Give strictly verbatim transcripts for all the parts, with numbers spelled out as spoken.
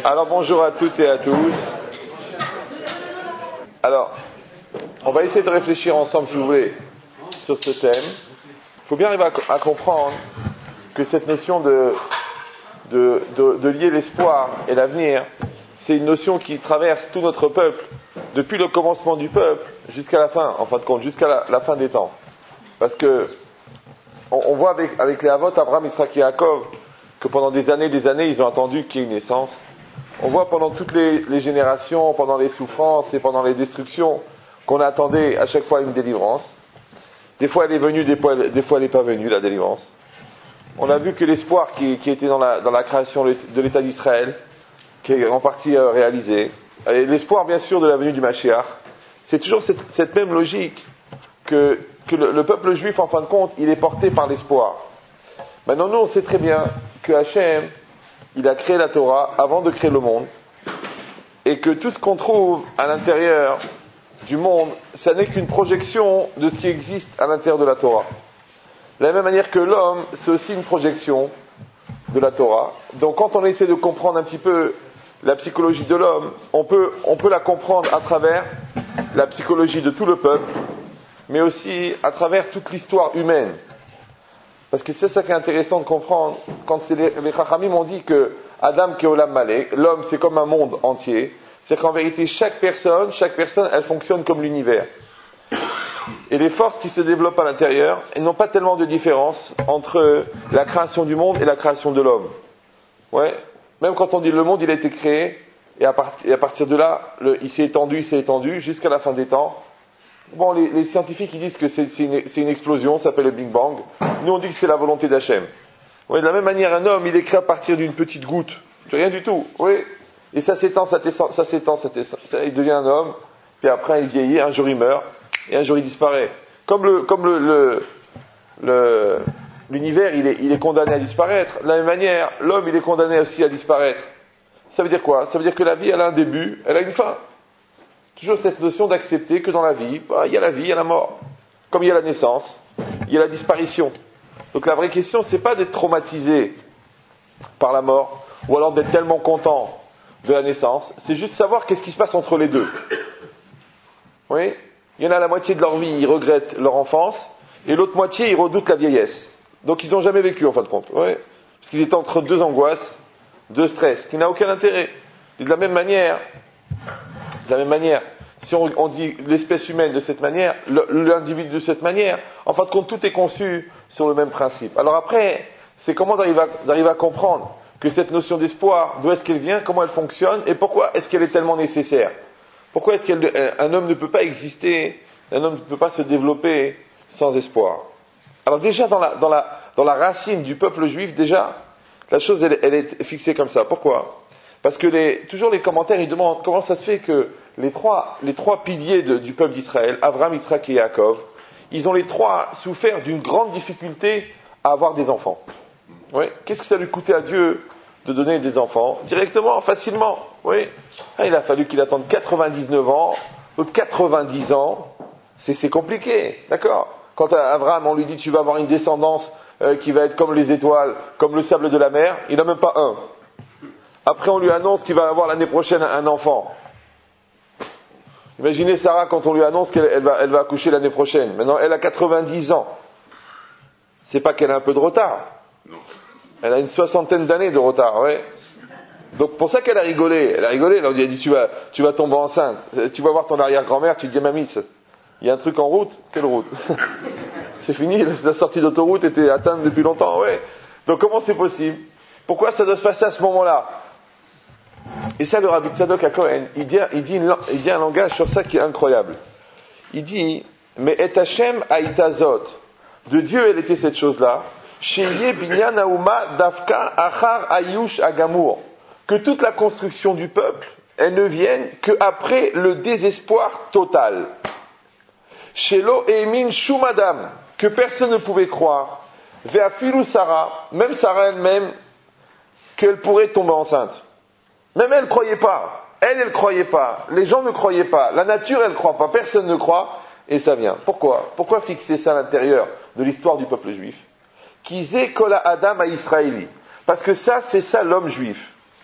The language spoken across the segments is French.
Alors bonjour à toutes et à tous. Alors, on va essayer de réfléchir ensemble, si vous voulez, sur ce thème. Il faut bien arriver à, à comprendre que cette notion de, de, de, de lier l'espoir et l'avenir, c'est une notion qui traverse tout notre peuple, depuis le commencement du peuple jusqu'à la fin, en fin de compte, jusqu'à la, la fin des temps. Parce que on, on voit avec, avec les Avot, Abraham, Isaac et Yaakov, que pendant des années et des années, ils ont attendu qu'il y ait une naissance. On voit pendant toutes les, les générations, pendant les souffrances et pendant les destructions, qu'on attendait à chaque fois une délivrance. Des fois elle est venue, des fois, des fois elle n'est pas venue, la délivrance. On a vu que l'espoir qui, qui était dans la, dans la création de l'État d'Israël, qui est en partie euh, réalisé, et l'espoir bien sûr de la venue du Mashiach, c'est toujours cette, cette même logique que, que le, le peuple juif, en fin de compte, il est porté par l'espoir. Maintenant nous on sait très bien que Hachem, il a créé la Torah avant de créer le monde, et que tout ce qu'on trouve à l'intérieur du monde, ça n'est qu'une projection de ce qui existe à l'intérieur de la Torah. De la même manière que l'homme, c'est aussi une projection de la Torah. Donc quand on essaie de comprendre un petit peu la psychologie de l'homme, on peut, on peut la comprendre à travers la psychologie de tout le peuple, mais aussi à travers toute l'histoire humaine. Parce que c'est ça qui est intéressant de comprendre. Quand c'est les, les Chachamim ont dit que Adam Keolam Malek, l'homme c'est comme un monde entier, c'est qu'en vérité chaque personne, chaque personne, elle fonctionne comme l'univers. Et les forces qui se développent à l'intérieur, elles n'ont pas tellement de différence entre la création du monde et la création de l'homme. Ouais. Même quand on dit le monde il a été créé, et à, part, et à partir de là, le, il s'est étendu, il s'est étendu jusqu'à la fin des temps. Bon, les, les scientifiques ils disent que c'est, c'est, une, c'est une explosion, ça s'appelle le Big Bang. Nous on dit que c'est la volonté d'Hachem. Oui, de la même manière, un homme, il est créé à partir d'une petite goutte. C'est rien du tout. Oui. Et ça s'étend, ça, s'étend, ça s'étend, ça s'étend, ça, il devient un homme, puis après il vieillit, un jour il meurt, et un jour il disparaît. Comme le, comme le, le, le l'univers, il est, il est condamné à disparaître. De la même manière, l'homme, il est condamné aussi à disparaître. Ça veut dire quoi? Ça veut dire que la vie, elle a un début, elle a une fin. Toujours cette notion d'accepter que dans la vie, bah, il y a la vie, il y a la mort. Comme il y a la naissance, il y a la disparition. Donc la vraie question, c'est pas d'être traumatisé par la mort, ou alors d'être tellement content de la naissance, c'est juste savoir qu'est-ce qui se passe entre les deux. Oui, il y en a la moitié de leur vie, ils regrettent leur enfance, et l'autre moitié, ils redoutent la vieillesse. Donc ils n'ont jamais vécu en fin de compte. Oui, parce qu'ils étaient entre deux angoisses, deux stress, qui n'a aucun intérêt. Et de la même manière, de la même manière, si on, on dit l'espèce humaine de cette manière, l'individu de cette manière, en fin de compte, tout est conçu sur le même principe. Alors après, c'est comment d'arriver à, d'arriver à comprendre que cette notion d'espoir, d'où est-ce qu'elle vient, comment elle fonctionne, et pourquoi est-ce qu'elle est tellement nécessaire? Pourquoi est-ce qu'un homme ne peut pas exister, un homme ne peut pas se développer sans espoir? Alors déjà, dans la, dans la, dans la racine du peuple juif, déjà, la chose, elle, elle est fixée comme ça. Pourquoi? Parce que les, toujours les commentaires, ils demandent comment ça se fait que les trois, les trois piliers de, du peuple d'Israël, Abraham, Isaac et Yaakov, ils ont les trois souffert d'une grande difficulté à avoir des enfants. Oui. Qu'est-ce que ça lui coûtait à Dieu de donner des enfants? Directement, facilement. Oui. Il a fallu qu'il attende quatre-vingt-dix-neuf ans, l'autre quatre-vingt-dix ans. C'est, c'est compliqué, d'accord? Quand à Abraham, on lui dit tu vas avoir une descendance euh, qui va être comme les étoiles, comme le sable de la mer, il n'a même pas un. Après, on lui annonce qu'il va avoir l'année prochaine un enfant. Imaginez Sarah quand on lui annonce qu'elle elle va, elle va accoucher l'année prochaine. Maintenant, elle a quatre-vingt-dix ans. C'est pas qu'elle a un peu de retard. Non. Elle a une soixantaine d'années de retard, ouais. Donc pour ça qu'elle a rigolé. Elle a rigolé. Elle a dit tu vas, tu vas tomber enceinte. Tu vas voir ton arrière-grand-mère. Tu te dis mamie, il y a un truc en route. Quelle route? C'est fini. La sortie d'autoroute était atteinte depuis longtemps, ouais. Donc comment c'est possible? Pourquoi ça doit se passer à ce moment-là? Et ça, le Rabbi Tzadok HaKohen, il dit, il, dit une, il dit un langage sur ça qui est incroyable. Il dit, mais et Hashem haïtazot, de Dieu elle était cette chose-là, sheyeh binyan hauma dafka achar ayush agamour, que toute la construction du peuple, elle ne vienne qu'après le désespoir total. Shelo eimin shum adam, que personne ne pouvait croire, ve'afilu Sarah, même Sarah elle-même, qu'elle pourrait tomber enceinte. Même elle ne croyait pas. Elle, elle ne croyait pas. Les gens ne croyaient pas. La nature, elle ne croit pas. Personne ne croit. Et ça vient. Pourquoi? Pourquoi fixer ça à l'intérieur de l'histoire du peuple juif? Kizé kola adam à Israéli. Parce que ça, c'est ça l'homme juif.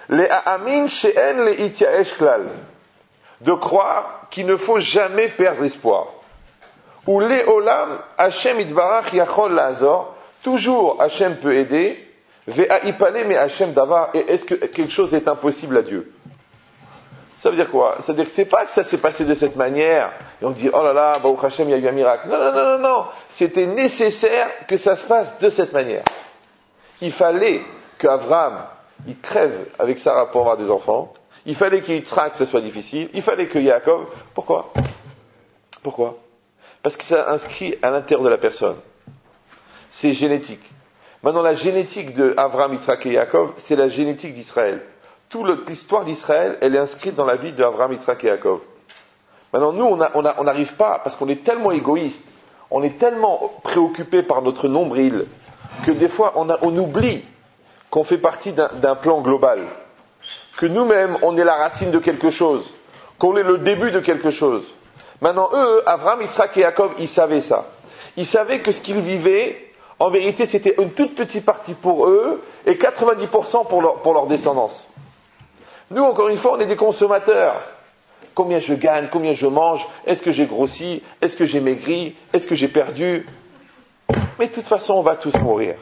Les ha'amin she'en le ityaesh klal. De croire qu'il ne faut jamais perdre espoir. Ou les olam, Hashem itbarach yachol la'azor. Toujours Hashem peut aider. Ve'a ipale mais Hashem davar. Et est-ce que quelque chose est impossible à Dieu? Ça veut dire quoi? Ça veut dire que c'est pas que ça s'est passé de cette manière, et on dit, oh là là, Baruch Hashem, il y a eu un miracle. Non, non, non, non, non. C'était nécessaire que ça se fasse de cette manière. Il fallait qu'Abraham, il crève avec Sarah pour avoir des enfants. Il fallait qu'il Yitzhak, que ce soit difficile. Il fallait que Yaakov. Pourquoi? Pourquoi? Parce que ça inscrit à l'intérieur de la personne. C'est génétique. Maintenant, la génétique de Abraham, Yitzhak et Yaakov, c'est la génétique d'Israël. Toute l'histoire d'Israël, elle est inscrite dans la vie d'Abraham, Yitzhak et Yaakov. Maintenant, nous, on n'arrive pas, parce qu'on est tellement égoïste, on est tellement préoccupé par notre nombril, que des fois, on, a, on oublie qu'on fait partie d'un, d'un plan global. Que nous-mêmes, on est la racine de quelque chose. Qu'on est le début de quelque chose. Maintenant, eux, Abraham, Yitzhak et Yaakov, ils savaient ça. Ils savaient que ce qu'ils vivaient, en vérité, c'était une toute petite partie pour eux, et quatre-vingt-dix pour cent pour leur, pour leur descendance. Nous, encore une fois, on est des consommateurs. Combien je gagne, combien je mange, est-ce que j'ai grossi, est-ce que j'ai maigri, est-ce que j'ai perdu? Mais de toute façon, on va tous mourir.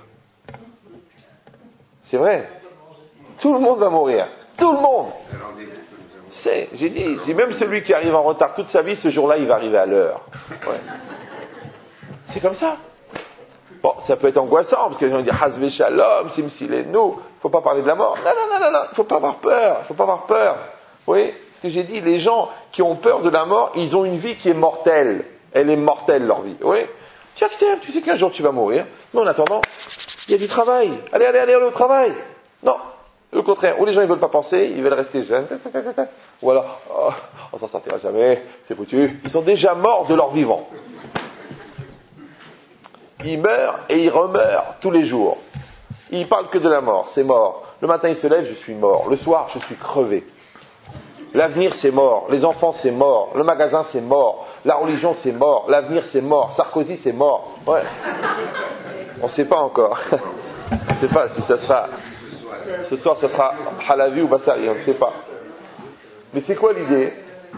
C'est vrai. Tout le monde va mourir. Tout le monde. C'est, j'ai dit, j'ai même celui qui arrive en retard toute sa vie, ce jour-là, il va arriver à l'heure. Ouais. C'est comme ça. Bon, ça peut être angoissant, parce que les gens disent, Hasve Shalom, Simsilenu, il ne faut pas parler de la mort. Non, non, non, non, non, il ne faut pas avoir peur, il ne faut pas avoir peur. Vous voyez, ce que j'ai dit, les gens qui ont peur de la mort, ils ont une vie qui est mortelle. Elle est mortelle, leur vie. Oui. Tu acceptes, tu sais qu'un jour tu vas mourir. Mais en attendant, il y a du travail. Allez, allez, allez, allez au travail. Non, au contraire, ou les gens ne veulent pas penser, ils veulent rester jeunes. Ou alors, oh, on s'en sortira jamais, c'est foutu. Ils sont déjà morts de leur vivant. Ils meurent et ils remeurent tous les jours. Ils parlent que de la mort, c'est mort. Le matin, ils se lèvent, je suis mort. Le soir, je suis crevé. L'avenir, c'est mort. Les enfants, c'est mort. Le magasin, c'est mort. La religion, c'est mort. L'avenir, c'est mort. Sarkozy, c'est mort. Ouais. On ne sait pas encore. On ne sait pas si ça sera... Ce soir, ça sera Halavi ou Bassari, on ne sait pas. Mais c'est quoi l'idée?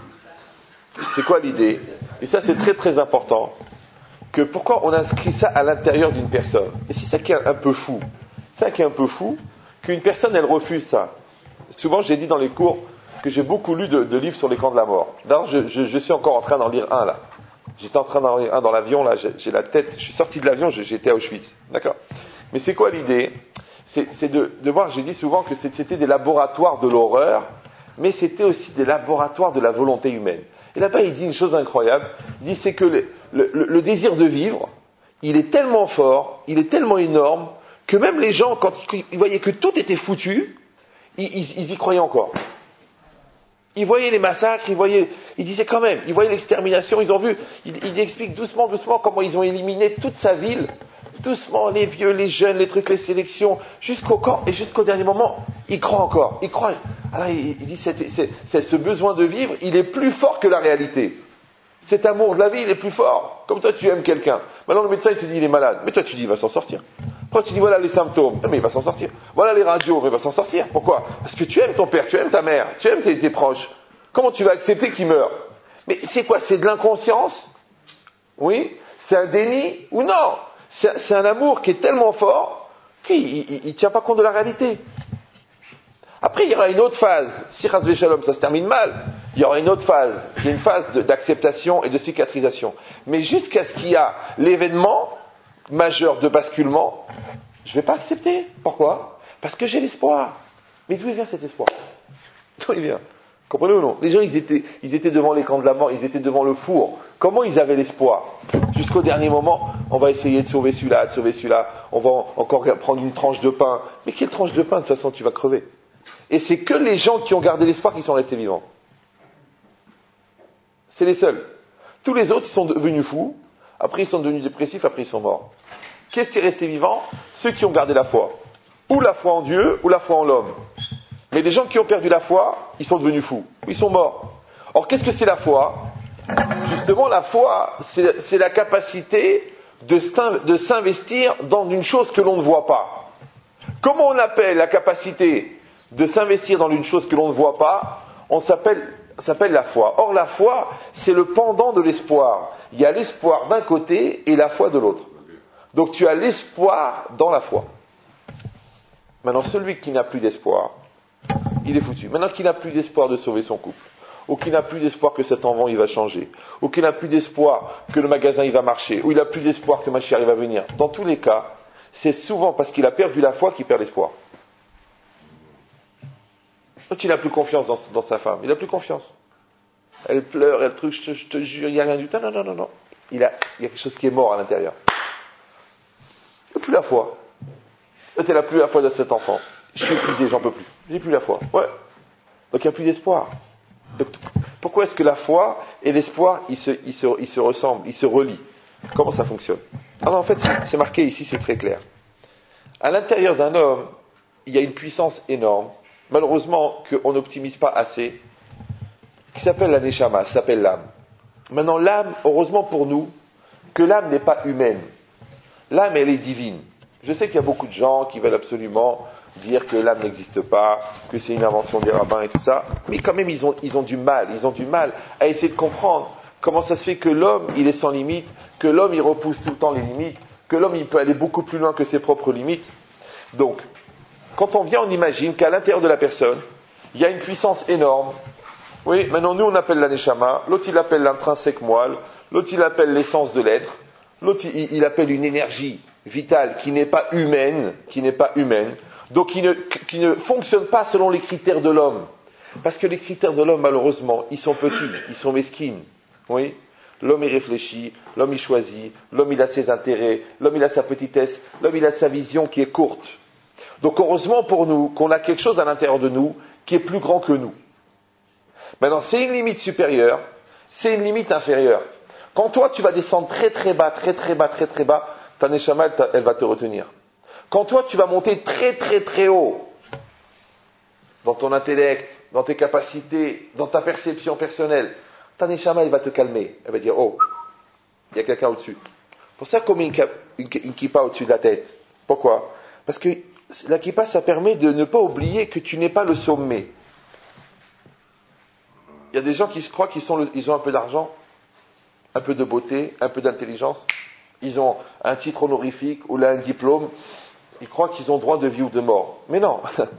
C'est quoi l'idée? Et ça, c'est très très important. Que pourquoi on inscrit ça à l'intérieur d'une personne? Et c'est ça qui est un peu fou. C'est ça qui est un peu fou, qu'une personne, elle refuse ça. Souvent, j'ai dit dans les cours que j'ai beaucoup lu de, de livres sur les camps de la mort. D'ailleurs, je, je, je suis encore en train d'en lire un, là. J'étais en train d'en lire un dans l'avion, là, j'ai, j'ai la tête, je suis sorti de l'avion, j'étais à Auschwitz. D'accord? Mais c'est quoi l'idée? C'est, c'est de, de voir, j'ai dit souvent que c'était des laboratoires de l'horreur, mais c'était aussi des laboratoires de la volonté humaine. Et là-bas, il dit une chose incroyable. Il dit, c'est que le, le, le désir de vivre, il est tellement fort, il est tellement énorme, que même les gens, quand ils, ils voyaient que tout était foutu, ils, ils, ils y croyaient encore. Ils voyaient les massacres, ils voyaient, ils disaient quand même, ils voyaient l'extermination, ils ont vu, il, il explique doucement, doucement comment ils ont éliminé toute sa ville, doucement, les vieux, les jeunes, les trucs, les sélections, jusqu'au camp, et jusqu'au dernier moment, ils croient encore, ils croient. Alors il, il dit, c'est, c'est, c'est, ce besoin de vivre, il est plus fort que la réalité. Cet amour de la vie, il est plus fort. Comme toi, tu aimes quelqu'un. Maintenant, le médecin, il te dit, il est malade. Mais toi, tu dis, il va s'en sortir. Après, tu dis, voilà les symptômes. Mais il va s'en sortir. Voilà les radios. Mais il va s'en sortir. Pourquoi? Parce que tu aimes ton père, tu aimes ta mère, tu aimes tes, tes proches. Comment tu vas accepter qu'il meure? Mais c'est quoi? C'est de l'inconscience? Oui? C'est un déni? Ou non? C'est, c'est un amour qui est tellement fort qu'il ne tient pas compte de la réalité. Après, il y aura une autre phase. Si Chas Shalom, ça se termine mal, il y aura une autre phase, qui est une phase de, d'acceptation et de cicatrisation. Mais jusqu'à ce qu'il y a l'événement majeur de basculement, je ne vais pas accepter. Pourquoi? Parce que j'ai l'espoir. Mais d'où il vient cet espoir? D'où il vient? Comprenez ou non? Les gens, ils étaient, ils étaient devant les camps de la mort, ils étaient devant le four. Comment ils avaient l'espoir? Jusqu'au dernier moment, on va essayer de sauver celui-là, de sauver celui-là, on va encore prendre une tranche de pain. Mais quelle tranche de pain? De toute façon, tu vas crever. Et c'est que les gens qui ont gardé l'espoir qui sont restés vivants. C'est les seuls. Tous les autres, ils sont devenus fous. Après, ils sont devenus dépressifs. Après, ils sont morts. Qu'est-ce qui est resté vivant? Ceux qui ont gardé la foi. Ou la foi en Dieu, ou la foi en l'homme. Mais les gens qui ont perdu la foi, ils sont devenus fous. Ils sont morts. Or, qu'est-ce que c'est la foi? Justement, la foi, c'est, c'est la capacité de, de s'investir dans une chose que l'on ne voit pas. Comment on appelle la capacité de s'investir dans une chose que l'on ne voit pas, on s'appelle, s'appelle la foi. Or, la foi, c'est le pendant de l'espoir. Il y a l'espoir d'un côté et la foi de l'autre. Donc, tu as l'espoir dans la foi. Maintenant, celui qui n'a plus d'espoir, il est foutu. Maintenant qu'il n'a plus d'espoir de sauver son couple, ou qu'il n'a plus d'espoir que cet enfant il va changer, ou qu'il n'a plus d'espoir que le magasin il va marcher, ou il n'a plus d'espoir que ma chérie va venir. Dans tous les cas, c'est souvent parce qu'il a perdu la foi qu'il perd l'espoir. Donc il n'a plus confiance dans, dans sa femme, il n'a plus confiance. Elle pleure, elle truc, je te, je te jure, il n'y a rien du tout. Non, non, non, non. Il, a, il y a quelque chose qui est mort à l'intérieur. Il n'a plus la foi. Tu n'as plus la foi de cet enfant. Je suis épuisé, j'en peux plus. J'ai plus la foi. Ouais. Donc il n'y a plus d'espoir. Donc, pourquoi est-ce que la foi et l'espoir, ils se, ils se, ils se ressemblent, ils se relient? Comment ça fonctionne? Ah non, en fait, c'est, c'est marqué ici, c'est très clair. À l'intérieur d'un homme, il y a une puissance énorme, malheureusement qu'on n'optimise pas assez, qui s'appelle la neshama, qui s'appelle l'âme. Maintenant, l'âme, heureusement pour nous, que l'âme n'est pas humaine. L'âme, elle est divine. Je sais qu'il y a beaucoup de gens qui veulent absolument dire que l'âme n'existe pas, que c'est une invention des rabbins et tout ça, mais quand même ils ont, ils ont du mal, ils ont du mal à essayer de comprendre comment ça se fait que l'homme il est sans limite, que l'homme il repousse tout le temps les limites, que l'homme il peut aller beaucoup plus loin que ses propres limites. Donc, quand on vient, on imagine qu'à l'intérieur de la personne, il y a une puissance énorme. Oui, maintenant nous on appelle la neshama, l'autre il appelle l'intrinsèque moelle, l'autre il appelle l'essence de l'être, l'autre il, il appelle une énergie vitale qui n'est pas humaine, qui n'est pas humaine, donc qui ne, qui ne fonctionne pas selon les critères de l'homme. Parce que les critères de l'homme, malheureusement, ils sont petits, ils sont mesquines. Oui, l'homme il réfléchit, l'homme il choisit, l'homme il a ses intérêts, l'homme il a sa petitesse, l'homme il a sa vision qui est courte. Donc heureusement pour nous qu'on a quelque chose à l'intérieur de nous qui est plus grand que nous. Maintenant, c'est une limite supérieure, c'est une limite inférieure. Quand toi tu vas descendre très très bas, très très bas, très très bas, ta neshama, elle, elle va te retenir. Quand toi tu vas monter très très très haut, dans ton intellect, dans tes capacités, dans ta perception personnelle, ta neshama, elle va te calmer. Elle va dire, oh, il y a quelqu'un au-dessus. Pour ça qu'on met une, une, une kippa au-dessus de la tête. Pourquoi? Parce que la kippa, ça permet de ne pas oublier que tu n'es pas le sommet. Il y a des gens qui se croient qu'ils sont le, ils ont un peu d'argent, un peu de beauté, un peu d'intelligence. Ils ont un titre honorifique ou là un diplôme. Ils croient qu'ils ont droit de vie ou de mort. Mais non.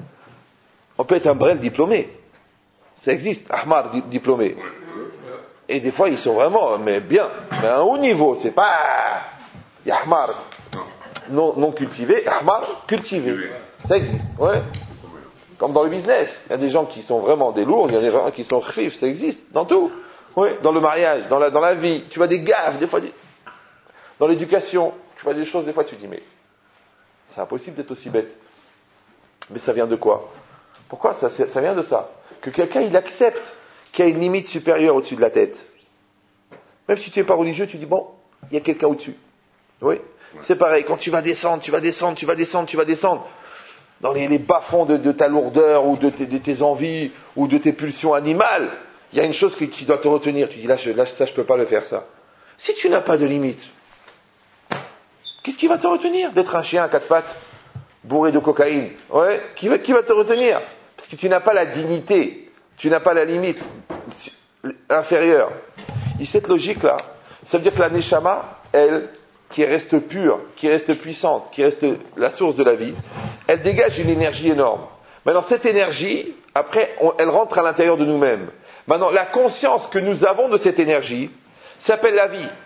On peut être un brel diplômé. Ça existe. Ahmar diplômé. Et des fois, ils sont vraiment, mais bien. Mais à un haut niveau. C'est pas Ahmar non, non cultivé. Ahmar cultivé. Ça existe. Ouais. Comme dans le business. Il y a des gens qui sont vraiment des lourds. Il y a des gens qui sont khfif. Ça existe. Dans tout. Ouais. Dans le mariage, dans la, dans la vie. Tu vois des gaffes. Des fois, des... dans l'éducation. Tu vois des choses. Des fois, tu dis, mais c'est impossible d'être aussi bête. Mais ça vient de quoi? Pourquoi ça, ça vient de ça? Que quelqu'un, il accepte qu'il y a une limite supérieure au-dessus de la tête. Même si tu n'es pas religieux, tu dis, bon, il y a quelqu'un au-dessus. Oui. Ouais. C'est pareil, quand tu vas descendre, tu vas descendre, tu vas descendre, tu vas descendre, dans les, les bas-fonds de, de ta lourdeur, ou de tes, de tes envies, ou de tes pulsions animales, il y a une chose qui, qui doit te retenir. Tu dis, là, je, là, ça, je ne peux pas le faire, ça. Si tu n'as pas de limite, qu'est-ce qui va te retenir? D'être un chien à quatre pattes, bourré de cocaïne. Ouais, qui va, qui va te retenir? Parce que tu n'as pas la dignité, tu n'as pas la limite inférieure. Et cette logique-là, ça veut dire que la neshama, elle, qui reste pure, qui reste puissante, qui reste la source de la vie, elle dégage une énergie énorme. Maintenant, cette énergie, après, on, elle rentre à l'intérieur de nous-mêmes. Maintenant, la conscience que nous avons de cette énergie s'appelle la vie.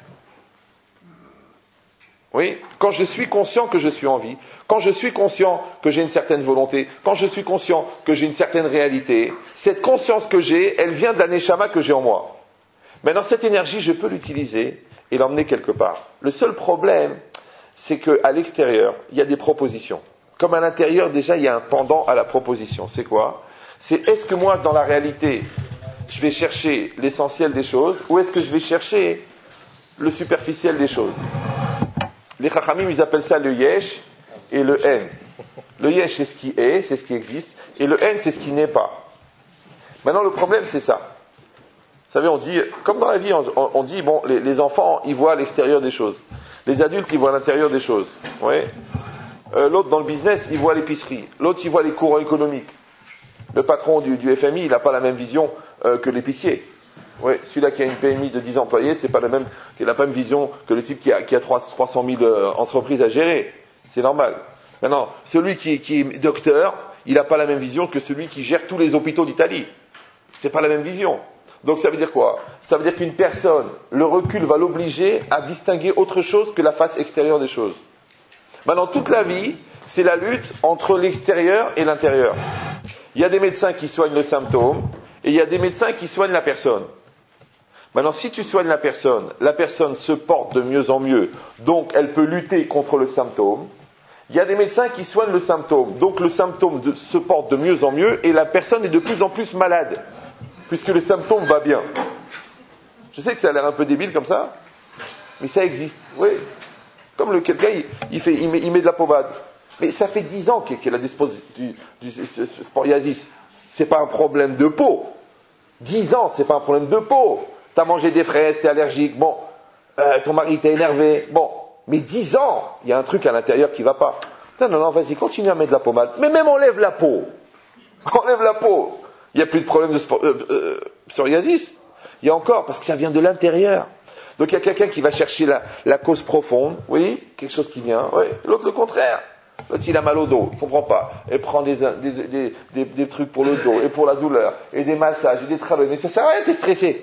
Oui, quand je suis conscient que je suis en vie, quand je suis conscient que j'ai une certaine volonté, quand je suis conscient que j'ai une certaine réalité, cette conscience que j'ai, elle vient de la neshama que j'ai en moi. Maintenant, cette énergie, je peux l'utiliser et l'emmener quelque part. Le seul problème, c'est qu'à l'extérieur, il y a des propositions. Comme à l'intérieur, déjà, il y a un pendant à la proposition. C'est quoi? C'est est-ce que moi, dans la réalité, je vais chercher l'essentiel des choses, ou est-ce que je vais chercher le superficiel des choses? Les Chachamim, ils appellent ça le yesh et le en. Le yesh, c'est ce qui est, c'est ce qui existe, et le en, c'est ce qui n'est pas. Maintenant, le problème, c'est ça. Vous savez, on dit, comme dans la vie, on, on dit, bon, les, les enfants, ils voient à l'extérieur des choses. Les adultes, ils voient à l'intérieur des choses. Ouais. Euh, l'autre, dans le business, il voit l'épicerie. L'autre, il voit les courants économiques. Le patron du, du F M I, il n'a pas la même vision euh, que l'épicier. Ouais, celui-là qui a une P M I de dix employés, c'est pas la même, qui n'a pas la même vision que le type qui a, qui a trois cent mille euh, entreprises à gérer. C'est normal. Maintenant, celui qui, qui est docteur, il n'a pas la même vision que celui qui gère tous les hôpitaux d'Italie. C'est pas la même vision. Donc ça veut dire quoi? Ça veut dire qu'une personne, le recul va l'obliger à distinguer autre chose que la face extérieure des choses. Maintenant, toute la vie, c'est la lutte entre l'extérieur et l'intérieur. Il y a des médecins qui soignent le symptôme, et il y a des médecins qui soignent la personne. Maintenant, si tu soignes la personne, la personne se porte de mieux en mieux, donc elle peut lutter contre le symptôme. Il y a des médecins qui soignent le symptôme, donc le symptôme de, se porte de mieux en mieux, et la personne est de plus en plus malade, puisque le symptôme va bien. Je sais que ça a l'air un peu débile comme ça, mais ça existe. Oui. Comme le, quelqu'un, il, il, fait, il, met, il met de la pommade. Mais ça fait dix ans qu'il a du, du, du sporiasis. C'est pas un problème de peau. Dix ans, c'est pas un problème de peau. T'as mangé des fraises, t'es allergique, bon, euh, ton mari t'a énervé, bon. Mais dix ans, il y a un truc à l'intérieur qui va pas. Non, non, non, vas-y, continue à mettre de la pommade. Mais même enlève la peau. Enlève la peau. Il n'y a plus de problème de spor- euh, euh, psoriasis. Il y a encore, parce que ça vient de l'intérieur. Donc il y a quelqu'un qui va chercher la, la cause profonde, oui, quelque chose qui vient, oui. L'autre le contraire. L'autre il a mal au dos, il ne comprend pas. Il prend des, des, des, des, des trucs pour le dos, et pour la douleur, et des massages, et des travaux. Mais ça sert à rien, t'es stressé.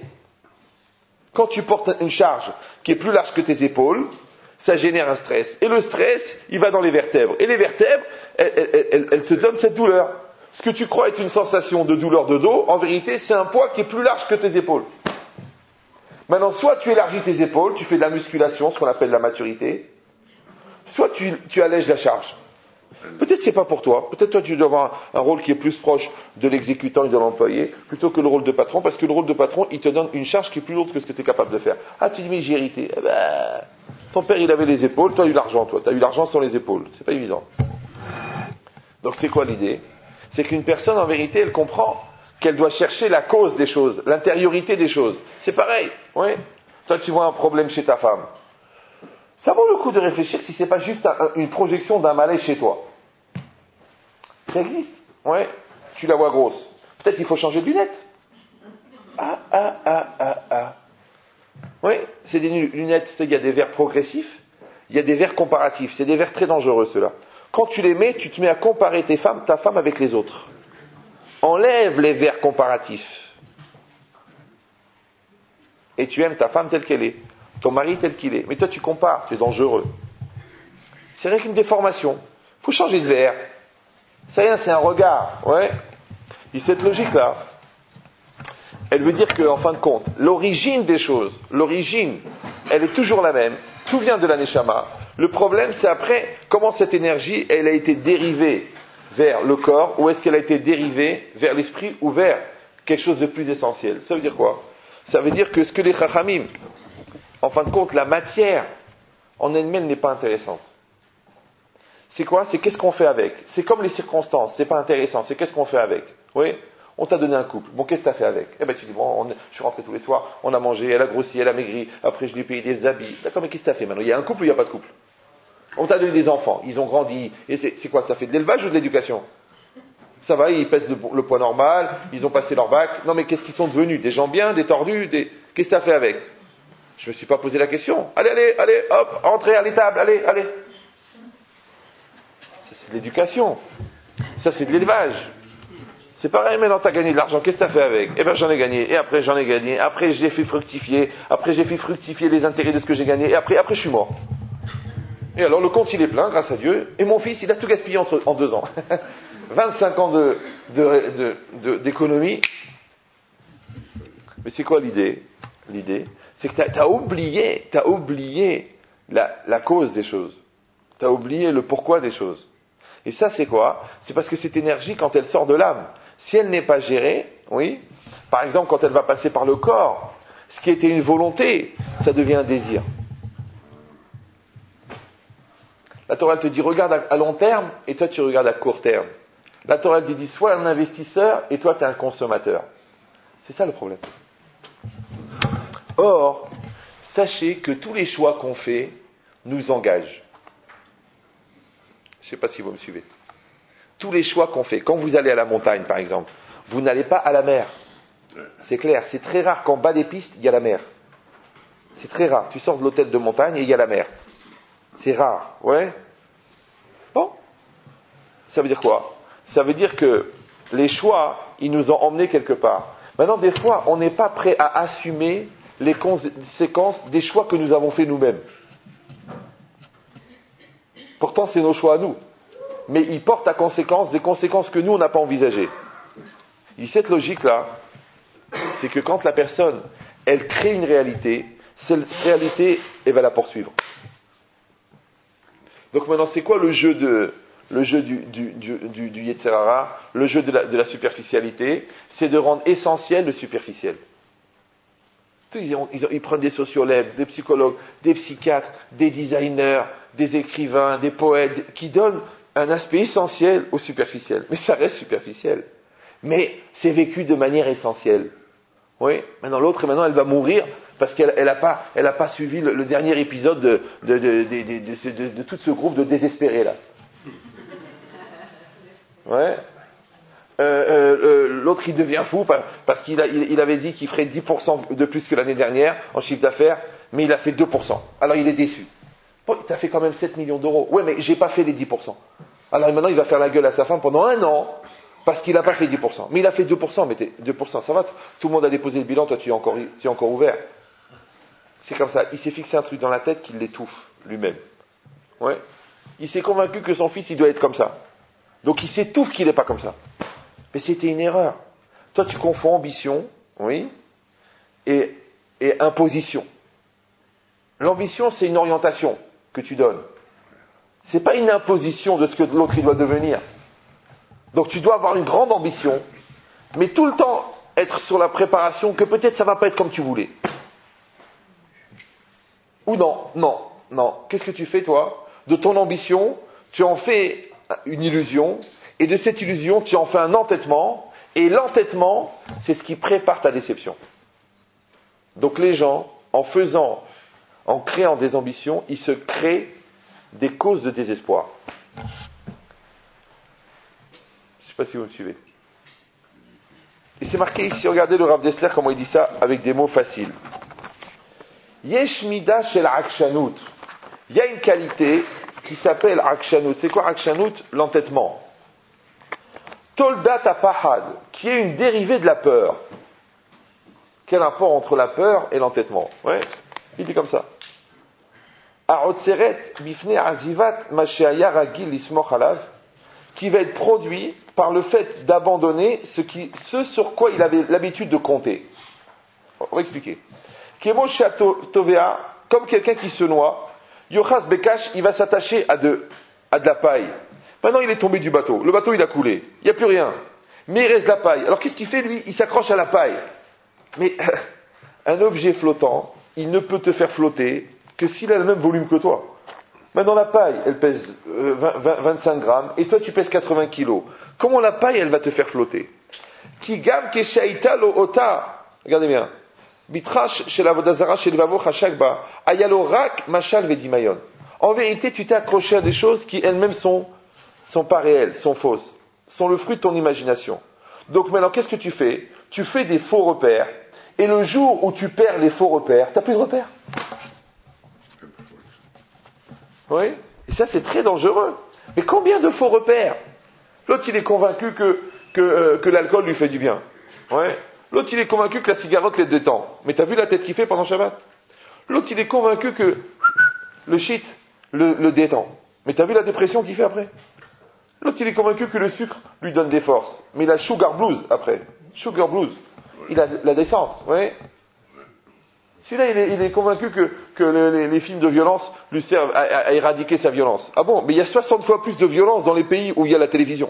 Quand tu portes une charge qui est plus large que tes épaules, ça génère un stress. Et le stress, il va dans les vertèbres. Et les vertèbres, elles, elles, elles, elles te donnent cette douleur. Ce que tu crois être une sensation de douleur de dos, en vérité, c'est un poids qui est plus large que tes épaules. Maintenant, soit tu élargis tes épaules, tu fais de la musculation, ce qu'on appelle la maturité, soit tu, tu allèges la charge. Peut-être c'est pas pour toi. Peut-être toi tu dois avoir un, un rôle qui est plus proche de l'exécutant et de l'employé, plutôt que le rôle de patron, parce que le rôle de patron, il te donne une charge qui est plus lourde que ce que tu es capable de faire. Ah, tu dis, mais j'ai hérité. Eh ben, ton père, il avait les épaules, toi, tu as eu l'argent, toi. Tu as eu l'argent sans les épaules. C'est pas évident. Donc, c'est quoi l'idée? C'est qu'une personne, en vérité, elle comprend qu'elle doit chercher la cause des choses, l'intériorité des choses. C'est pareil, oui. Toi, tu vois un problème chez ta femme. Ça vaut le coup de réfléchir si c'est pas juste un, une projection d'un malaise chez toi. Ça existe, oui. Tu la vois grosse. Peut-être il faut changer de lunettes. Ah, ah, ah, ah, ah. Oui, c'est des lunettes. Tu sais, il y a des verres progressifs, il y a des verres comparatifs. C'est des verres très dangereux, ceux-là. Quand tu les mets, tu te mets à comparer tes femmes, ta femme avec les autres. Enlève les verres comparatifs. Et tu aimes ta femme telle qu'elle est, ton mari tel qu'il est. Mais toi, tu compares, tu es dangereux. C'est rien qu'une déformation. Il faut changer de verre. C'est rien, c'est un regard. Ouais. Et cette logique-là, elle veut dire qu'en fin de compte, l'origine des choses, l'origine, elle est toujours la même. Tout vient de la Neshama. Le problème, c'est après, comment cette énergie, elle a été dérivée vers le corps, ou est-ce qu'elle a été dérivée vers l'esprit, ou vers quelque chose de plus essentiel. Ça veut dire quoi? Ça veut dire que ce que les Chachamim, en fin de compte, la matière en elle-même n'est pas intéressante. C'est quoi? C'est qu'est-ce qu'on fait avec? C'est comme les circonstances, c'est pas intéressant, c'est qu'est-ce qu'on fait avec? Oui? On t'a donné un couple, bon, qu'est-ce que t'as fait avec? Eh ben, tu dis, bon, on, je suis rentré tous les soirs, on a mangé, elle a grossi, elle a maigri, après je lui ai payé des habits. D'accord, mais qu'est-ce que t'as fait maintenant? Il y a un couple ou il n'y a pas de couple? On t'a donné des enfants, ils ont grandi, et c'est, c'est quoi? Ça fait de l'élevage ou de l'éducation? Ça va, ils pèsent le, le poids normal, ils ont passé leur bac. Non, mais qu'est-ce qu'ils sont devenus? Des gens bien, des tordus, des... Qu'est-ce que t'as fait avec? Je me suis pas posé la question. Allez, allez, allez, hop, entrez à l'étable, allez, allez. Ça, c'est de l'éducation. Ça, c'est de l'élevage. C'est pareil, maintenant tu as gagné de l'argent, qu'est-ce que tu as fait avec? Eh bien, j'en ai gagné, et après j'en ai gagné, après je l'ai fait fructifier, après j'ai fait fructifier les intérêts de ce que j'ai gagné, et après, après je suis mort. Et alors le compte il est plein, grâce à Dieu, et mon fils il a tout gaspillé entre, en deux ans. vingt-cinq ans de, de, de, de, d'économie. Mais c'est quoi l'idée? L'idée, c'est que tu as oublié, t'as oublié la, la cause des choses. Tu as oublié le pourquoi des choses. Et ça, c'est quoi? C'est parce que cette énergie, quand elle sort de l'âme, si elle n'est pas gérée, oui, par exemple, quand elle va passer par le corps, ce qui était une volonté, ça devient un désir. La Torah, elle te dit, regarde à, à long terme, et toi, tu regardes à court terme. La Torah, elle te dit, sois un investisseur, et toi, tu es un consommateur. C'est ça le problème. Or, sachez que tous les choix qu'on fait nous engagent. Je ne sais pas si vous me suivez. tous les choix qu'on fait. Quand vous allez à la montagne, par exemple, vous n'allez pas à la mer. C'est clair, c'est très rare qu'en bas des pistes, il y a la mer. C'est très rare. Tu sors de l'hôtel de montagne et il y a la mer. C'est rare, ouais. Bon. Ça veut dire quoi? Ça veut dire que les choix, ils nous ont emmenés quelque part. Maintenant, des fois, on n'est pas prêt à assumer les conséquences des choix que nous avons faits nous-mêmes. Pourtant, c'est nos choix à nous. Mais ils portent à conséquence des conséquences que nous, on n'a pas envisagées. Et cette logique-là, c'est que quand la personne, elle crée une réalité, cette réalité, elle va la poursuivre. Donc maintenant, c'est quoi le jeu de, le jeu du, du, du, du, du Yetzer Hara, le jeu de la, de la superficialité? C'est de rendre essentiel le superficiel. Ils, ont, ils, ont, ils prennent des sociologues, des psychologues, des psychiatres, des designers, des écrivains, des poètes, qui donnent un aspect essentiel au superficiel. Mais ça reste superficiel. Mais c'est vécu de manière essentielle. Oui. Maintenant l'autre, et maintenant elle va mourir parce qu'elle n'a elle pas, elle a pas suivi le, le dernier épisode de, de, de, de, de, de, de, de tout ce groupe de désespérés là. Ouais. Euh, euh, euh, l'autre il devient fou parce qu'il a, il, il avait dit qu'il ferait dix pour cent de plus que l'année dernière en chiffre d'affaires, mais il a fait deux pour cent. Alors il est déçu. Bon, il t'a fait quand même sept millions d'euros. Ouais, mais j'ai pas fait les dix pour cent. Alors maintenant il va faire la gueule à sa femme pendant un an parce qu'il n'a pas fait dix pour cent. Mais il a fait deux pour cent, mais t'es, deux pour cent ça va, tout le monde a déposé le bilan, toi tu es encore, tu es encore ouvert. C'est comme ça, il s'est fixé un truc dans la tête qui l'étouffe lui-même. Ouais. Il s'est convaincu que son fils il doit être comme ça. Donc il s'étouffe qu'il n'est pas comme ça. Mais c'était une erreur. Toi, tu confonds ambition, oui, et, et imposition. L'ambition, c'est une orientation que tu donnes. C'est pas une imposition de ce que l'autre il doit devenir. Donc tu dois avoir une grande ambition, mais tout le temps être sur la préparation que peut-être ça va pas être comme tu voulais. Ou non, non, non. Qu'est-ce que tu fais, toi? De ton ambition, tu en fais une illusion. Et de cette illusion, tu en fais un entêtement, et l'entêtement, c'est ce qui prépare ta déception. Donc les gens, en faisant, en créant des ambitions, ils se créent des causes de désespoir. Je ne sais pas si vous me suivez. Et c'est marqué ici, regardez le Rav Dessler, comment il dit ça, avec des mots faciles. Yesh mida shel akshanut. Il y a une qualité qui s'appelle akshanut. C'est quoi akshanut? L'entêtement. Toldat apahad, qui est une dérivée de la peur. Quel rapport entre la peur et l'entêtement? Ouais, il dit comme ça. Aotseret bifne azivat masheaya ragil ismoch alav, qui va être produit par le fait d'abandonner ce, qui, ce sur quoi il avait l'habitude de compter. On va expliquer. Kemo tovea, comme quelqu'un qui se noie, yochas bekash, il va s'attacher à de, à de la paille. Maintenant, il est tombé du bateau. Le bateau, il a coulé. Il n'y a plus rien. Mais il reste de la paille. Alors, qu'est-ce qu'il fait, lui? Il s'accroche à la paille. Mais un objet flottant, il ne peut te faire flotter que s'il a le même volume que toi. Maintenant, la paille, elle pèse vingt, vingt, vingt-cinq grammes, et toi, tu pèses quatre-vingts kilos. Comment la paille, elle va te faire flotter? Kigam keshaita lo ota. Regardez bien. Bitrash shel avodazara shel vavo chashakba. Ayalo rak mashal vedimayon. En vérité, tu t'es accroché à des choses qui elles-mêmes sont sont pas réelles, sont fausses, sont le fruit de ton imagination. Donc maintenant, qu'est-ce que tu fais? Tu fais des faux repères, et le jour où tu perds les faux repères, tu n'as plus de repères. Oui, et ça c'est très dangereux. Mais combien de faux repères? L'autre il est convaincu que, que, euh, que l'alcool lui fait du bien. Ouais. L'autre il est convaincu que la cigarette les détend. Mais tu as vu la tête qu'il fait pendant Shabbat? L'autre il est convaincu que le shit le, le détend. Mais tu as vu la dépression qu'il fait après? L'autre, il est convaincu que le sucre lui donne des forces. Mais il a sugar blues après. Sugar blues. Il a la descente. Oui. Celui-là, il est, il est convaincu que, que les, les films de violence lui servent à, à, à éradiquer sa violence. Ah bon? Mais il y a soixante fois plus de violence dans les pays où il y a la télévision.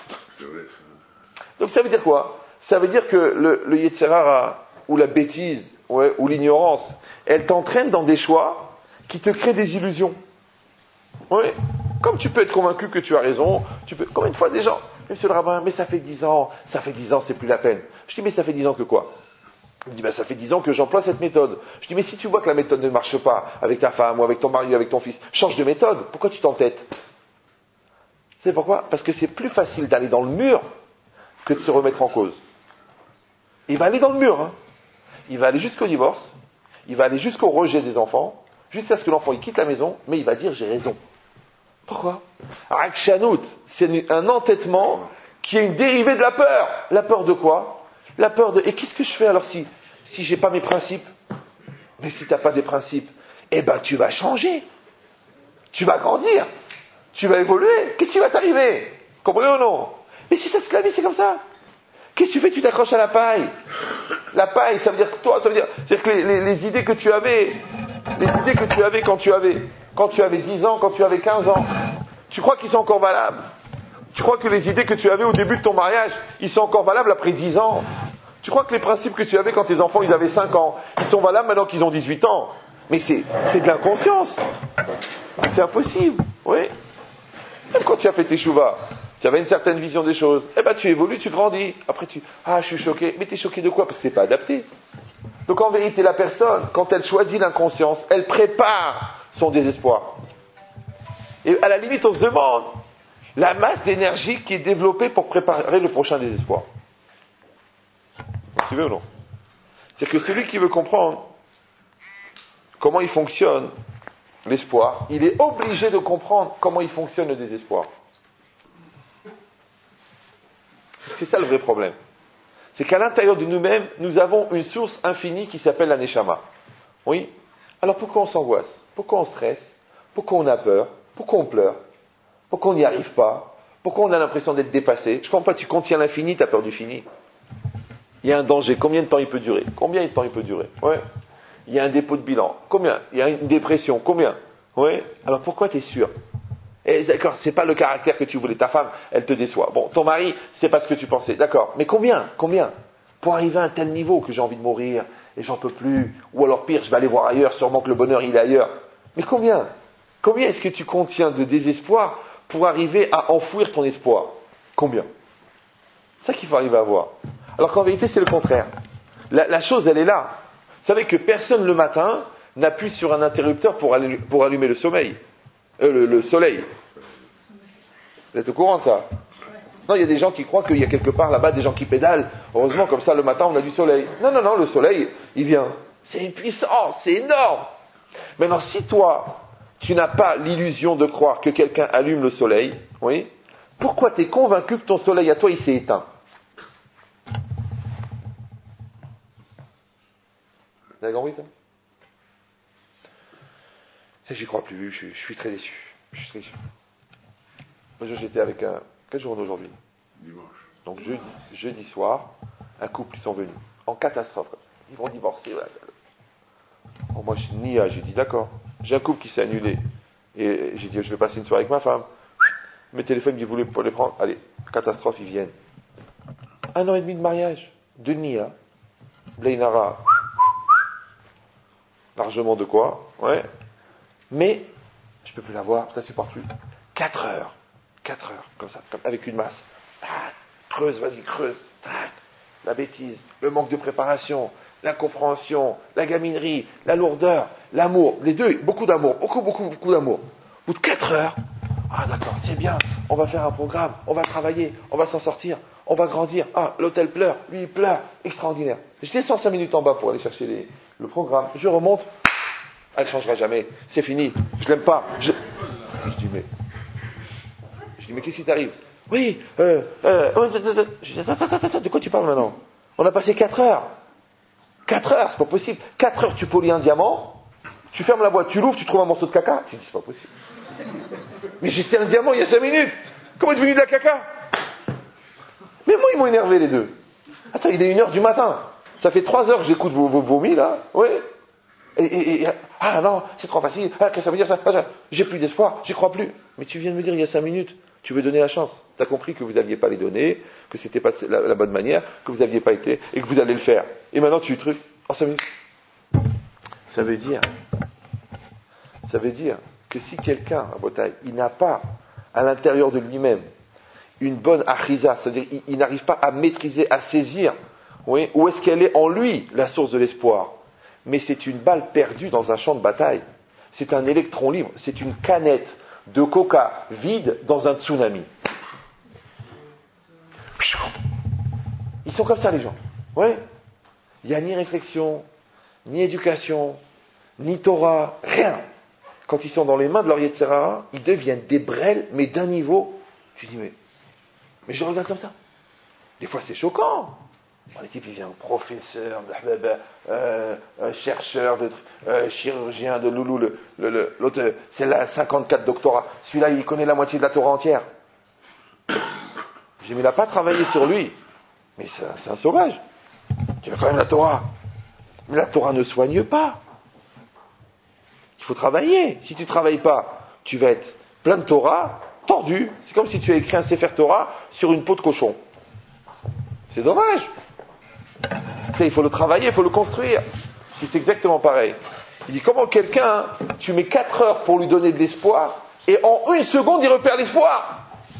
Donc ça veut dire quoi? Ça veut dire que le, le Yetzer Hara, ou la bêtise, ouais, ou l'ignorance, elle t'entraîne dans des choix qui te créent des illusions. Oui. Comme tu peux être convaincu que tu as raison, tu peux. Combien de fois des gens, monsieur le rabbin, mais ça fait dix ans, ça fait dix ans, c'est plus la peine. Je dis, mais ça fait dix ans que quoi? Il me dit, ben ça fait dix ans que j'emploie cette méthode. Je dis, mais si tu vois que la méthode ne marche pas avec ta femme ou avec ton mari ou avec ton fils, change de méthode. Pourquoi tu t'entêtes? C'est pourquoi? Parce que c'est plus facile d'aller dans le mur que de se remettre en cause. Il va aller dans le mur, hein. Il va aller jusqu'au divorce, il va aller jusqu'au rejet des enfants, jusqu'à ce que l'enfant il quitte la maison, mais il va dire j'ai raison. Pourquoi? Rakshanout, c'est un entêtement qui est une dérivée de la peur. La peur de quoi? La peur de... Et qu'est-ce que je fais alors si, si j'ai pas mes principes? Mais si tu n'as pas des principes, eh ben tu vas changer. Tu vas grandir. Tu vas évoluer. Qu'est-ce qui va t'arriver? Comprenez ou non? Mais si ça se la vie, c'est comme ça. Qu'est-ce que tu fais? Tu t'accroches à la paille. La paille, ça veut dire que toi, ça veut dire, c'est-à-dire que les, les, les idées que tu avais, les idées que tu avais quand tu avais, quand tu avais dix ans, quand tu avais quinze ans, tu crois qu'ils sont encore valables? Tu crois que les idées que tu avais au début de ton mariage, ils sont encore valables après dix ans? Tu crois que les principes que tu avais quand tes enfants, ils avaient cinq ans, ils sont valables maintenant qu'ils ont dix-huit ans? Mais c'est, c'est de l'inconscience. C'est impossible, oui. Même quand tu as fait tes chouvas, tu avais une certaine vision des choses. Eh ben, tu évolues, tu grandis. Après, tu, ah, je suis choqué. Mais tu es choqué de quoi? Parce que tu n'es pas adapté. Donc, en vérité, la personne, quand elle choisit l'inconscience, elle prépare son désespoir. Et à la limite, on se demande la masse d'énergie qui est développée pour préparer le prochain désespoir. Vous suivez ou non? C'est que celui qui veut comprendre comment il fonctionne l'espoir, il est obligé de comprendre comment il fonctionne le désespoir. C'est ça le vrai problème. C'est qu'à l'intérieur de nous-mêmes, nous avons une source infinie qui s'appelle la Neshama. Oui? Alors pourquoi on s'angoisse? Pourquoi on stresse? Pourquoi on a peur? Pourquoi on pleure? Pourquoi on n'y arrive pas? Pourquoi on a l'impression d'être dépassé? Je comprends pas, tu contiens l'infini, tu as peur du fini. Il y a un danger, combien de temps il peut durer? Combien de temps il peut durer? Ouais. Il y a un dépôt de bilan, combien? Il y a une dépression, combien? Ouais. Alors pourquoi tu es sûr? Et d'accord, c'est pas le caractère que tu voulais. Ta femme, elle te déçoit. Bon, ton mari, c'est pas ce que tu pensais. D'accord. Mais combien? Combien? Pour arriver à un tel niveau que j'ai envie de mourir et j'en peux plus. Ou alors pire, je vais aller voir ailleurs. Sûrement que le bonheur, il est ailleurs. Mais combien? Combien est-ce que tu contiens de désespoir pour arriver à enfouir ton espoir? Combien? C'est ça qu'il faut arriver à voir. Alors qu'en vérité, c'est le contraire. La, la chose, elle est là. Vous savez que personne le matin n'appuie sur un interrupteur pour allumer, pour allumer le sommeil. Euh, le, le soleil. Vous êtes au courant de ça? Non, il y a des gens qui croient qu'il y a quelque part là-bas des gens qui pédalent. Heureusement, comme ça, le matin, on a du soleil. Non, non, non, le soleil, il vient. C'est une puissance, c'est énorme. Maintenant, si toi, tu n'as pas l'illusion de croire que quelqu'un allume le soleil, oui, pourquoi tu es convaincu que ton soleil à toi, il s'est éteint? Vous avez compris ça? J'y crois plus, je, je suis très déçu. Je suis très déçu. Moi, j'étais avec un... Quel jour on est aujourd'hui? Dimanche. Donc, jeudi, jeudi soir, un couple, ils sont venus. En catastrophe, comme ça. Ils vont divorcer. Voilà. Bon, moi, je nia, j'ai dit, d'accord. J'ai un couple qui s'est annulé. Et j'ai dit, je vais passer une soirée avec ma femme. Mes téléphones, ils voulaient pour les prendre. Allez, catastrophe, ils viennent. Un an et demi de mariage. De nia. Blainara. Largement de quoi? Ouais. Mais, je ne peux plus la voir, je ne la supporte plus. Quatre heures. Quatre heures, comme ça, comme, avec une masse. Ah, creuse, vas-y, creuse. Ah, la bêtise, le manque de préparation, l'incompréhension, la gaminerie, la lourdeur, l'amour. Les deux, beaucoup d'amour, beaucoup, beaucoup, beaucoup d'amour. Au bout de quatre heures, ah d'accord, c'est bien, on va faire un programme, on va travailler, on va s'en sortir, on va grandir. Ah, l'hôtel pleure, lui il pleure, extraordinaire. Je descends cinq minutes en bas pour aller chercher les, le programme, je remonte. Elle ne changera jamais, c'est fini, je l'aime pas. Je, je dis, mais, je dis, mais qu'est-ce qui t'arrive? Oui, euh, euh, je dis, attends, attends, attends, de quoi tu parles maintenant? On a passé quatre heures. quatre heures, c'est pas possible. quatre heures, tu polis un diamant, tu fermes la boîte, tu l'ouvres, tu trouves un morceau de caca. Tu dis, c'est pas possible. Mais j'étais un diamant il y a cinq minutes. Comment est devenu de la caca? Mais moi, ils m'ont énervé les deux. Attends, il est une heure du matin. Ça fait trois heures que j'écoute vos, vos vomis, là. Oui. Et, et, et, ah non, c'est trop facile. Ah, qu'est-ce que ça veut dire ça? Ah, j'ai plus d'espoir, j'y crois plus. Mais tu viens de me dire il y a cinq minutes, tu veux donner la chance. Tu as compris que vous n'aviez pas les données, que c'était pas la, la bonne manière, que vous n'aviez pas été, et que vous allez le faire. Et maintenant tu trucs en cinq minutes. Ça veut dire, ça veut dire que si quelqu'un, à Botaï, il n'a pas à l'intérieur de lui-même une bonne achisa, c'est-à-dire il, il n'arrive pas à maîtriser, à saisir, oui, où est-ce qu'elle est en lui, la source de l'espoir. Mais c'est une balle perdue dans un champ de bataille. C'est un électron libre, c'est une canette de coca vide dans un tsunami. Ils sont comme ça, les gens. Ouais. Il n'y a ni réflexion, ni éducation, ni Torah, rien. Quand ils sont dans les mains de leur Yetzer Hara, ils deviennent des brels, mais d'un niveau. Je dis, mais, mais je regarde comme ça. Des fois, c'est choquant. L'équipe, il vient professeur, euh, euh, chercheur, de, euh, chirurgien, de loulou. Le, le, le, l'autre, c'est la cinquante-quatre doctorats. Celui-là, il connaît la moitié de la Torah entière. J'ai dit, mais il n'a pas travaillé sur lui. Mais c'est, c'est un sauvage. Tu as quand même la Torah. Mais la Torah ne soigne pas. Il faut travailler. Si tu ne travailles pas, tu vas être plein de Torah, tordu. C'est comme si tu as écrit un Sefer Torah sur une peau de cochon. C'est dommage. Parce que ça, il faut le travailler, il faut le construire. C'est exactement pareil. Il dit, comment quelqu'un, tu mets quatre heures pour lui donner de l'espoir, et en une seconde, il repère l'espoir.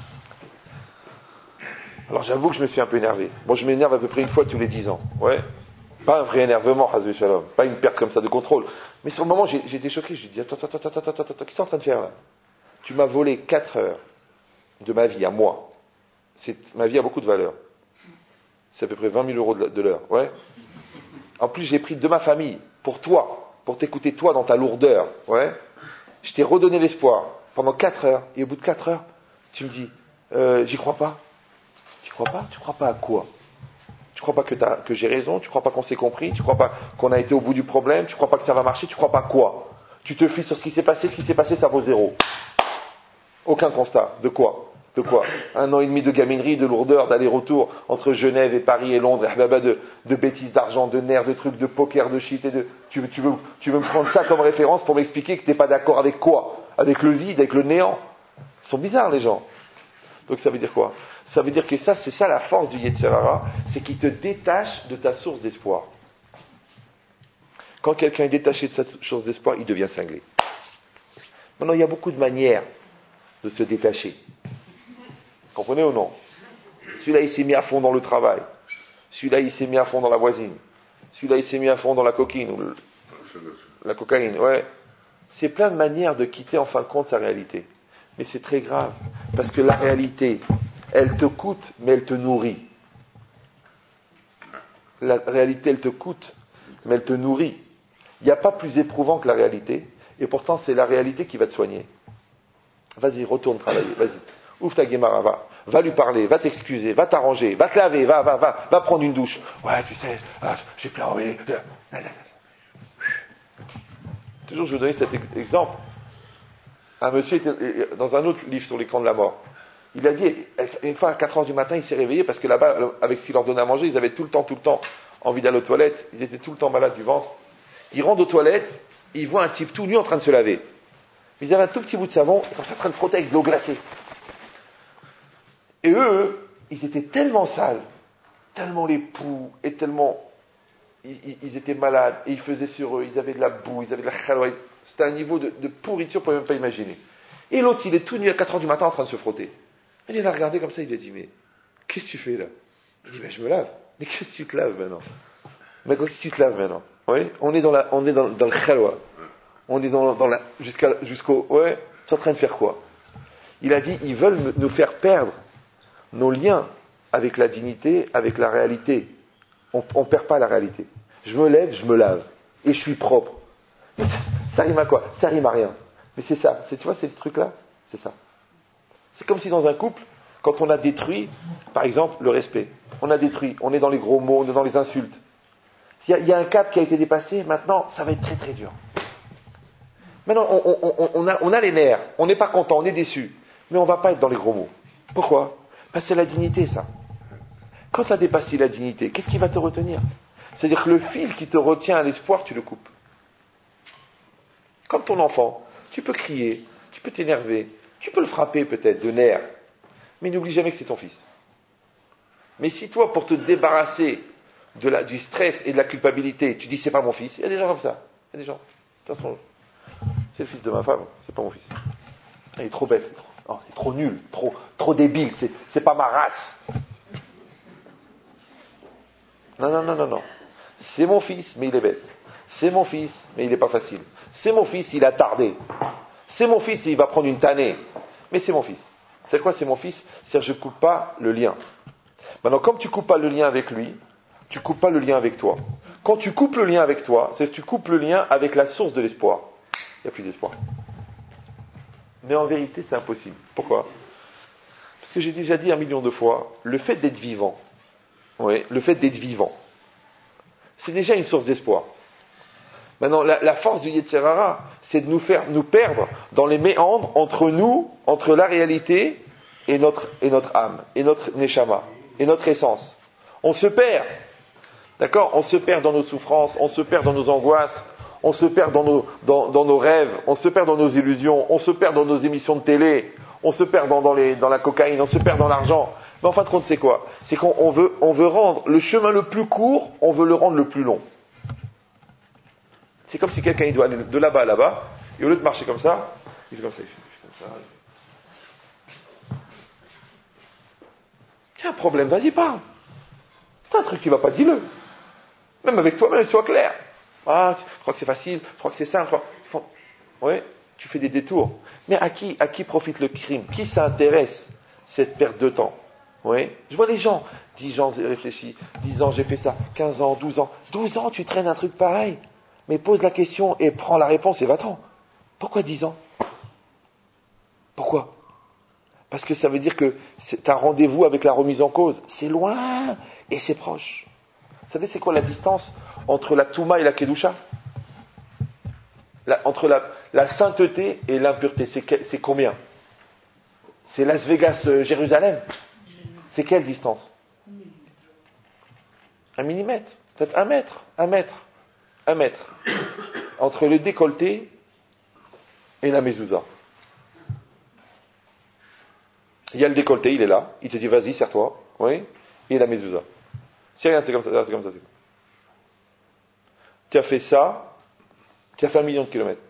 Alors j'avoue que je me suis un peu énervé. Moi, je m'énerve à peu près une fois tous les dix ans. Ouais. Pas un vrai énervement, Hazvé Shalom. Pas une perte comme ça de contrôle. Mais sur le moment, j'ai, j'ai été choqué. J'ai dit, attends, attends, attends, attends, attends, attends, qu'est-ce que tu es en train de faire là? Tu m'as volé quatre heures de ma vie à moi. C'est, ma vie a beaucoup de valeur. C'est à peu près vingt mille euros de l'heure. Ouais. En plus, j'ai pris de ma famille, pour toi, pour t'écouter toi dans ta lourdeur. Ouais. Je t'ai redonné l'espoir pendant quatre heures. Et au bout de quatre heures, tu me dis, euh, j'y crois pas. Tu crois pas? Tu crois pas à quoi? Tu crois pas que, t'as, que j'ai raison? Tu crois pas qu'on s'est compris? Tu crois pas qu'on a été au bout du problème? Tu crois pas que ça va marcher? Tu crois pas quoi? Tu te fies sur ce qui s'est passé, ce qui s'est passé, ça vaut zéro. Aucun constat. De quoi? De quoi? Un an et demi de gaminerie, de lourdeur, d'aller-retour entre Genève et Paris et Londres, de, de bêtises d'argent, de nerfs, de trucs, de poker, de shit et de... Tu veux, tu veux, tu veux me prendre ça comme référence pour m'expliquer que t'es pas d'accord avec quoi? Avec le vide, avec le néant? Ils sont bizarres, les gens. Donc ça veut dire quoi? Ça veut dire que ça, c'est ça la force du Yetzer Hara, c'est qu'il te détache de ta source d'espoir. Quand quelqu'un est détaché de sa source d'espoir, il devient cinglé. Maintenant, il y a beaucoup de manières de se détacher. Comprenez ou non? Celui-là, il s'est mis à fond dans le travail. Celui-là, il s'est mis à fond dans la voisine. Celui-là, il s'est mis à fond dans la coquine, ou le, la cocaïne. Ouais. C'est plein de manières de quitter en fin de compte sa réalité. Mais c'est très grave. Parce que la réalité, elle te coûte, mais elle te nourrit. La réalité, elle te coûte, mais elle te nourrit. Il n'y a pas plus éprouvant que la réalité. Et pourtant, c'est la réalité qui va te soigner. Vas-y, retourne travailler. Vas-y. Ouvre ta Guémara, va. Va lui parler, va t'excuser, va t'arranger, va te laver, va, va, va, va prendre une douche. Ouais, tu sais, ah, j'ai pleuré. Toujours, je vais vous donner cet ex- exemple. Un monsieur était dans un autre livre sur l'écran de la mort. Il a dit, une fois à quatre heures du matin, il s'est réveillé parce que là-bas, avec ce qu'il leur donnait à manger, ils avaient tout le temps, tout le temps envie d'aller aux toilettes. Ils étaient tout le temps malades du ventre. Ils rentrent aux toilettes, ils voient un type tout nu en train de se laver. Ils avaient un tout petit bout de savon, comme ça, en train de frotter avec de l'eau glacée. Et eux, ils étaient tellement sales, tellement les poux, et tellement... Ils, ils étaient malades, et ils faisaient sur eux, ils avaient de la boue, ils avaient de la chalwa. C'était un niveau de, de pourriture qu'on ne peut même pas imaginer. Et l'autre, il est tout nu à quatre heures du matin en train de se frotter. Et il l'a regardé comme ça, il lui a dit, mais qu'est-ce que tu fais là? Il dit, mais je me lave. Mais qu'est-ce que tu te laves maintenant? Mais qu'est-ce que tu te laves maintenant? Oui, on est dans la, on est dans, dans le chalwa. On est dans, dans la, jusqu'à, jusqu'au, ouais, tu es en train de faire quoi? Il a dit, ils veulent nous faire perdre nos liens avec la dignité, avec la réalité. On ne perd pas la réalité. Je me lève, je me lave. Et je suis propre. Ça, ça rime à quoi? Ça rime à rien. Mais c'est ça. C'est, tu vois, ces trucs-là, c'est ça. C'est comme si dans un couple, quand on a détruit, par exemple, le respect, on a détruit, on est dans les gros mots, on est dans les insultes. Il y a, il y a un cap qui a été dépassé, maintenant, ça va être très très dur. Maintenant, on, on, on, on, a, on a les nerfs, on n'est pas content, on est déçu. Mais on ne va pas être dans les gros mots. Pourquoi? Parce que c'est la dignité, ça. Quand tu as dépassé la dignité, qu'est-ce qui va te retenir? C'est-à-dire que le fil qui te retient à l'espoir, tu le coupes. Comme ton enfant, tu peux crier, tu peux t'énerver, tu peux le frapper peut-être de nerfs, mais n'oublie jamais que c'est ton fils. Mais si toi, pour te débarrasser de la, du stress et de la culpabilité, tu dis c'est pas mon fils, il y a des gens comme ça. Il y a des gens. De toute façon, c'est le fils de ma femme, c'est pas mon fils. Il est trop bête, c'est trop, oh, c'est trop nul, trop, trop débile, c'est, c'est pas ma race. Non, non, non, non, non. C'est mon fils, mais il est bête. C'est mon fils, mais il n'est pas facile. C'est mon fils, il a tardé. C'est mon fils et il va prendre une tannée. Mais c'est mon fils. C'est quoi, c'est mon fils? C'est-à-dire, je ne coupe pas le lien. Maintenant, comme tu ne coupes pas le lien avec lui, tu ne coupes pas le lien avec toi. Quand tu coupes le lien avec toi, c'est que tu coupes le lien avec la source de l'espoir. Il n'y a plus d'espoir. Mais en vérité, c'est impossible. Pourquoi? Parce que j'ai déjà dit un million de fois, le fait d'être vivant, oui, le fait d'être vivant, c'est déjà une source d'espoir. Maintenant, la, la force du Yetzer Hara, c'est de nous faire nous perdre dans les méandres entre nous, entre la réalité et notre, et notre âme, et notre neshama, et notre essence. On se perd. D'accord? On se perd dans nos souffrances, on se perd dans nos angoisses, on se perd dans nos, dans, dans nos rêves, on se perd dans nos illusions, on se perd dans nos émissions de télé, on se perd dans, dans, les, dans la cocaïne, on se perd dans l'argent. Mais en fin de compte, c'est quoi? C'est qu'on on veut, on veut rendre le chemin le plus court, on veut le rendre le plus long. C'est comme si quelqu'un il doit aller de là-bas à là-bas, et au lieu de marcher comme ça, il fait comme ça, il fait, il fait comme ça. Il y a un problème, vas-y, parle. T'as un truc qui va pas, dis-le. Même avec toi-même, sois clair. Ah, je crois que c'est facile, je crois que c'est simple. Faut... Oui, tu fais des détours. Mais à qui, à qui profite le crime? Qui s'intéresse cette perte de temps? Oui, je vois les gens. dix ans, j'ai réfléchi. dix ans, j'ai fait ça. quinze ans, douze ans. douze ans, tu traînes un truc pareil. Mais pose la question et prends la réponse et va-t'en. Pourquoi dix ans? Pourquoi? Parce que ça veut dire que c'est un rendez-vous avec la remise en cause. C'est loin et c'est proche. Vous savez, c'est quoi la distance entre la Touma et la Kedusha? la, Entre la, la sainteté et l'impureté, c'est, que, c'est combien? C'est Las Vegas, euh, Jérusalem. C'est quelle distance? Un millimètre, peut-être un mètre, un mètre, un mètre. Entre le décolleté et la mezouza. Il y a le décolleté, il est là. Il te dit, vas-y, serre-toi. Oui. Et la mezouza. C'est rien, c'est comme ça, c'est comme ça. C'est comme ça. Tu as fait ça, tu as fait un million de kilomètres.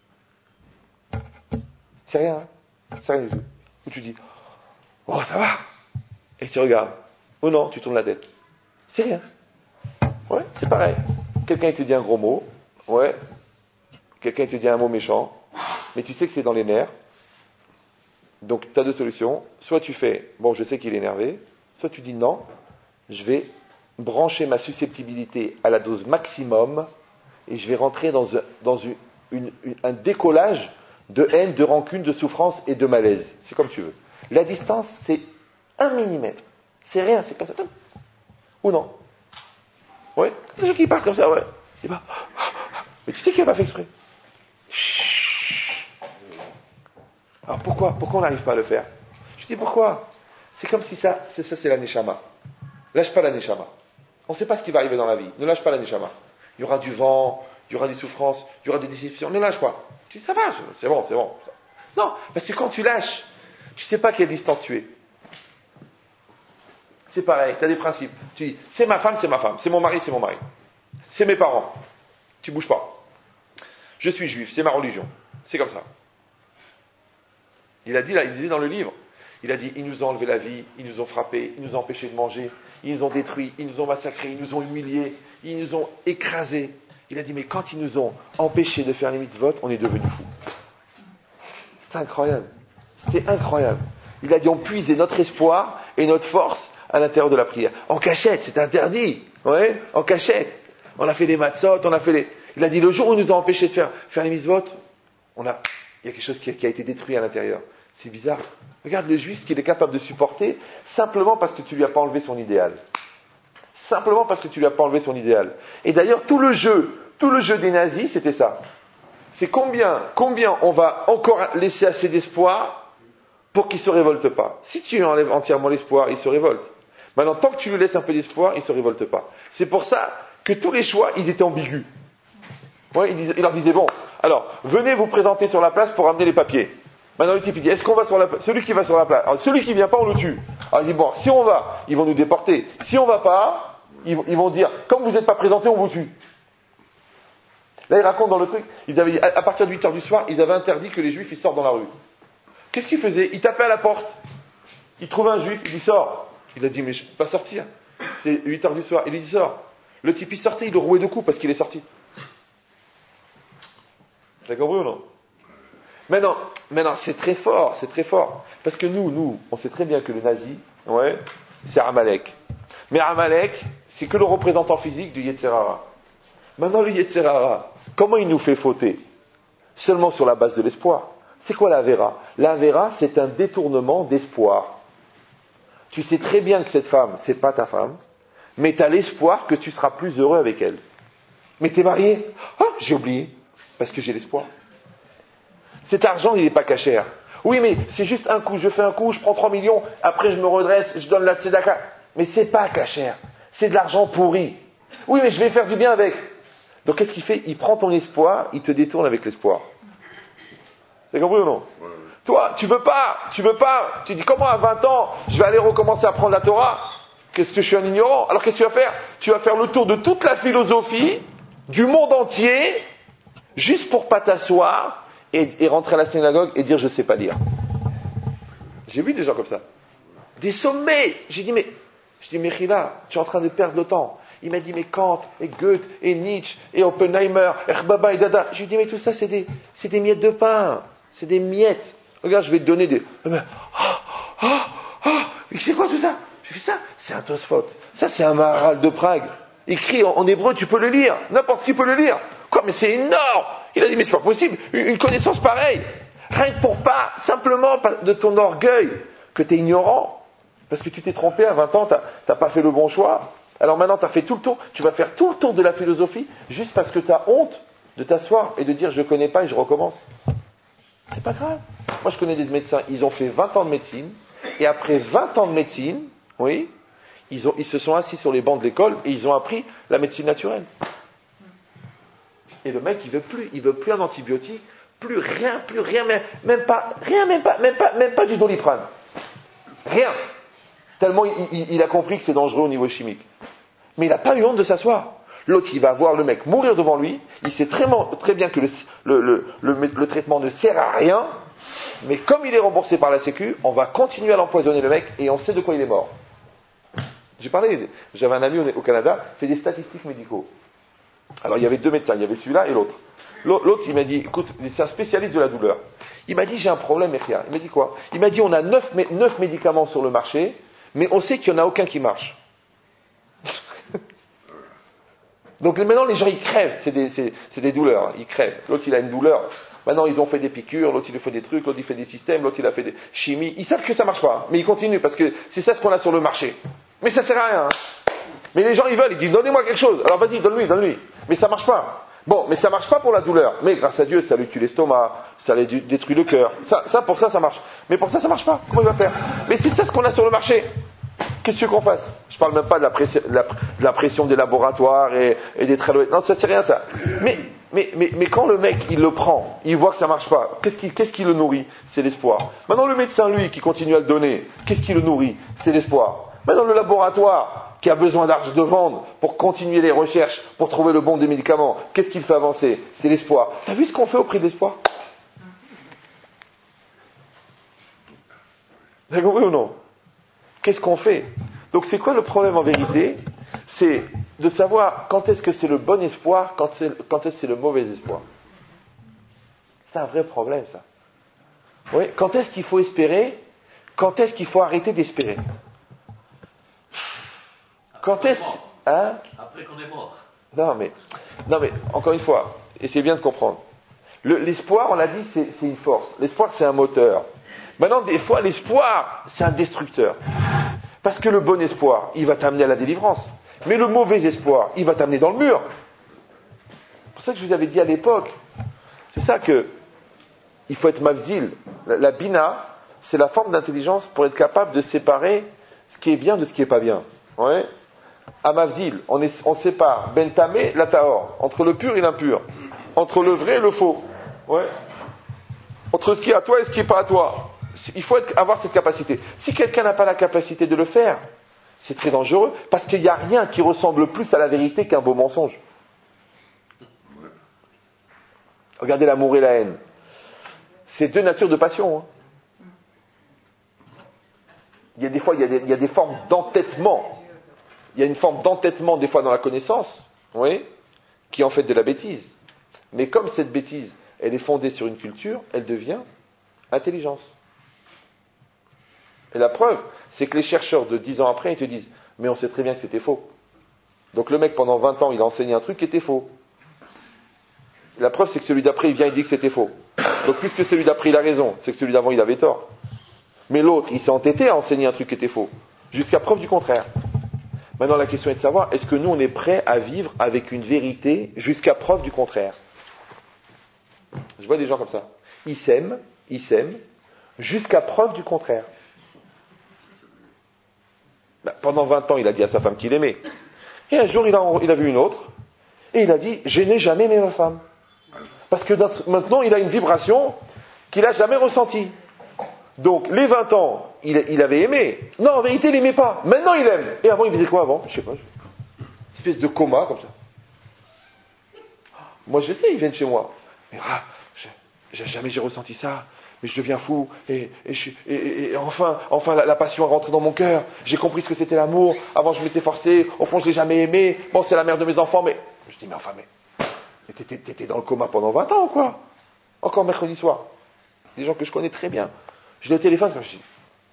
C'est rien, hein. C'est rien du tout. Ou tu dis, oh, ça va. Et tu regardes. Ou non, tu tournes la tête. C'est rien. Ouais, c'est pareil. Quelqu'un te dit un gros mot. Ouais. Quelqu'un te dit un mot méchant. Mais tu sais que c'est dans les nerfs. Donc, tu as deux solutions. Soit tu fais, bon, je sais qu'il est énervé. Soit tu dis non, je vais brancher ma susceptibilité à la dose maximum et je vais rentrer dans, un, dans une, une, une, un décollage de haine, de rancune, de souffrance et de malaise. C'est comme tu veux. La distance, c'est un millimètre. C'est rien, c'est comme ça. Ou non? Oui. Des gens qui partent comme ça, ouais. Et ben, mais tu sais qu'il n'a pas fait exprès. Alors pourquoi, pourquoi on n'arrive pas à le faire? Je dis pourquoi? C'est comme si ça, c'est ça, c'est la neshama. Lâche pas la neshama. On ne sait pas ce qui va arriver dans la vie. Ne lâche pas la neshama. Il y aura du vent, il y aura des souffrances, il y aura des déceptions. Ne lâche pas. Tu dis ça va, c'est bon, c'est bon. Non, parce que quand tu lâches, tu ne sais pas quelle distance tu es. C'est pareil, tu as des principes. Tu dis, c'est ma femme, c'est ma femme. C'est mon mari, c'est mon mari. C'est mes parents. Tu ne bouges pas. Je suis juif, c'est ma religion. C'est comme ça. Il a dit là, il disait dans le livre, il a dit, ils nous ont enlevé la vie, ils nous ont frappés, ils nous ont empêchés de manger, ils nous ont détruits, ils nous ont massacrés, ils nous ont humiliés, ils nous ont écrasés. Il a dit, mais quand ils nous ont empêchés de faire les mitzvot, on est devenus fous. C'est incroyable. C'était incroyable. Il a dit, on puisait notre espoir et notre force à l'intérieur de la prière. En cachette, c'est interdit. Ouais, en cachette. On a fait des matzot, on a fait les... Il a dit, le jour où ils nous ont empêchés de faire, faire les mitzvot, on a... il y a quelque chose qui a, qui a été détruit à l'intérieur. C'est bizarre. Regarde le juif, ce qu'il est capable de supporter, simplement parce que tu lui as pas enlevé son idéal. Simplement parce que tu lui as pas enlevé son idéal. Et d'ailleurs, tout le jeu, tout le jeu des nazis, c'était ça. C'est combien, combien on va encore laisser assez d'espoir pour qu'il ne se révolte pas. Si tu lui enlèves entièrement l'espoir, il se révolte. Maintenant, tant que tu lui laisses un peu d'espoir, il ne se révolte pas. C'est pour ça que tous les choix, ils étaient ambigus. Ouais, il, disait, il leur disait, bon, alors, venez vous présenter sur la place pour amener les papiers. Maintenant, le type, il dit, est-ce qu'on va sur la place? Celui qui va sur la place. Alors, celui qui ne vient pas, on le tue. Alors, il dit, bon, si on va, ils vont nous déporter. Si on ne va pas, ils, ils vont dire, comme vous n'êtes pas présenté, on vous tue. Là, il raconte dans le truc, ils avaient, à, à partir de huit heures du soir, ils avaient interdit que les juifs, ils sortent dans la rue. Qu'est-ce qu'ils faisaient? Ils tapaient à la porte. Ils trouvaient un juif, il dit, sors. Il a dit, mais je ne peux pas sortir. C'est huit heures du soir. Il lui dit, sors. Le type, il sortait, il le rouait de coups parce qu'il est sorti. T'as compris ou non? Maintenant, maintenant, c'est très fort, c'est très fort. Parce que nous, nous, on sait très bien que le nazi, ouais, c'est Amalek. Mais Amalek, c'est que le représentant physique du Yetzer Hara. Maintenant, le Yetzer Hara, comment il nous fait fauter? Seulement sur la base de l'espoir. C'est quoi la Vera? La Vera, c'est un détournement d'espoir. Tu sais très bien que cette femme, c'est pas ta femme, mais tu as l'espoir que tu seras plus heureux avec elle. Mais tu es marié? Ah, j'ai oublié, parce que j'ai l'espoir. Cet argent, il n'est pas cachère. Oui, mais c'est juste un coup, je fais un coup, je prends trois millions, après je me redresse, je donne la tzedaka. Mais c'est pas cachère, c'est de l'argent pourri. Oui, mais je vais faire du bien avec. Donc qu'est-ce qu'il fait? Il prend ton espoir, il te détourne avec l'espoir. T'as compris ou non? Ouais. Toi, tu veux pas, tu veux pas. Tu dis comment à vingt ans, je vais aller recommencer à prendre la Torah? Qu'est-ce que je suis un ignorant? Alors qu'est-ce que tu vas faire? Tu vas faire le tour de toute la philosophie, du monde entier, juste pour pas t'asseoir et, et rentrer à la synagogue et dire je sais pas lire. J'ai vu des gens comme ça. Des sommets. J'ai dit mais, je dis Mechila, tu es en train de perdre le temps. Il m'a dit, mais Kant, et Goethe, et Nietzsche, et Oppenheimer, et Rbaba, et Dada. Je lui ai dit, mais tout ça, c'est des, c'est des miettes de pain. C'est des miettes. Regarde, je vais te donner des... Ah, ah, ah, mais c'est quoi tout ça? Je fais ça, c'est un Tosfot. Ça, c'est un Maharal de Prague. Écrit en, en hébreu, tu peux le lire. N'importe qui peut le lire. Quoi, mais c'est énorme. Il a dit, mais c'est pas possible. Une, une connaissance pareille. Rien que pour pas, simplement de ton orgueil, que tu es ignorant. Parce que tu t'es trompé à vingt ans, tu n'as pas fait le bon choix. Alors maintenant, tu as fait tout le tour, tu vas faire tout le tour de la philosophie, juste parce que tu as honte de t'asseoir et de dire je ne connais pas et je recommence. C'est pas grave. Moi, je connais des médecins, ils ont fait vingt ans de médecine, et après vingt ans de médecine, oui, ils, ont, ils se sont assis sur les bancs de l'école et ils ont appris la médecine naturelle. Et le mec, il veut plus, il veut plus un antibiotique, plus rien, plus rien, même, même pas, rien, même pas, même pas, même pas du Doliprane. Rien. Tellement il, il, il a compris que c'est dangereux au niveau chimique. Mais il n'a pas eu honte de s'asseoir. L'autre, il va voir le mec mourir devant lui. Il sait très, très bien que le, le, le, le, le traitement ne sert à rien. Mais comme il est remboursé par la Sécu, on va continuer à l'empoisonner le mec et on sait de quoi il est mort. J'ai parlé, j'avais un ami au Canada, il fait des statistiques médicaux. Alors il y avait deux médecins, il y avait celui-là et l'autre. L'autre, il m'a dit, écoute, c'est un spécialiste de la douleur. Il m'a dit, j'ai un problème, Echia. Il m'a dit quoi? Il m'a dit, on a neuf, neuf médicaments sur le marché, mais on sait qu'il n'y en a aucun qui marche. Donc maintenant, les gens, ils crèvent. C'est des, c'est, c'est des douleurs. Ils crèvent. L'autre, il a une douleur. Maintenant, ils ont fait des piqûres. L'autre, il fait des trucs. L'autre, il fait des systèmes. L'autre, il a fait des chimies. Ils savent que ça marche pas. Mais ils continuent parce que c'est ça ce qu'on a sur le marché. Mais ça sert à rien. Hein. Mais les gens, ils veulent. Ils disent, donnez-moi quelque chose. Alors vas-y, donne-lui, donne-lui. Mais ça marche pas. Bon, mais ça marche pas pour la douleur. Mais grâce à Dieu, ça lui tue l'estomac. Ça lui détruit le cœur. Ça, ça, pour ça, ça marche. Mais pour ça, ça marche pas. Comment il va faire? Mais c'est ça ce qu'on a sur le marché. Qu'est-ce que tu veux qu'on fasse? Je parle même pas de la pression, de la, de la pression des laboratoires et, et des trailers. Non, ça c'est rien ça. Mais, mais, mais, mais quand le mec il le prend, il voit que ça marche pas. Qu'est-ce qui, qu'est-ce qui le nourrit? C'est l'espoir. Maintenant le médecin lui qui continue à le donner, qu'est-ce qui le nourrit? C'est l'espoir. Maintenant le laboratoire qui a besoin d'argent de vendre pour continuer les recherches, pour trouver le bon des médicaments, qu'est-ce qui le fait avancer? C'est l'espoir. T'as vu ce qu'on fait au prix de l'espoir? Vous avez compris ou non? Qu'est-ce qu'on fait? Donc c'est quoi le problème en vérité? C'est de savoir quand est-ce que c'est le bon espoir, quand, c'est, quand est-ce que c'est le mauvais espoir. C'est un vrai problème ça. Oui, quand est-ce qu'il faut espérer? Quand est-ce qu'il faut arrêter d'espérer? Quand est-ce... Hein? Après qu'on est mort. Non mais, non mais, encore une fois, essayez bien de comprendre. Le, l'espoir, on l'a dit, c'est, c'est une force. L'espoir, c'est un moteur. Maintenant, des fois, l'espoir, c'est un destructeur. Parce que le bon espoir, il va t'amener à la délivrance. Mais le mauvais espoir, il va t'amener dans le mur. C'est pour ça que je vous avais dit à l'époque, c'est ça que il faut être mavdil. La, la bina, c'est la forme d'intelligence pour être capable de séparer ce qui est bien de ce qui est pas bien. Ouais. À mavdil, on, est, on sépare ben tamé, la tahor, entre le pur et l'impur, entre le vrai et le faux. Ouais. Entre ce qui est à toi et ce qui n'est pas à toi. Il faut être, avoir cette capacité. Si quelqu'un n'a pas la capacité de le faire, c'est très dangereux, parce qu'il n'y a rien qui ressemble plus à la vérité qu'un beau mensonge. Regardez l'amour et la haine. C'est deux natures de passion. Hein. Il y a des fois, il y a des, il y a des formes d'entêtement. Il y a une forme d'entêtement des fois dans la connaissance, oui, qui est en fait de la bêtise. Mais comme cette bêtise, elle est fondée sur une culture, elle devient intelligence. Et la preuve, c'est que les chercheurs de dix ans après, ils te disent, mais on sait très bien que c'était faux. Donc le mec, pendant vingt ans, il a enseigné un truc qui était faux. La preuve, c'est que celui d'après, il vient et dit que c'était faux. Donc puisque celui d'après, il a raison, c'est que celui d'avant, il avait tort. Mais l'autre, il s'est entêté à enseigner un truc qui était faux. Jusqu'à preuve du contraire. Maintenant, la question est de savoir, est-ce que nous, on est prêt à vivre avec une vérité jusqu'à preuve du contraire? Je vois des gens comme ça. Ils s'aiment, ils s'aiment, jusqu'à preuve du contraire. Ben, pendant vingt ans, il a dit à sa femme qu'il aimait. Et un jour, il a, il a vu une autre, et il a dit, je n'ai jamais aimé ma femme. Parce que maintenant, il a une vibration qu'il n'a jamais ressentie. Donc, les vingt ans, il, il avait aimé. Non, en vérité, il n'aimait pas. Maintenant, il aime. Et avant, il faisait quoi avant? Je sais pas. Une espèce de coma, comme ça. Moi, je sais, ils viennent chez moi. Mais ah, je, jamais j'ai ressenti ça. Mais je deviens fou. Et, et, je, et, et enfin, enfin la, la passion est rentrée dans mon cœur. J'ai compris ce que c'était l'amour. Avant, je m'étais forcé. Au fond, je ne l'ai jamais aimé. Bon, c'est la mère de mes enfants. Mais je dis, mais enfin, mais, mais t'étais, t'étais dans le coma pendant vingt ans ou quoi? Encore mercredi soir. Des gens que je connais très bien. Je l'ai au téléphone quand je dis.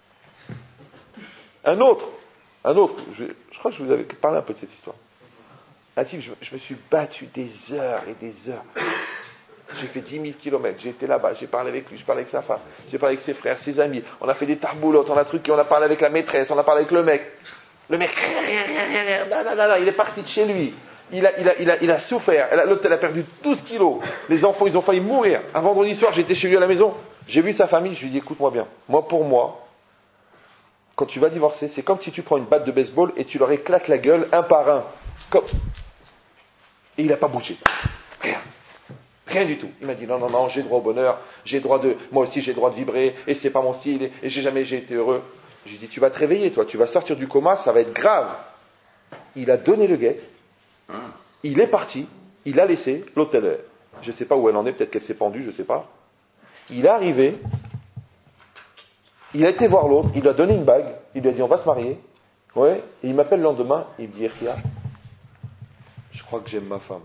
Un autre, un autre, je, je crois que je vous avais parlé un peu de cette histoire. Un type, je, je me suis battu des heures et des heures. J'ai fait dix mille kilomètres, j'ai été là-bas, j'ai parlé avec lui, j'ai parlé avec sa femme, j'ai parlé avec ses frères, ses amis, on a fait des tarboulottes, on a truqué, on a parlé avec la maîtresse, on a parlé avec le mec. Le mec, là, là, là, là, il est parti de chez lui. Il a, il a, il a, il a souffert. L'autre, elle a perdu douze kilos. Les enfants, ils ont failli mourir. Un vendredi soir, j'étais chez lui à la maison. J'ai vu sa famille, je lui ai dit, écoute-moi bien. Moi, pour moi, quand tu vas divorcer, c'est comme si tu prends une batte de baseball et tu leur éclates la gueule un par un. Comme... Et il n'a pas bougé. Rien. Rien du tout. Il m'a dit, non, non, non, j'ai droit au bonheur. J'ai droit de, moi aussi, j'ai droit de vibrer. Et c'est pas mon style. Et, et j'ai jamais, j'ai été heureux. J'ai dit, tu vas te réveiller, toi. Tu vas sortir du coma, ça va être grave. Il a donné le guet. Il est parti. Il a laissé l'hôtel. Je ne sais pas où elle en est. Peut-être qu'elle s'est pendue, je ne sais pas. Il est arrivé, il a été voir l'autre, il lui a donné une bague, il lui a dit on va se marier. Ouais, et il m'appelle le lendemain, il me dit Ria, je crois que j'aime ma femme.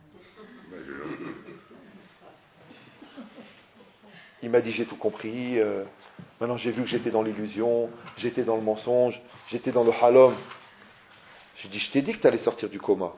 Il m'a dit j'ai tout compris, euh, maintenant j'ai vu que j'étais dans l'illusion, j'étais dans le mensonge, j'étais dans le halom. J'ai dit je t'ai dit que tu allais sortir du coma.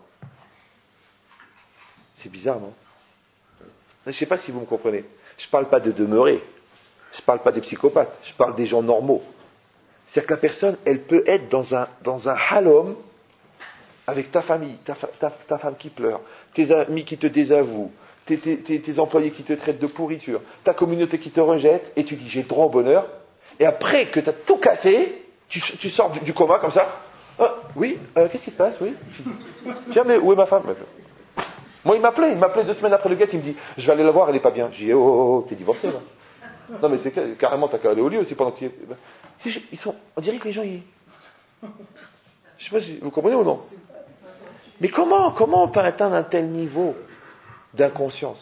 C'est bizarre, non? Je ne sais pas si vous me comprenez. Je ne parle pas de demeurer. Je ne parle pas des psychopathes. Je parle des gens normaux. C'est-à-dire que la personne, elle peut être dans un, dans un halom avec ta famille, ta, ta, ta femme qui pleure, tes amis qui te désavouent, tes, tes, tes, tes employés qui te traitent de pourriture, ta communauté qui te rejette, et tu dis j'ai droit au bonheur. Et après que tu as tout cassé, tu, tu sors du, du coma comme ça. Ah, oui, euh, qu'est-ce qui se passe? Oui. Tiens, mais où est ma femme? Moi, il m'appelait, il m'appelait deux semaines après le guet, il me dit, je vais aller la voir, elle est pas bien. Je dis, oh, oh, oh, t'es divorcé, là. Non, mais c'est carrément, t'as qu'à aller au lit aussi pendant que tu es. Ils sont, on dirait que les gens, ils. Je sais pas si vous comprenez ou non. Mais comment, comment on peut atteindre un tel niveau d'inconscience?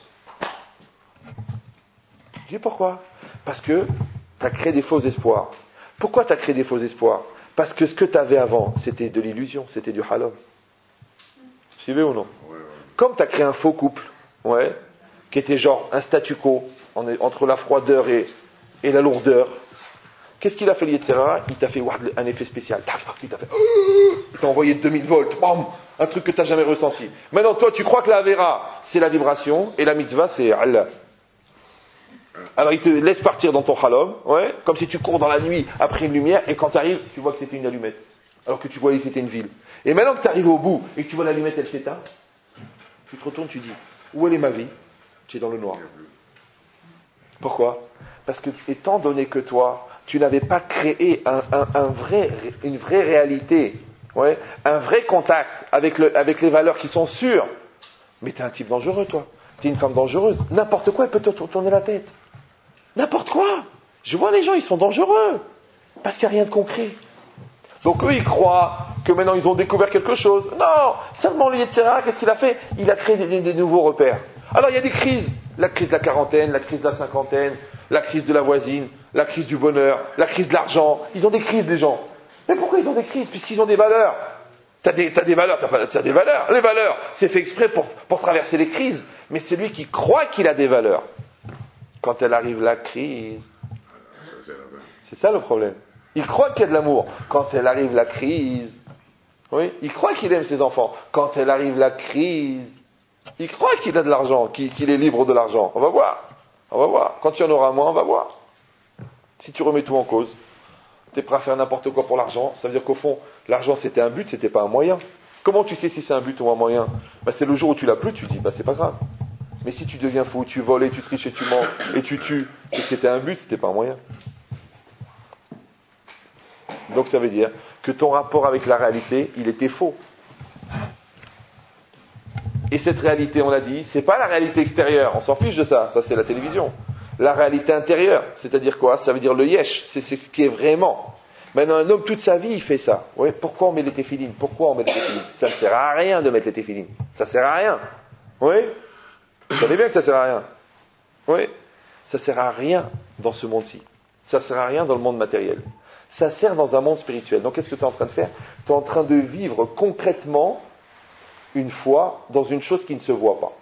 Je dis pourquoi? Parce que t'as créé des faux espoirs. Pourquoi t'as créé des faux espoirs? Parce que ce que t'avais avant, c'était de l'illusion, c'était du halom. Vous suivez ou non? Comme tu as créé un faux couple, ouais, qui était genre un statu quo, entre la froideur et, et la lourdeur, qu'est-ce qu'il a fait, l'Yetzirah? Il t'a fait un effet spécial. Il t'a fait, il t'a envoyé deux mille volts, bam, un truc que tu n'as jamais ressenti. Maintenant, toi, tu crois que la Avera, c'est la vibration, et la mitzvah, c'est Allah. Alors, il te laisse partir dans ton halom, ouais, comme si tu cours dans la nuit après une lumière, et quand tu arrives, tu vois que c'était une allumette, alors que tu voyais que c'était une ville. Et maintenant que tu arrives au bout, et que tu vois l'allumette, elle s'éteint, tu te retournes, tu dis, où elle est ma vie? Tu es dans le noir. Pourquoi? Parce que, étant donné que toi, tu n'avais pas créé un, un, un vrai, une vraie réalité, ouais, un vrai contact avec, le, avec les valeurs qui sont sûres, mais tu es un type dangereux, toi. Tu es une femme dangereuse. N'importe quoi, elle peut te tourner la tête. N'importe quoi. Je vois les gens, ils sont dangereux. Parce qu'il n'y a rien de concret. Donc eux, ils croient que maintenant ils ont découvert quelque chose. Non, seulement le Yetzirah, qu'est-ce qu'il a fait? Il a créé des, des, des nouveaux repères. Alors il y a des crises. La crise de la quarantaine, la crise de la cinquantaine, la crise de la voisine, la crise du bonheur, la crise de l'argent. Ils ont des crises, les gens. Mais pourquoi ils ont des crises? Puisqu'ils ont des valeurs. T'as des, t'as des valeurs, t'as pas, t'as des valeurs. Les valeurs, c'est fait exprès pour, pour traverser les crises. Mais celui qui croit qu'il a des valeurs, quand elle arrive la crise, c'est ça le problème. Il croit qu'il y a de l'amour. Quand elle arrive la crise, oui, il croit qu'il aime ses enfants. Quand elle arrive la crise, il croit qu'il a de l'argent, qu'il, qu'il est libre de l'argent. On va voir. On va voir. Quand il y en aura moins, on va voir. Si tu remets tout en cause, tu es prêt à faire n'importe quoi pour l'argent, ça veut dire qu'au fond, l'argent c'était un but, c'était pas un moyen. Comment tu sais si c'est un but ou un moyen? Ben, c'est le jour où tu l'as plus, tu dis, ben, c'est pas grave. Mais si tu deviens fou, tu voles et tu triches et tu mens et tu tues, et que c'était un but, c'était pas un moyen. Donc ça veut dire que ton rapport avec la réalité, il était faux. Et cette réalité, on l'a dit, c'est pas la réalité extérieure, on s'en fiche de ça, ça c'est la télévision. La réalité intérieure, c'est-à-dire quoi? Ça veut dire le yesh, c'est, c'est ce qui est vraiment. Maintenant, un homme, toute sa vie, il fait ça. Oui, pourquoi on met les téphilines? Pourquoi on met les téphilines? Ça ne sert à rien de mettre les téphilines. Ça ne sert à rien. Oui? Vous savez bien que ça ne sert à rien. Oui? Ça ne sert à rien dans ce monde-ci. Ça ne sert à rien dans le monde matériel. Ça sert dans un monde spirituel. Donc, qu'est-ce que tu es en train de faire? Tu es en train de vivre concrètement une foi dans une chose qui ne se voit pas.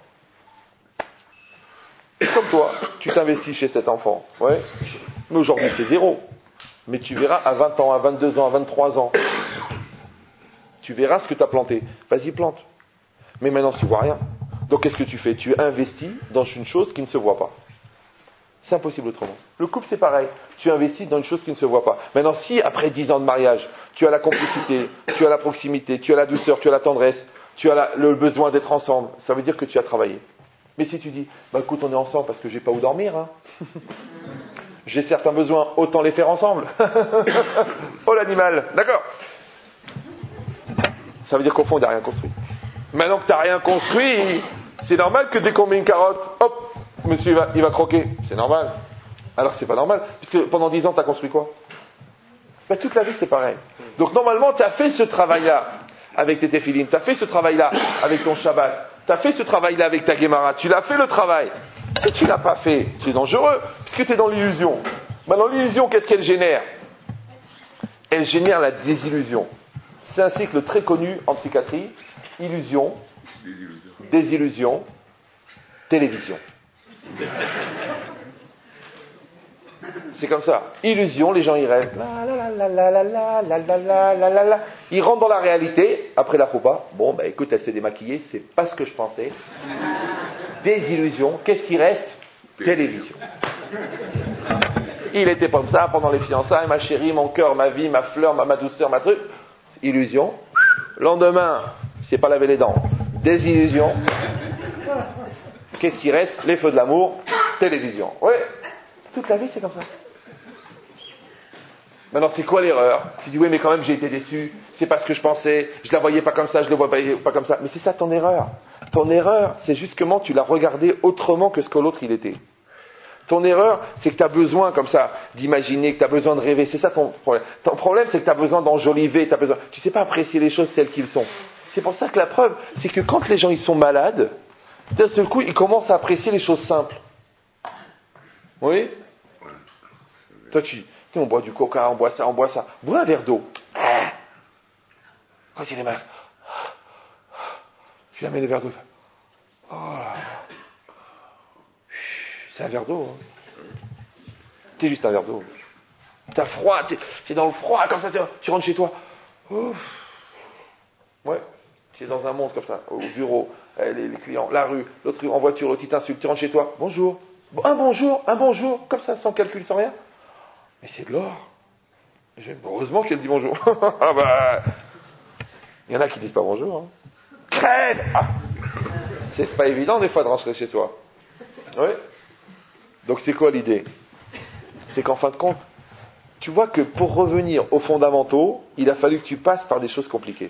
Comme toi, tu t'investis chez cet enfant. Ouais. Mais aujourd'hui, c'est zéro. Mais tu verras à vingt ans, à vingt-deux ans, à vingt-trois ans. Tu verras ce que tu as planté. Vas-y, plante. Mais maintenant, tu ne vois rien. Donc, qu'est-ce que tu fais? Tu investis dans une chose qui ne se voit pas. C'est impossible autrement. Le couple, c'est pareil. Tu investis dans une chose qui ne se voit pas. Maintenant, si après dix ans de mariage, tu as la complicité, tu as la proximité, tu as la douceur, tu as la tendresse, tu as la, le besoin d'être ensemble, ça veut dire que tu as travaillé. Mais si tu dis, bah écoute, on est ensemble parce que j'ai pas où dormir, hein. J'ai certains besoins, autant les faire ensemble. Oh l'animal, d'accord. Ça veut dire qu'au fond, tu n'as rien construit. Maintenant que tu n'as rien construit, c'est normal que dès qu'on met une carotte, hop, monsieur il va, il va croquer. C'est normal. Alors que c'est pas normal, puisque pendant dix ans, tu as construit quoi? Ben, toute la vie, c'est pareil. Donc normalement, tu as fait ce travail-là avec tes téphilines, tu as fait ce travail-là avec ton Shabbat, tu as fait ce travail-là avec ta Gemara, tu l'as fait le travail. Si tu ne l'as pas fait, tu es dangereux, puisque tu es dans l'illusion. Maintenant, l'illusion, qu'est-ce qu'elle génère? Elle génère la désillusion. C'est un cycle très connu en psychiatrie. Illusion, désillusion, désillusion télévision. C'est comme ça. Illusion, les gens y rêvent. La, la, la, la, la, la, la, la, la, la, la, la. Ils rentrent dans la réalité. Après la choupa, bon, bah écoute, elle s'est démaquillée, c'est pas ce que je pensais. Désillusion. Qu'est-ce qui reste? Télévision. Il était comme ça pendant les fiançailles, ma chérie, mon cœur, ma vie, ma fleur, ma, ma douceur, ma truc. Illusion. Lendemain, il s'est pas lavé les dents. Désillusion. Qu'est-ce qui reste? Les feux de l'amour. Télévision. Oui. Toute la vie, c'est comme ça. Maintenant, c'est quoi l'erreur? Tu dis, oui, mais quand même, j'ai été déçu. C'est pas ce que je pensais. Je la voyais pas comme ça, je le vois pas, pas comme ça. Mais c'est ça ton erreur. Ton erreur, c'est justement, tu l'as regardé autrement que ce que l'autre il était. Ton erreur, c'est que tu as besoin, comme ça, d'imaginer, que tu as besoin de rêver. C'est ça ton problème. Ton problème, c'est que tu as besoin d'enjoliver. T'as besoin... Tu sais pas apprécier les choses telles qu'elles sont. C'est pour ça que la preuve, c'est que quand les gens ils sont malades, d'un seul coup, ils commencent à apprécier les choses simples. Oui? Toi, tu, tu on boit du coca, on boit ça, on boit ça. Bois un verre d'eau. Quand il est mal, tu amènes le verre d'eau. Oh là là. C'est un verre d'eau. Hein. T'es juste un verre d'eau. T'as froid, t'es, t'es dans le froid, comme ça, tu rentres chez toi. Ouf. Ouais, tu es dans un monde comme ça, au bureau, les, les clients, la rue, l'autre rue, en voiture, l'autre t'insulte, tu rentres chez toi. Bonjour. Un bonjour, un bonjour, comme ça, sans calcul, sans rien. Mais c'est de l'or. Heureusement qu'elle dit bonjour. Ah bah, il y en a qui disent pas bonjour. Hein. Crève ah. C'est pas évident des fois de rentrer chez soi. Oui. Donc c'est quoi l'idée? C'est qu'en fin de compte, tu vois que pour revenir aux fondamentaux, il a fallu que tu passes par des choses compliquées.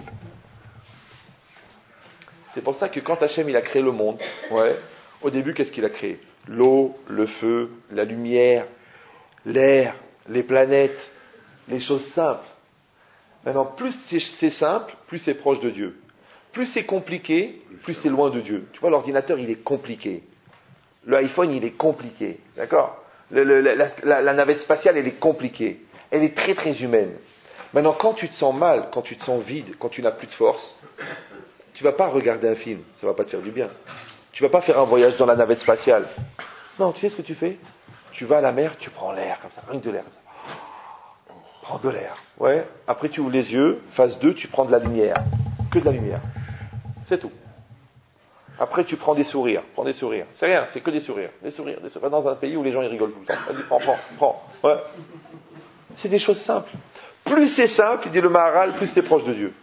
C'est pour ça que quand Hachem il a créé le monde, ouais, au début qu'est-ce qu'il a créé? L'eau, le feu, la lumière, l'air, les planètes, les choses simples. Maintenant, plus c'est, c'est simple, plus c'est proche de Dieu. Plus c'est compliqué, plus c'est loin de Dieu. Tu vois, l'ordinateur, il est compliqué. Le iPhone, il est compliqué. D'accord? le, le, la, la, la navette spatiale, elle est compliquée. Elle est très, très humaine. Maintenant, quand tu te sens mal, quand tu te sens vide, quand tu n'as plus de force, tu ne vas pas regarder un film, ça ne va pas te faire du bien. Tu ne vas pas faire un voyage dans la navette spatiale. Non, tu sais ce que tu fais? Tu vas à la mer, tu prends l'air comme ça, rien que de l'air. Prends de l'air. Ouais. Après, tu ouvres les yeux, phase deux, tu prends de la lumière. Que de la lumière. C'est tout. Après, tu prends des sourires. Prends des sourires. C'est rien, c'est que des sourires. Des sourires, des sourires. Dans un pays où les gens ils rigolent tout le temps. Vas-y, prends, prends, prends. Ouais. C'est des choses simples. Plus c'est simple, il dit le Maharal, plus c'est proche de Dieu.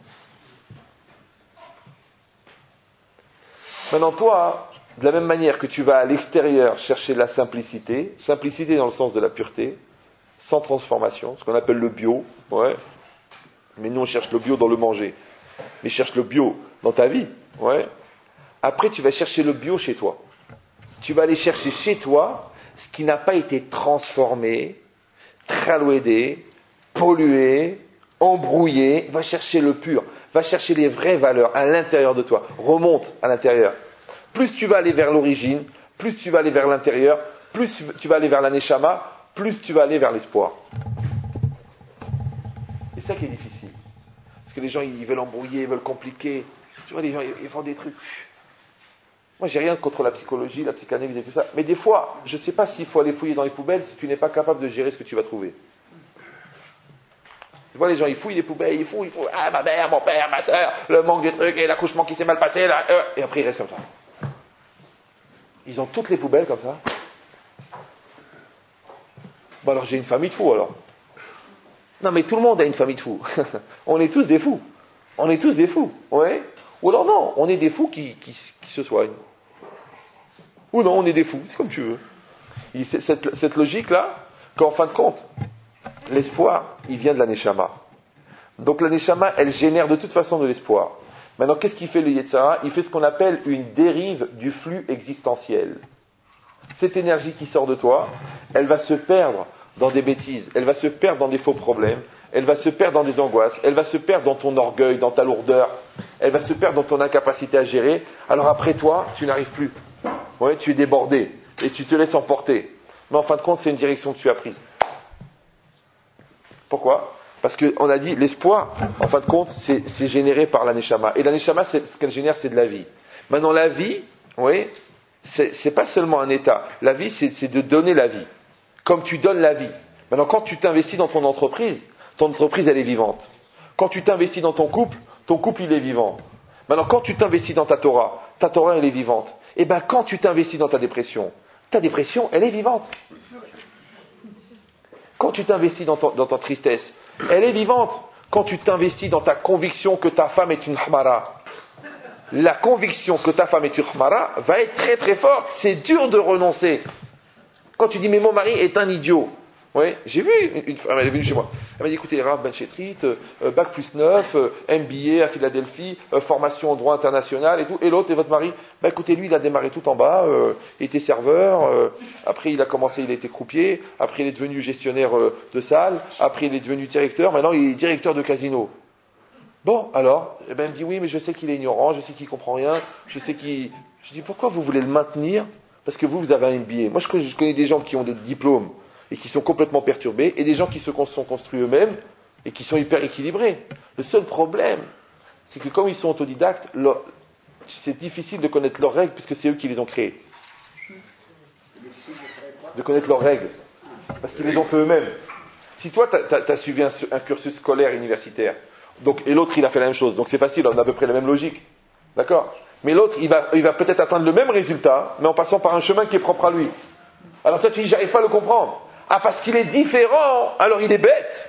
Maintenant, toi, de la même manière que tu vas à l'extérieur chercher la simplicité, simplicité dans le sens de la pureté, sans transformation, ce qu'on appelle le bio, ouais. Mais nous on cherche le bio dans le manger. Mais cherche le bio dans ta vie, ouais. Après, tu vas chercher le bio chez toi. Tu vas aller chercher chez toi ce qui n'a pas été transformé, tralouédé, pollué, embrouillé. Va chercher le pur. Va chercher les vraies valeurs à l'intérieur de toi. Remonte à l'intérieur. Plus tu vas aller vers l'origine, plus tu vas aller vers l'intérieur, plus tu vas aller vers la neshama, plus tu vas aller vers l'espoir. C'est ça qui est difficile. Parce que les gens, ils veulent embrouiller, ils veulent compliquer. Tu vois, les gens, ils font des trucs. Moi, j'ai rien contre la psychologie, la psychanalyse et tout ça. Mais des fois, je ne sais pas s'il faut aller fouiller dans les poubelles si tu n'es pas capable de gérer ce que tu vas trouver. Tu vois, les gens, ils fouillent les poubelles, ils fouillent, ils fouillent. Ah, ma mère, mon père, ma soeur, le manque de trucs et l'accouchement qui s'est mal passé. Là, euh, et après, ils restent comme ça. Ils ont toutes les poubelles comme ça. Bon, alors j'ai une famille de fous, alors. Non, mais tout le monde a une famille de fous. On est tous des fous. On est tous des fous. Ouais. Ou alors non, on est des fous qui, qui, qui se soignent. Ou non, on est des fous. C'est comme tu veux. Et cette, cette logique-là, qu'en fin de compte, l'espoir, il vient de la neshama. Donc la neshama, elle génère de toute façon de l'espoir. Maintenant, qu'est-ce qu'il fait le Yetzara? Il fait ce qu'on appelle une dérive du flux existentiel. Cette énergie qui sort de toi, elle va se perdre dans des bêtises, elle va se perdre dans des faux problèmes, elle va se perdre dans des angoisses, elle va se perdre dans ton orgueil, dans ta lourdeur, elle va se perdre dans ton incapacité à gérer. Alors après toi, tu n'arrives plus. Ouais, tu es débordé et tu te laisses emporter. Mais en fin de compte, c'est une direction que tu as prise. Pourquoi? Parce qu'on a dit, l'espoir, en fin de compte, c'est, c'est généré par la neshama. Et la neshama, c'est, ce qu'elle génère, c'est de la vie. Maintenant, la vie, oui, c'est, c'est pas seulement un état. La vie, c'est, c'est de donner la vie. Comme tu donnes la vie. Maintenant, quand tu t'investis dans ton entreprise, ton entreprise, elle est vivante. Quand tu t'investis dans ton couple, ton couple, il est vivant. Maintenant, quand tu t'investis dans ta Torah, ta Torah, elle est vivante. Et bien, quand tu t'investis dans ta dépression, ta dépression, elle est vivante. Quand tu t'investis dans, ton, dans ta tristesse, elle est vivante. Quand tu t'investis dans ta conviction que ta femme est une hmara, la conviction que ta femme est une hmara va être très très forte. C'est dur de renoncer. Quand tu dis, mais mon mari est un idiot. Oui, j'ai vu une femme, elle est venue chez moi. Elle m'a dit, écoutez, Rav Ben Chetrit, euh, bac plus neuf, euh, M B A à Philadelphie, euh, formation en droit international et tout. Et l'autre, et votre mari? Bah écoutez, lui, il a démarré tout en bas, euh, il était serveur, euh, après il a commencé, il a été croupier, après il est devenu gestionnaire euh, de salle, après il est devenu directeur, maintenant il est directeur de casino. Bon, alors, eh ben, elle me dit, oui, mais je sais qu'il est ignorant, je sais qu'il comprend rien, je sais qu'il... Je dis, pourquoi vous voulez le maintenir? Parce que vous, vous avez un M B A. Moi, je connais, je connais des gens qui ont des diplômes et qui sont complètement perturbés, et des gens qui se sont construits eux-mêmes et qui sont hyper équilibrés. Le seul problème, c'est que comme ils sont autodidactes, leur, c'est difficile de connaître leurs règles puisque c'est eux qui les ont créées. De connaître leurs règles, parce qu'ils les ont fait eux-mêmes. Si toi, tu as suivi un, un cursus scolaire universitaire, donc, et l'autre, il a fait la même chose, donc c'est facile, on a à peu près la même logique. D'accord? Mais l'autre, il va, il va peut-être atteindre le même résultat, mais en passant par un chemin qui est propre à lui. Alors toi, tu dis, j'arrive pas à le comprendre. Ah, parce qu'il est différent, alors il est bête.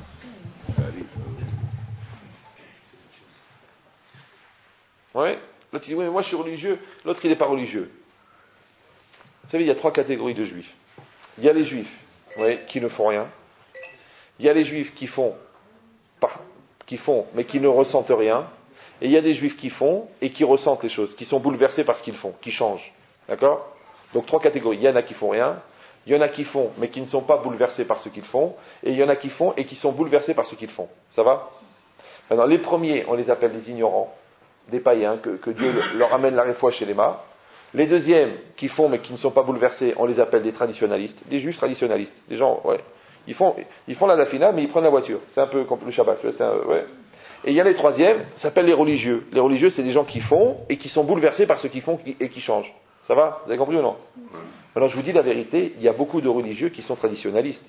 Oui. L'autre, il dit, oui, mais moi je suis religieux. L'autre, il n'est pas religieux. Vous savez, il y a trois catégories de juifs. Il y a les juifs, oui, qui ne font rien. Il y a les juifs qui font, par, qui font, mais qui ne ressentent rien. Et il y a des juifs qui font et qui ressentent les choses, qui sont bouleversés par ce qu'ils font, qui changent. D'accord? Donc trois catégories. Il y en a qui font rien. Il y en a qui font, mais qui ne sont pas bouleversés par ce qu'ils font. Et il y en a qui font et qui sont bouleversés par ce qu'ils font. Ça va? Maintenant, les premiers, on les appelle des ignorants, des païens, que, que Dieu leur amène la réfoua chez les mains. Les deuxièmes, qui font mais qui ne sont pas bouleversés, on les appelle des traditionalistes, des juifs traditionalistes. Des gens, ouais, Ils font, ils font la dafina, mais ils prennent la voiture. C'est un peu comme le Shabbat. C'est un, ouais. Et il y a les troisièmes, ça s'appelle les religieux. Les religieux, c'est des gens qui font et qui sont bouleversés par ce qu'ils font et qui changent. Ça va? Vous avez compris ou non? Alors je vous dis la vérité, il y a beaucoup de religieux qui sont traditionnalistes.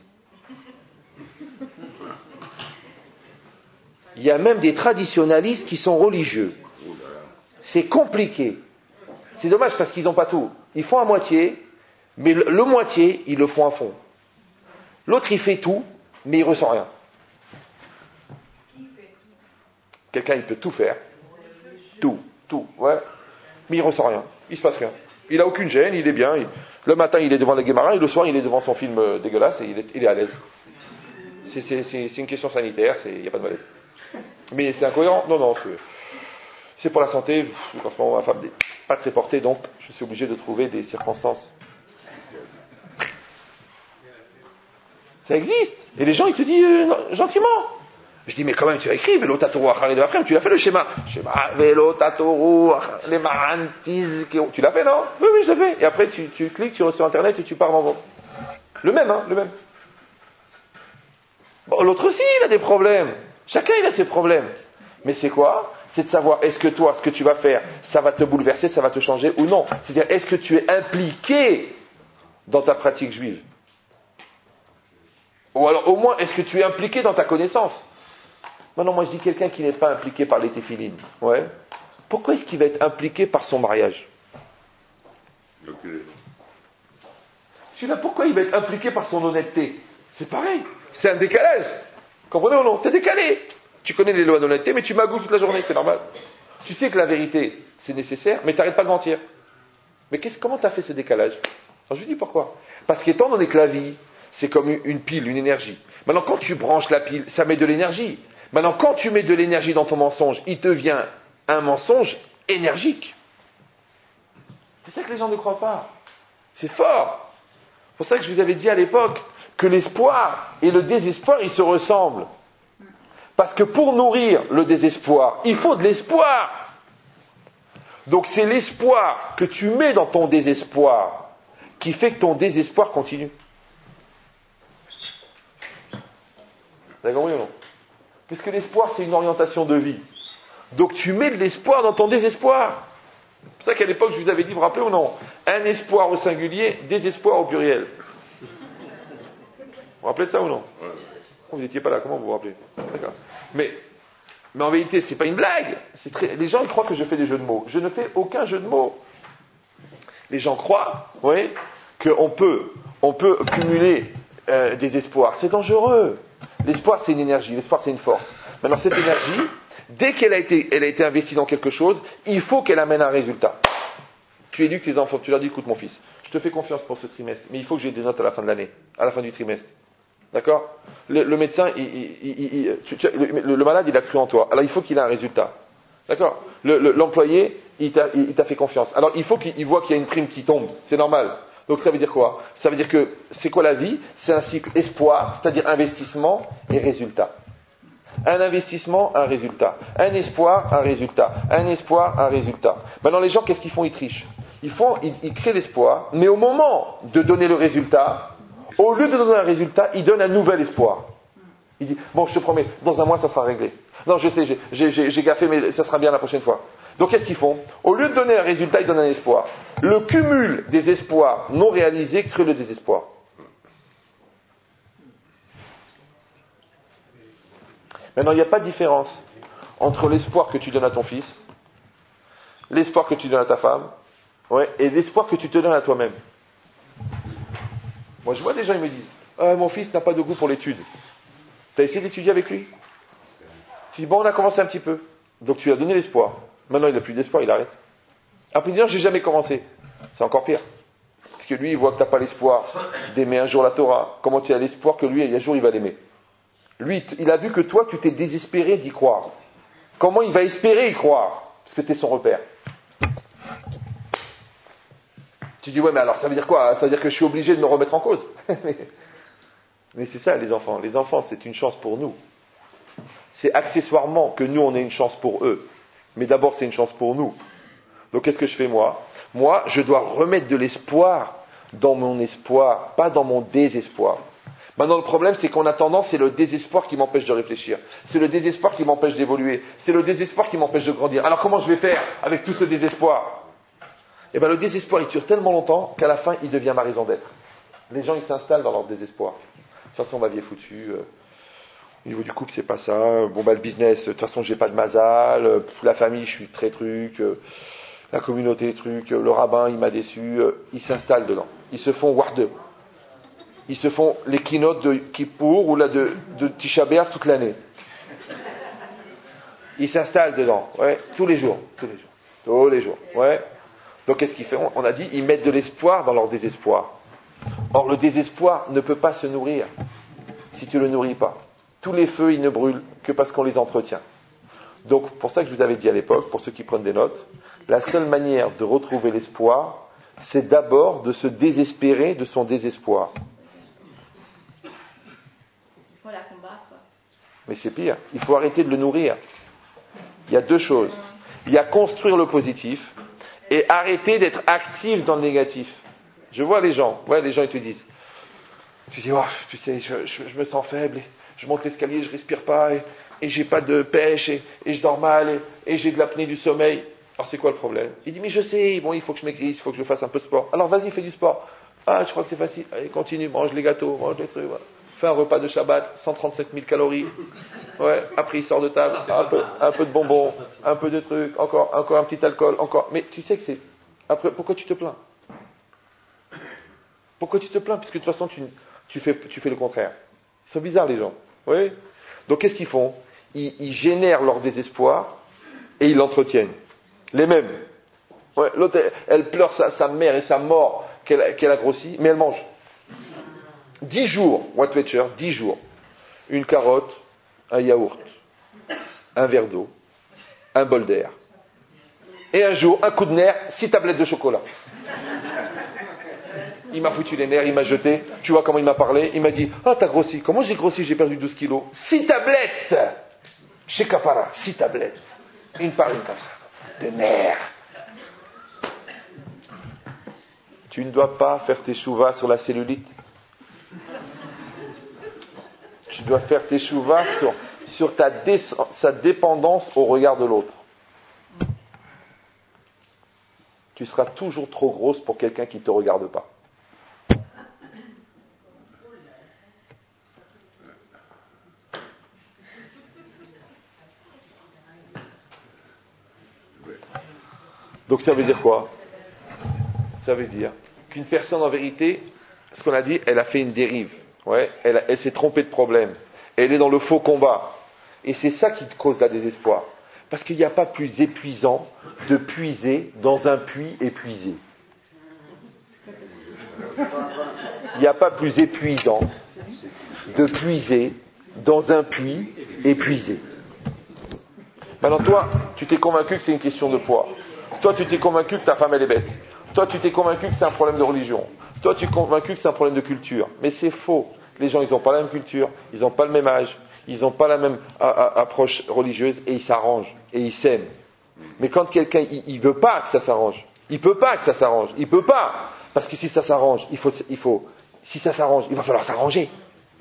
Il y a même des traditionnalistes qui sont religieux. C'est compliqué. C'est dommage parce qu'ils n'ont pas tout. Ils font à moitié, mais le, le moitié, ils le font à fond. L'autre, il fait tout, mais il ne ressent rien. Quelqu'un, il peut tout faire. Tout, tout, ouais. Mais il ne ressent rien. Il ne se passe rien. Il n'a aucune gêne, il est bien. Il... Le matin, il est devant la Guémara, et le soir, il est devant son film euh, dégueulasse, et il est, il est à l'aise. C'est, c'est, c'est, c'est une question sanitaire, il n'y a pas de malaise. Mais c'est incohérent? Non, non, c'est, c'est pour la santé. En ce moment, ma femme n'est pas très portée, donc je suis obligé de trouver des circonstances. Ça existe. Et les gens, ils te disent euh, non, gentiment. Je dis, mais quand même, tu as écrit Vélo Tatoru Achare de Afrem, tu l'as fait le schéma. Schéma Vélo Tatoru les Marantiz. Tu l'as fait, non? Oui, oui, je l'ai fait. Et après, tu, tu cliques, tu reçois sur Internet et tu pars dans le même, hein, le même. Bon, l'autre aussi, il a des problèmes. Chacun, il a ses problèmes. Mais c'est quoi? C'est de savoir, est-ce que toi, ce que tu vas faire, ça va te bouleverser, ça va te changer ou non? C'est-à-dire, est-ce que tu es impliqué dans ta pratique juive? Ou alors, au moins, est-ce que tu es impliqué dans ta connaissance? Maintenant, moi, je dis quelqu'un qui n'est pas impliqué par les téphilines. Ouais. Pourquoi est-ce qu'il va être impliqué par son mariage? Celui-là, pourquoi il va être impliqué par son honnêteté? C'est pareil. C'est un décalage. Comprenez ou non? T'es décalé. Tu connais les lois d'honnêteté, mais tu magouilles toute la journée, c'est normal. Tu sais que la vérité, c'est nécessaire, mais tu n'arrêtes pas de mentir. Mais qu'est-ce, comment tu as fait ce décalage? Alors, je lui dis pourquoi. Parce qu'étant donné que la vie, c'est comme une pile, une énergie. Maintenant, quand tu branches la pile, ça met de l'énergie. Maintenant, quand tu mets de l'énergie dans ton mensonge, il devient un mensonge énergique. C'est ça que les gens ne croient pas. C'est fort. C'est pour ça que je vous avais dit à l'époque que l'espoir et le désespoir, ils se ressemblent. Parce que pour nourrir le désespoir, il faut de l'espoir. Donc c'est l'espoir que tu mets dans ton désespoir qui fait que ton désespoir continue. Vous avez compris ou non? Puisque l'espoir, c'est une orientation de vie. Donc tu mets de l'espoir dans ton désespoir. C'est pour ça qu'à l'époque, je vous avais dit, vous vous rappelez ou non? Un espoir au singulier, désespoir au pluriel. Vous vous rappelez de ça ou non? Vous n'étiez pas là, comment vous vous rappelez? D'accord. Mais, mais en vérité, c'est pas une blague. C'est très... Les gens ils croient que je fais des jeux de mots. Je ne fais aucun jeu de mots. Les gens croient, vous voyez, qu'on peut, on peut cumuler euh, des espoirs. C'est dangereux. L'espoir, c'est une énergie. L'espoir, c'est une force. Maintenant, cette énergie, dès qu'elle a été, elle a été investie dans quelque chose, il faut qu'elle amène un résultat. Tu éduques tes enfants. Tu leur dis, écoute, mon fils, je te fais confiance pour ce trimestre, mais il faut que j'ai des notes à la fin de l'année, à la fin du trimestre. D'accord? le, le médecin, il, il, il, il, tu, tu, le, le malade, il a cru en toi. Alors, il faut qu'il ait un résultat. D'accord? le, le, L'employé, il t'a, il, il t'a fait confiance. Alors, il faut qu'il voit qu'il y a une prime qui tombe. C'est normal. Donc, ça veut dire quoi? Ça veut dire que, c'est quoi la vie? C'est un cycle espoir, c'est-à-dire investissement et résultat. Un investissement, un résultat. Un espoir, un résultat. Un espoir, un résultat. Maintenant, les gens, qu'est-ce qu'ils font? Ils trichent. Ils, font, ils, ils créent l'espoir, mais au moment de donner le résultat, au lieu de donner un résultat, il donne un nouvel espoir. Il dit, bon, je te promets, dans un mois, ça sera réglé. Non, je sais, j'ai, j'ai, j'ai, j'ai gaffé, mais ça sera bien la prochaine fois. Donc, qu'est-ce qu'ils font? Au lieu de donner un résultat, ils donnent un espoir. Le cumul des espoirs non réalisés crée le désespoir. Maintenant, il n'y a pas de différence entre l'espoir que tu donnes à ton fils, l'espoir que tu donnes à ta femme, ouais, et l'espoir que tu te donnes à toi-même. Moi, je vois des gens, ils me disent, ah, mon fils n'a pas de goût pour l'étude. Tu as essayé d'étudier avec lui? Tu dis, bon, on a commencé un petit peu. Donc, tu lui as donné l'espoir. Maintenant, il n'a plus d'espoir, il arrête. Après, il dit, non, j'ai jamais commencé. C'est encore pire. Parce que lui, il voit que tu n'as pas l'espoir d'aimer un jour la Torah. Comment tu as l'espoir que lui, un jour, il va l'aimer? Lui, il a vu que toi, tu t'es désespéré d'y croire. Comment il va espérer y croire? Parce que tu es son repère. Tu dis, ouais, mais alors ça veut dire quoi? Ça veut dire que je suis obligé de me remettre en cause. mais, mais c'est ça, les enfants. Les enfants, c'est une chance pour nous. C'est accessoirement que nous, on ait une chance pour eux. Mais d'abord, c'est une chance pour nous. Donc, qu'est-ce que je fais, moi? Moi, je dois remettre de l'espoir dans mon espoir, pas dans mon désespoir. Maintenant, le problème, c'est qu'on a tendance, c'est le désespoir qui m'empêche de réfléchir. C'est le désespoir qui m'empêche d'évoluer. C'est le désespoir qui m'empêche de grandir. Alors, comment je vais faire avec tout ce désespoir? Eh bien, le désespoir, il dure tellement longtemps qu'à la fin, il devient ma raison d'être. Les gens, ils s'installent dans leur désespoir. De toute façon, ma vie est foutue. Euh, au niveau du couple, c'est pas ça. Bon, bah, le business, de toute façon, j'ai pas de mazal. Euh, la famille, je suis très truc. Euh, la communauté, truc. Euh, le rabbin, il m'a déçu. Euh, ils s'installent dedans. Ils se font wardeux. Ils se font les keynotes de Kippour ou là de, de Tisha B'Av toute l'année. Ils s'installent dedans, ouais, tous les jours, tous les jours, tous les jours, ouais. Donc qu'est-ce qu'ils font? On a dit, ils mettent de l'espoir dans leur désespoir. Or le désespoir ne peut pas se nourrir si tu le nourris pas. Tous les feux, ils ne brûlent que parce qu'on les entretient. Donc pour ça que je vous avais dit à l'époque, pour ceux qui prennent des notes, la seule manière de retrouver l'espoir, c'est d'abord de se désespérer de son désespoir. La combattre. Mais c'est pire, il faut arrêter de le nourrir. Il y a deux choses. Il y a construire le positif et arrêter d'être actif dans le négatif. Je vois les gens, ouais, les gens ils te disent, tu dis, oh, tu sais, je, je, je me sens faible, et je monte l'escalier, je respire pas, et, et j'ai pas de pêche, et, et je dors mal, et, et j'ai de l'apnée du sommeil. Alors c'est quoi le problème? Il dit, mais je sais, bon, il faut que je maigrisse, il faut que je fasse un peu de sport. Alors vas-y, fais du sport. Ah, je crois que c'est facile. Allez, continue, mange les gâteaux, mange les trucs, voilà. Fais un repas de Shabbat, cent trente-sept mille calories. Ouais, après il sort de table, un peu, un peu de bonbons, un peu de trucs, encore, encore un petit alcool, encore. Mais tu sais que c'est. Après, pourquoi tu te plains? Pourquoi tu te plains? Parce que de toute façon, tu, tu, fais, tu fais le contraire. Ils sont bizarres, les gens. Oui. Donc qu'est-ce qu'ils font? ils, ils génèrent leur désespoir et ils l'entretiennent. Les mêmes. Ouais, l'autre, elle, elle pleure sa, sa mère et sa mort qu'elle, qu'elle a grossi, mais elle mange. Dix jours, White Watcher, dix jours. Une carotte, un yaourt, un verre d'eau, un bol d'air. Et un jour, un coup de nerf, six tablettes de chocolat. Il m'a foutu les nerfs, il m'a jeté. Tu vois comment il m'a parlé? Il m'a dit, ah, oh, t'as grossi. Comment j'ai grossi? J'ai perdu douze kilos. Six tablettes! Chez Capara, six tablettes. Une par une comme ça. De nerfs. Tu ne dois pas faire tes chouvas sur la cellulite. Tu dois faire tes chouvas sur, sur ta dé, sa dépendance au regard de l'autre. Tu seras toujours trop grosse pour quelqu'un qui ne te regarde pas. Donc ça veut dire quoi? Ça veut dire qu'une personne en vérité, ce qu'on a dit, elle a fait une dérive. Ouais, elle, elle s'est trompée de problème. Elle est dans le faux combat. Et c'est ça qui te cause la désespoir. Parce qu'il n'y a pas plus épuisant de puiser dans un puits épuisé. Il n'y a pas plus épuisant de puiser dans un puits épuisé. Maintenant, toi, tu t'es convaincu que c'est une question de poids. Toi, tu t'es convaincu que ta femme, elle est bête. Toi, tu t'es convaincu que c'est un problème de religion. Toi, tu es convaincu que c'est un problème de culture. Mais c'est faux. Les gens, ils n'ont pas la même culture, ils n'ont pas le même âge, ils n'ont pas la même a- a- approche religieuse et ils s'arrangent et ils s'aiment. Mais quand quelqu'un, il ne veut pas que ça s'arrange, il ne peut pas que ça s'arrange, il ne peut pas. Parce que si ça s'arrange, il faut, il faut, si ça s'arrange, il va falloir s'arranger.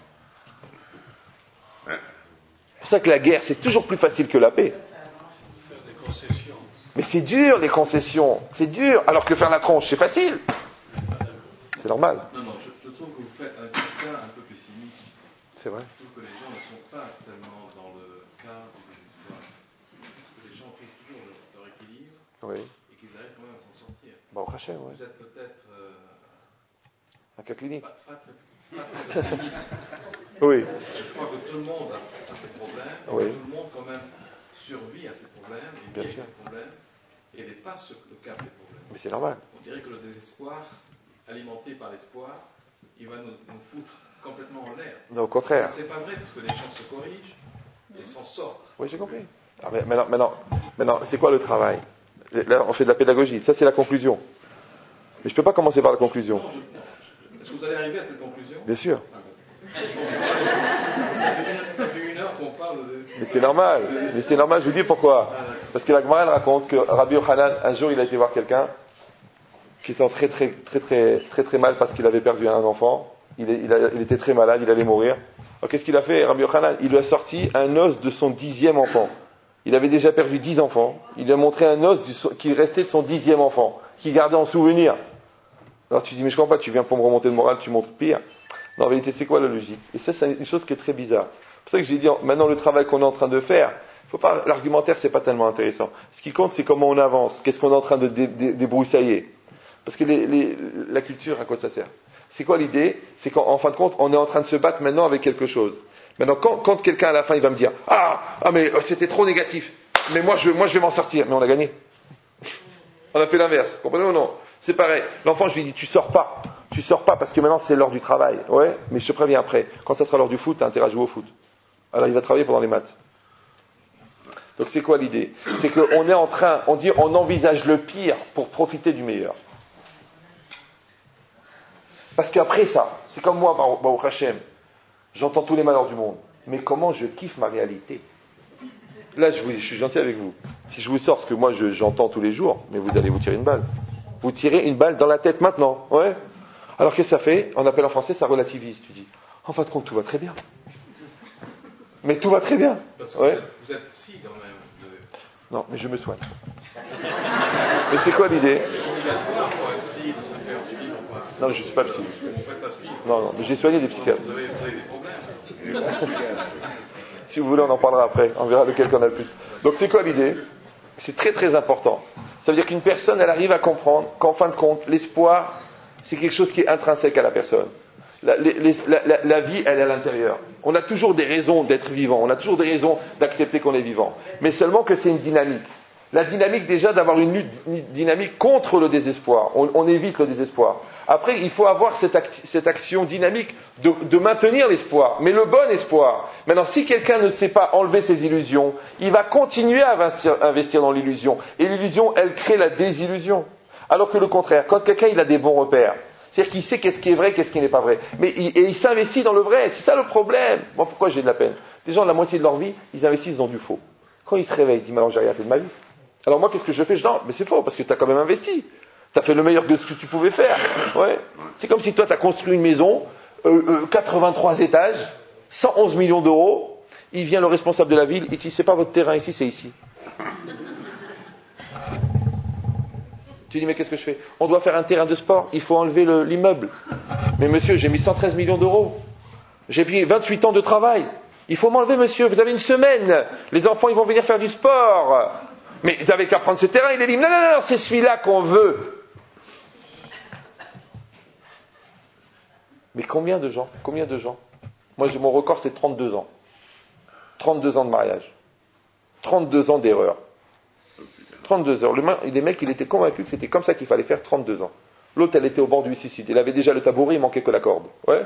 C'est pour ça que la guerre, c'est toujours plus facile que la paix. Faire des concessions. Mais c'est dur, les concessions. C'est dur. Alors que faire la tronche, c'est facile. C'est normal. Non, non, je, je trouve que vous faites un constat un peu pessimiste. C'est vrai. Je trouve que les gens ne sont pas tellement dans le cas du désespoir. Que les gens trouvent toujours leur, leur équilibre Oui. et qu'ils arrivent quand même à s'en sortir. Bah, au Hachem, ouais. Vous êtes peut-être euh, Un cas clinique. pas, pas très, pas très optimiste. Oui. Je crois que tout le monde a, a ses problèmes. Oui. Tout le monde quand même survit à ses problèmes et Bien vit sûr. ses problèmes et n'est pas sur le cap des problèmes. Mais c'est normal. On dirait que le désespoir, alimenté par l'espoir, il va nous, nous foutre complètement en l'air. Non, au contraire. C'est pas vrai parce que les gens se corrigent et s'en sortent. Oui, j'ai compris. Ah, mais maintenant, maintenant, maintenant, c'est quoi le travail? Là, on fait de la pédagogie. Ça, c'est la conclusion. Mais je ne peux pas commencer par la conclusion. Non, je- Est-ce que vous allez arriver à cette conclusion? Bien sûr. Ah bon. Ça fait- Ça fait une heure qu'on parle de désespoir. Mais c'est normal. Mais c'est normal, je vous dis pourquoi. Parce que la Gemara, elle raconte que Rabbi Yochanan, un jour, il a été voir quelqu'un qui était en très, très, très, très, très, très mal parce qu'il avait perdu un enfant. il, est, il, a, il était très malade, il allait mourir. Alors qu'est-ce qu'il a fait, Rabbi Yochanan? Il lui a sorti un os de son dixième enfant. Il avait déjà perdu dix enfants. Il lui a montré un os du, qui restait de son dixième enfant, qu'il gardait en souvenir. Alors tu dis, mais je comprends pas, tu viens pour me remonter le moral, tu montres pire. Non, en vérité, c'est quoi la logique? Et ça, c'est une chose qui est très bizarre. C'est pour ça que j'ai dit, maintenant, le travail qu'on est en train de faire, faut pas, l'argumentaire, c'est pas tellement intéressant. Ce qui compte, c'est comment on avance, qu'est-ce qu'on est en train de dé, dé, débroussailler. Parce que les, les, la culture, à quoi ça sert? C'est quoi l'idée? C'est qu'en fin de compte, on est en train de se battre maintenant avec quelque chose. Maintenant, quand, quand quelqu'un à la fin, il va me dire, ah, ah, mais c'était trop négatif. Mais moi, je, moi, je vais m'en sortir. Mais on a gagné. On a fait l'inverse. Comprenez ou non? C'est pareil. L'enfant, je lui dis, tu sors pas. Tu sors pas parce que maintenant, c'est l'heure du travail. Ouais, mais je te préviens après. Quand ça sera l'heure du foot, t'as intérêt à jouer au foot. Alors, il va travailler pendant les maths. Donc, c'est quoi l'idée? C'est qu'on est en train, on dit, on envisage le pire pour profiter du meilleur. Parce qu'après ça, c'est comme moi, Baruch Hashem, j'entends tous les malheurs du monde. Mais comment je kiffe ma réalité? Là, je, vous, je suis gentil avec vous. Si je vous sors ce que moi je, j'entends tous les jours, mais vous allez vous tirer une balle. Vous tirez une balle dans la tête maintenant. Ouais. Alors qu'est-ce que ça fait? On appelle en français, ça relativise. Tu dis, en fin de compte, tout va très bien. Mais tout va très bien. Parce que ouais. vous, êtes, vous êtes psy quand même. Vous avez... Non, mais je me soigne. Mais c'est quoi l'idée? C'est obligatoire pour un psy de se faire suivre. Enfin, non, je ne suis pas psy. Vous ne faites pas suivre. Non, non, mais j'ai soigné des psychiatres. Vous avez, vous avez des problèmes. Si vous voulez, on en parlera après. On verra lequel qu'on a le plus. Donc c'est quoi l'idée? C'est très très important. Ça veut dire qu'une personne, elle arrive à comprendre qu'en fin de compte, l'espoir, c'est quelque chose qui est intrinsèque à la personne. La, les, les, la, la, la vie, elle est à l'intérieur. On a toujours des raisons d'être vivant. On a toujours des raisons d'accepter qu'on est vivant. Mais seulement que c'est une dynamique. La dynamique déjà d'avoir une lutte une dynamique contre le désespoir. On, on évite le désespoir. Après, il faut avoir cette, acti- cette action dynamique de, de maintenir l'espoir, mais le bon espoir. Maintenant, si quelqu'un ne sait pas enlever ses illusions, il va continuer à investir, investir dans l'illusion. Et l'illusion, elle crée la désillusion. Alors que le contraire, quand quelqu'un il a des bons repères, c'est-à-dire qu'il sait qu'est-ce qui est vrai, qu'est-ce qui n'est pas vrai, mais il, et il s'investit dans le vrai. C'est ça le problème. Moi, pourquoi j'ai de la peine? Les gens, la moitié de leur vie, ils investissent dans du faux. Quand ils se réveillent, ils disent, mais alors j'ai rien fait de ma vie. Alors moi, qu'est-ce que je fais? Je dis, non, mais c'est faux, parce que tu as quand même investi. Tu as fait le meilleur de ce que tu pouvais faire. Ouais. C'est comme si toi, tu as construit une maison, euh, euh, quatre-vingt-trois étages, cent onze millions d'euros. Il vient le responsable de la ville, il dit, c'est pas votre terrain ici, c'est ici. Tu dis, mais qu'est-ce que je fais? On doit faire un terrain de sport, il faut enlever le, l'immeuble. Mais monsieur, j'ai mis cent treize millions d'euros. J'ai pris vingt-huit ans de travail. Il faut m'enlever, monsieur, vous avez une semaine. Les enfants, ils vont venir faire du sport. Mais vous avez qu'à prendre ce terrain, il est libre. Non, non, non, c'est celui-là qu'on veut. Mais combien de gens? Combien de gens? Moi, mon record, c'est trente-deux ans. trente-deux ans de mariage. trente-deux ans d'erreur. trente-deux heures. Le, les mecs, il était convaincu que c'était comme ça qu'il fallait faire trente-deux ans. L'autre, elle était au bord du suicide. Il avait déjà le tabouret, il manquait que la corde. Ouais.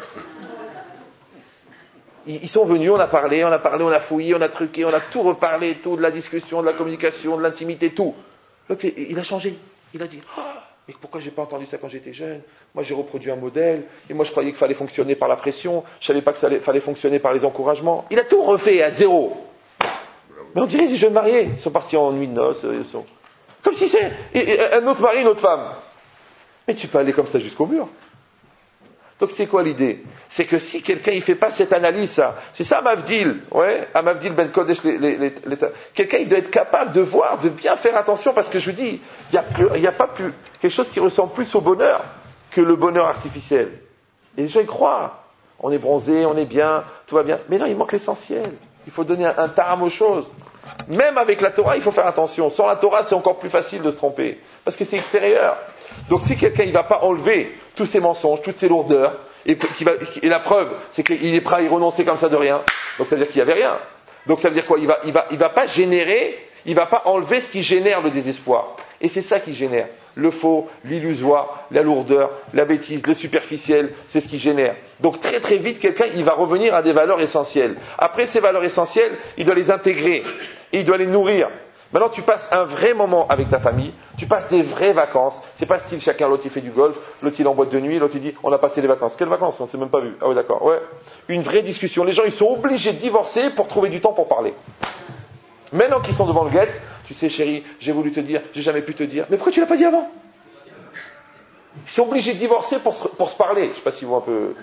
Ils sont venus, on a parlé, on a parlé, on a fouillé, on a truqué, on a tout reparlé, tout, de la discussion, de la communication, de l'intimité, tout. L'autre, il a changé. Il a dit, oh, mais pourquoi j'ai pas entendu ça quand j'étais jeune? Moi, j'ai reproduit un modèle, et moi, je croyais qu'il fallait fonctionner par la pression, je savais pas que ça allait, fallait fonctionner par les encouragements. Il a tout refait à zéro. Mais on dirait des jeunes mariés. Ils sont partis en nuit de noces, ils sont... Comme si c'est un autre mari, une autre femme. Mais tu peux aller comme ça jusqu'au mur. Donc c'est quoi l'idée? C'est que si quelqu'un il fait pas cette analyse, ça, c'est ça Mavdil, ouais, à Mavdil Ben Kodesh, les, les, les, les, quelqu'un il doit être capable de voir, de bien faire attention, parce que je vous dis, il y a plus, il y a pas plus quelque chose qui ressemble plus au bonheur que le bonheur artificiel. Et les gens y croient. On est bronzé, on est bien, tout va bien. Mais non, il manque l'essentiel. Il faut donner un, un taram aux choses. Même avec la Torah, il faut faire attention. Sans la Torah, c'est encore plus facile de se tromper, parce que c'est extérieur. Donc si quelqu'un il va pas enlever tous ces mensonges, toutes ces lourdeurs, et, qui va, et la preuve, c'est qu'il est prêt à y renoncer comme ça de rien, donc ça veut dire qu'il n'y avait rien. Donc ça veut dire quoi? Il va, il va, il va pas générer, il va pas enlever ce qui génère le désespoir. Et c'est ça qui génère. Le faux, l'illusoire, la lourdeur, la bêtise, le superficiel, c'est ce qui génère. Donc très très vite, quelqu'un, il va revenir à des valeurs essentielles. Après ces valeurs essentielles, il doit les intégrer, et il doit les nourrir. Maintenant, tu passes un vrai moment avec ta famille, tu passes des vraies vacances. C'est pas style chacun, l'autre il fait du golf, l'autre il est en boîte de nuit, l'autre il dit on a passé les vacances. Quelles vacances? On ne s'est même pas vu. Ah oui, d'accord. Ouais. Une vraie discussion. Les gens ils sont obligés de divorcer pour trouver du temps pour parler. Maintenant qu'ils sont devant le guet, tu sais chérie, j'ai voulu te dire, j'ai jamais pu te dire. Mais pourquoi tu l'as pas dit avant? Ils sont obligés de divorcer pour se, pour se parler. Je sais pas si vous un peu.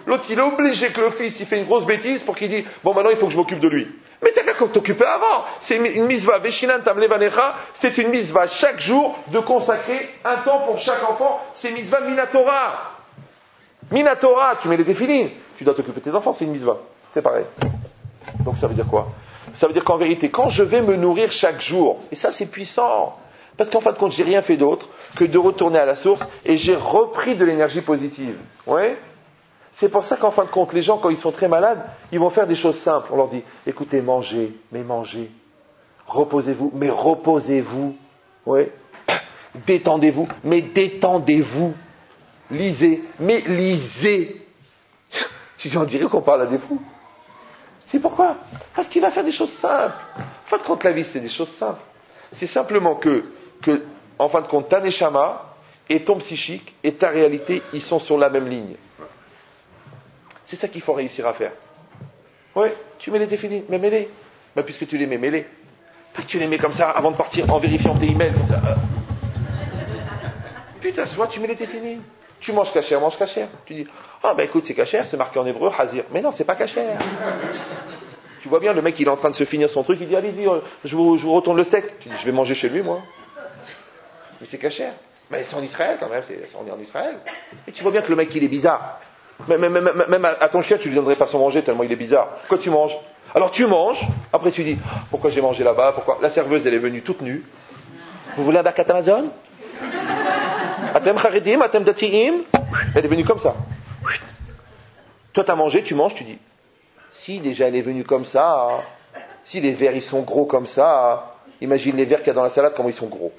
L'autre, il est obligé que le fils, il fait une grosse bêtise pour qu'il dise, bon, maintenant, il faut que je m'occupe de lui. Mais t'as qu'à t'occuper avant. C'est une mitzvah, veshinan tam levanecha, c'est une mitzvah chaque jour de consacrer un temps pour chaque enfant. C'est mitzvah minatora. Minatora, tu mets les téfilines. Tu dois t'occuper de tes enfants, c'est une mitzvah. C'est pareil. Donc ça veut dire quoi? Ça veut dire qu'en vérité, quand je vais me nourrir chaque jour, et ça c'est puissant, parce qu'en fin de compte, j'ai rien fait d'autre que de retourner à la source et j'ai repris de l'énergie positive. Ouais? C'est pour ça qu'en fin de compte, les gens, quand ils sont très malades, ils vont faire des choses simples. On leur dit, écoutez, mangez, mais mangez. Reposez-vous, mais reposez-vous. Ouais. Détendez-vous, mais détendez-vous. Lisez, mais lisez. On dirait qu'on parle à des fous. C'est pourquoi? Parce qu'il va faire des choses simples. En fin de compte, la vie, c'est des choses simples. C'est simplement que, que en fin de compte, ta neshama et ton psychique et ta réalité, ils sont sur la même ligne. C'est ça qu'il faut réussir à faire. Oui, tu mets les définis, mais mets-les. Mais puisque tu les mets, mets-les. Pas que tu les mets comme ça avant de partir en vérifiant tes emails, comme ça. Putain, soit tu mets les définis. Tu manges cachère, mange cachère. Tu dis, ah ben écoute, c'est cachère, c'est marqué en hébreu, hazir. Mais non, c'est pas cachère. Tu vois bien, le mec, il est en train de se finir son truc, il dit, allez-y, je vous, je vous retourne le steak. Tu dis, je vais manger chez lui, moi. Mais c'est cachère. Mais c'est en Israël, quand même, c'est, on est en Israël. Et tu vois bien que le mec, il est bizarre. Même, même, même, même à ton chien, tu lui donnerais pas son manger tellement il est bizarre. Pourquoi tu manges? Alors tu manges, après tu dis, pourquoi j'ai mangé là-bas? Pourquoi? La serveuse, elle est venue toute nue. Vous voulez un bac à Amazon? Atem charedim, atem datiim. Elle est venue comme ça. Toi, tu as mangé, tu manges, tu dis, si déjà elle est venue comme ça, si les vers ils sont gros comme ça, imagine les vers qu'il y a dans la salade, comment ils sont gros.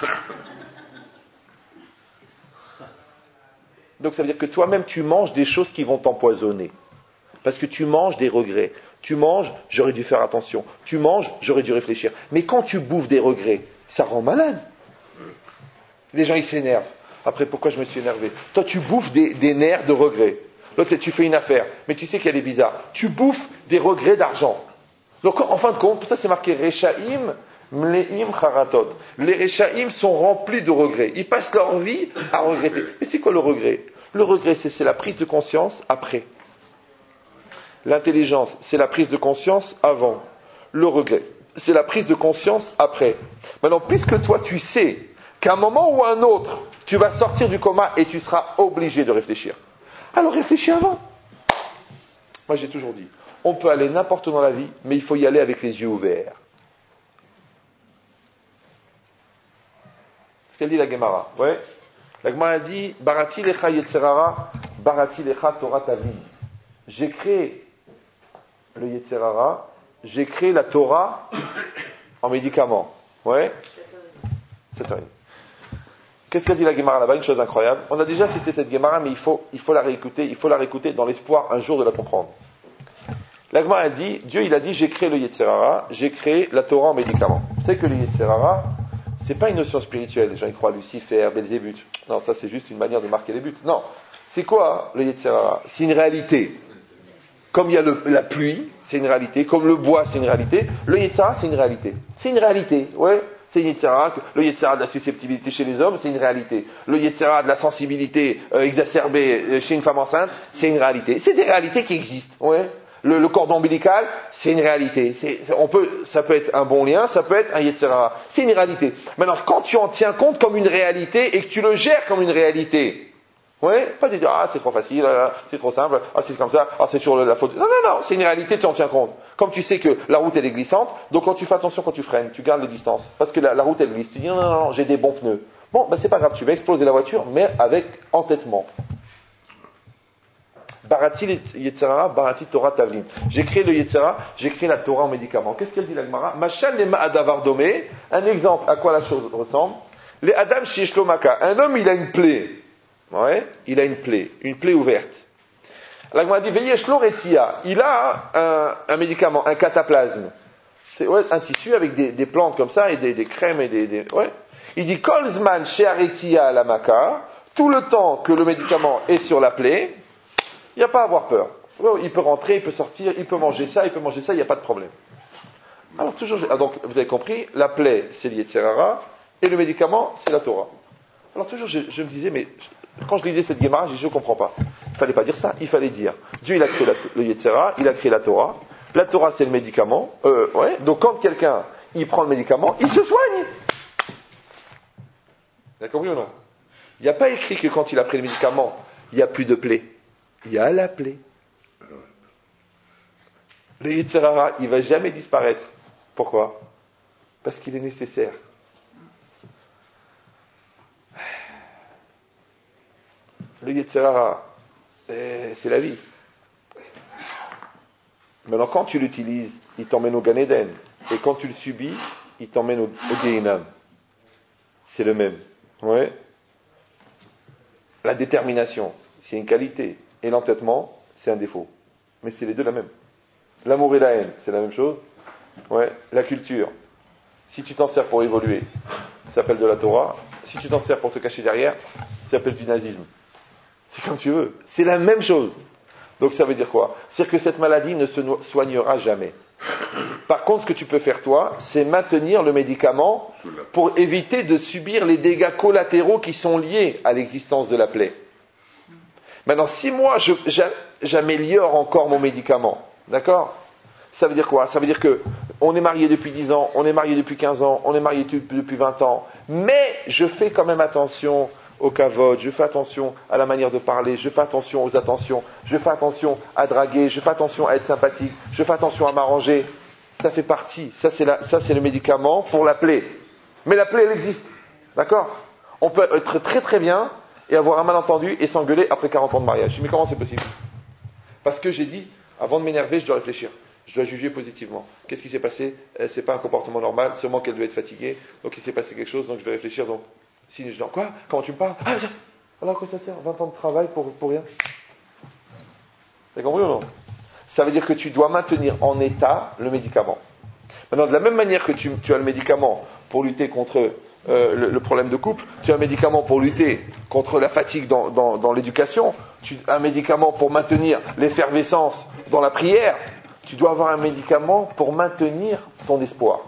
Donc ça veut dire que toi-même tu manges des choses qui vont t'empoisonner. Parce que tu manges des regrets. Tu manges, j'aurais dû faire attention. Tu manges, j'aurais dû réfléchir. Mais quand tu bouffes des regrets, ça rend malade. Les gens ils s'énervent. Après, pourquoi je me suis énervé? Toi tu bouffes des, des nerfs de regrets. L'autre c'est tu fais une affaire, mais tu sais qu'elle est bizarre. Tu bouffes des regrets d'argent. Donc en fin de compte, pour ça c'est marqué Rechaim, Mleim Charatot. Les Rechaim sont remplis de regrets. Ils passent leur vie à regretter. Mais c'est quoi le regret? Le regret, c'est, c'est la prise de conscience après. L'intelligence, c'est la prise de conscience avant. Le regret, c'est la prise de conscience après. Maintenant, puisque toi tu sais qu'à un moment ou à un autre, tu vas sortir du coma et tu seras obligé de réfléchir. Alors réfléchis avant. Moi j'ai toujours dit, on peut aller n'importe où dans la vie, mais il faut y aller avec les yeux ouverts. Ce qu'elle dit la Gemara. Ouais. La Gemara dit, Barati lecha yetzerara, Barati lecha Torah tavin. J'ai créé le yetzerara, j'ai créé la Torah en médicament. Ouais. C'est terrible. Qu'est-ce qu'a dit la Gemara là-bas? Une chose incroyable. On a déjà cité cette Gemara, mais il faut, il faut la réécouter, il faut la réécouter dans l'espoir un jour de la comprendre. La Gemara a dit, Dieu il a dit, j'ai créé le Yetzerara, j'ai créé la Torah en médicament. Vous savez que le Yetzerara, c'est pas une notion spirituelle. Les gens ils croient Lucifer, Belzébuth. Non, ça c'est juste une manière de marquer les buts. Non. C'est quoi le Yetzerara? C'est une réalité. Comme il y a le, la pluie, c'est une réalité. Comme le bois, c'est une réalité. Le Yetzerara, c'est une réalité. C'est une réalité, ouais. C'est une Yetzerara, le Yetzerara de la susceptibilité chez les hommes, c'est une réalité. Le Yetzerara de la sensibilité euh, exacerbée chez une femme enceinte, c'est une réalité. C'est des réalités qui existent. Ouais. Le, le cordon ombilical, c'est une réalité. C'est, on peut, ça peut être un bon lien, ça peut être un Yetzerara. C'est une réalité. Maintenant, quand tu en tiens compte comme une réalité et que tu le gères comme une réalité, ouais, pas de dire, ah, c'est trop facile, ah, c'est trop simple, ah, c'est comme ça, ah, c'est toujours la faute. Non, non, non, c'est une réalité, tu en tiens compte. Comme tu sais que la route, elle est glissante, donc quand tu fais attention quand tu freines, tu gardes les distances. Parce que la, la route, elle glisse. Tu dis, non, non, non, j'ai des bons pneus. Bon, ben, c'est pas grave, tu vas exploser la voiture, mais avec entêtement. Barati Yetzerara, Barati Torah Tavlin. J'ai créé le Yetzerara, j'ai créé la Torah en médicament. Qu'est-ce qu'elle dit la Gemara? Machal lema adavar domé. Un exemple à quoi la chose ressemble. Les Adam Shishlo Maka. Un homme, il a une plaie. Ouais, il a une plaie, une plaie ouverte. La Gemara dit Veyeshlo retia. Il a un, un médicament, un cataplasme. C'est ouais, un tissu avec des, des plantes comme ça et des, des crèmes et des, des ouais. Il dit Kolzman shearetia la Maka. Tout le temps que le médicament est sur la plaie, il n'y a pas à avoir peur. Il peut rentrer, il peut sortir, il peut manger ça, il peut manger ça, il n'y a pas de problème. Alors toujours, ah, donc vous avez compris, la plaie c'est l'Yetzerara et le médicament c'est la Torah. Alors toujours je, je me disais, mais Quand je lisais cette Gemara, j'ai dit, je ne comprends pas. Il ne fallait pas dire ça. Il fallait dire, Dieu, il a créé la, le Yetzirah, il a créé la Torah. La Torah, c'est le médicament. Euh, ouais. Donc, quand quelqu'un, il prend le médicament, il se soigne. Vous avez compris ou non? Il n'y a pas écrit que quand il a pris le médicament, il n'y a plus de plaie. Il y a la plaie. Le Yetzirah, il ne va jamais disparaître. Pourquoi? Parce qu'il est nécessaire. Le Yetzirah, c'est la vie. Maintenant, quand tu l'utilises, il t'emmène au Gan Eden. Et quand tu le subis, il t'emmène au, au Gehinam. C'est le même. Ouais. La détermination, c'est une qualité. Et l'entêtement, c'est un défaut. Mais c'est les deux la même. L'amour et la haine, c'est la même chose. Ouais. La culture, si tu t'en sers pour évoluer, ça s'appelle de la Torah. Si tu t'en sers pour te cacher derrière, ça s'appelle du nazisme. C'est comme tu veux. C'est la même chose. Donc ça veut dire quoi? C'est-à-dire que cette maladie ne se soignera jamais. Par contre, ce que tu peux faire toi, c'est maintenir le médicament pour éviter de subir les dégâts collatéraux qui sont liés à l'existence de la plaie. Maintenant, si moi je, j'améliore encore mon médicament, d'accord? Ça veut dire quoi? Ça veut dire que on est marié depuis dix ans, on est marié depuis quinze ans, on est marié depuis vingt ans, mais je fais quand même attention au kavod, je fais attention à la manière de parler, je fais attention aux attentions, je fais attention à draguer, je fais attention à être sympathique, je fais attention à m'arranger. Ça fait partie, ça c'est, la, ça c'est le médicament pour la plaie. Mais la plaie, elle existe, d'accord? On peut être très très bien et avoir un malentendu et s'engueuler après quarante ans de mariage. Mais comment c'est possible? Parce que j'ai dit, avant de m'énerver, je dois réfléchir. Je dois juger positivement. Qu'est-ce qui s'est passé? C'est pas un comportement normal, sûrement qu'elle doit être fatiguée, donc il s'est passé quelque chose, donc je vais réfléchir, donc si je dis, quoi? Comment tu me parles? Ah, viens. Alors, à quoi ça sert? vingt ans de travail pour, pour rien? T'as compris ou non? Ça veut dire que tu dois maintenir en état le médicament. Maintenant, de la même manière que tu, tu as le médicament pour lutter contre euh, le, le problème de couple, tu as un médicament pour lutter contre la fatigue dans, dans, dans l'éducation, tu as un médicament pour maintenir l'effervescence dans la prière, tu dois avoir un médicament pour maintenir ton espoir.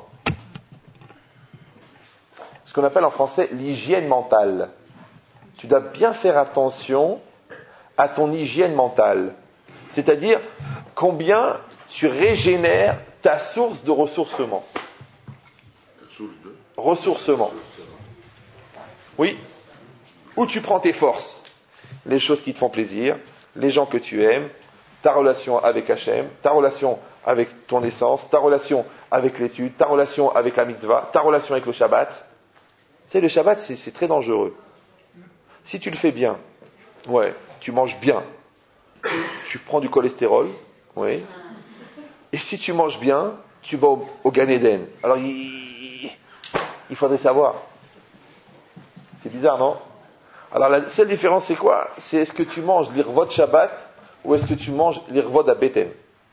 Ce qu'on appelle en français l'hygiène mentale. Tu dois bien faire attention à ton hygiène mentale. C'est-à-dire combien tu régénères ta source de ressourcement. Ressourcement. Oui. Où tu prends tes forces. Les choses qui te font plaisir, les gens que tu aimes, ta relation avec Hachem, ta relation avec ton essence, ta relation avec l'étude, ta relation avec la mitzvah, ta relation avec le Shabbat. Tu sais, le Shabbat, c'est, c'est très dangereux. Si tu le fais bien, ouais, tu manges bien, tu prends du cholestérol, oui. Et si tu manges bien, tu vas au, au Gan Eden. Alors, il, il faudrait savoir. C'est bizarre, non? Alors, la seule différence, c'est quoi? C'est est-ce que tu manges l'irvod Shabbat ou est-ce que tu manges l'irvod à Beten?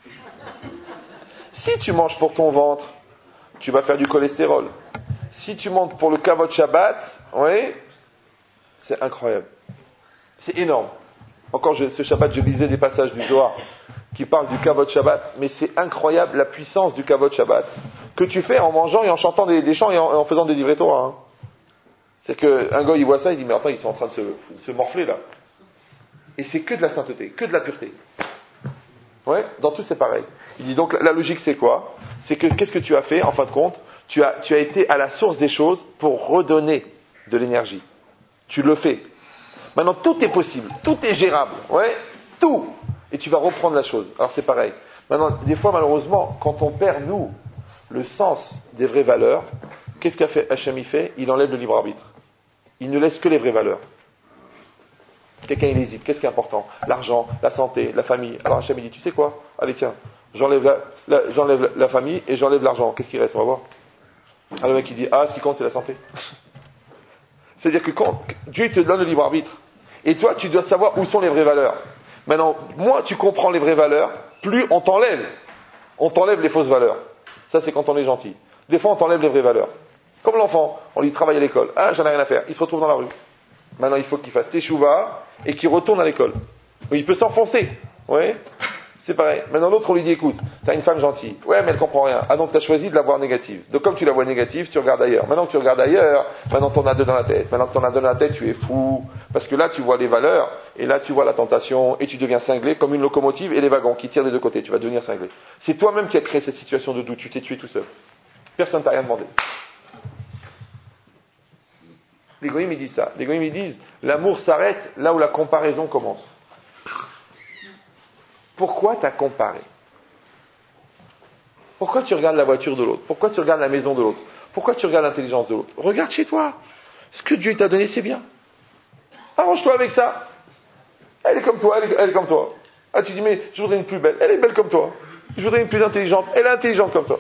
Si tu manges pour ton ventre, tu vas faire du cholestérol. Si tu montes pour le kavod Shabbat, oui, c'est incroyable. C'est énorme. Encore je, ce Shabbat, je lisais des passages du Zohar qui parlent du kavod Shabbat, mais c'est incroyable la puissance du kavod Shabbat que tu fais en mangeant et en chantant des, des chants et en, en faisant des livrets Torah. Hein. C'est qu'un gars, il voit ça, il dit, mais attends, ils sont en train de se, se morfler là. Et c'est que de la sainteté, que de la pureté. Ouais, dans tout c'est pareil. Il dit donc, la, la logique c'est quoi? C'est que, qu'est-ce que tu as fait, en fin de compte? Tu as, tu as été à la source des choses pour redonner de l'énergie. Tu le fais. Maintenant, tout est possible, tout est gérable, ouais, tout. Et tu vas reprendre la chose. Alors c'est pareil. Maintenant, des fois, malheureusement, quand on perd, nous, le sens des vraies valeurs, qu'est-ce qu'a fait Hachem? Il fait, il enlève le libre arbitre. Il ne laisse que les vraies valeurs. Quelqu'un, il hésite. Qu'est-ce qui est important? L'argent, la santé, la famille. Alors Hachem, il dit, tu sais quoi? Allez, tiens, j'enlève la, la, j'enlève la, la famille et j'enlève l'argent. Qu'est-ce qui reste? On va voir. Alors le mec, il dit, ah, ce qui compte, c'est la santé. C'est-à-dire que quand Dieu te donne le libre arbitre, et toi, tu dois savoir où sont les vraies valeurs. Maintenant, moins tu comprends les vraies valeurs, plus on t'enlève. On t'enlève les fausses valeurs. Ça, c'est quand on est gentil. Des fois, on t'enlève les vraies valeurs. Comme l'enfant, on lui travaille à l'école. Ah, j'en ai rien à faire. Il se retrouve dans la rue. Maintenant, il faut qu'il fasse teshuva et qu'il retourne à l'école. Il peut s'enfoncer. Oui. C'est pareil. Maintenant, l'autre, on lui dit, écoute, t'as une femme gentille. Ouais, mais elle comprend rien. Ah, donc t'as choisi de la voir négative. Donc, comme tu la vois négative, tu regardes ailleurs. Maintenant que tu regardes ailleurs, maintenant t'en as deux dans la tête. Maintenant que t'en as deux dans la tête, tu es fou. Parce que là, tu vois les valeurs, et là, tu vois la tentation, et tu deviens cinglé comme une locomotive et les wagons qui tirent des deux côtés. Tu vas devenir cinglé. C'est toi-même qui as créé cette situation de doute. Tu t'es tué tout seul. Personne t'a rien demandé. Les goïms, ils disent ça. Les goïms, ils disent, l'amour s'arrête là où la comparaison commence. Pourquoi t'as comparé? Pourquoi tu regardes la voiture de l'autre? Pourquoi tu regardes la maison de l'autre? Pourquoi tu regardes l'intelligence de l'autre? Regarde chez toi. Ce que Dieu t'a donné, c'est bien. Arrange-toi avec ça. Elle est comme toi, elle est, elle est comme toi. Ah, tu dis, mais je voudrais une plus belle. Elle est belle comme toi. Je voudrais une plus intelligente. Elle est intelligente comme toi.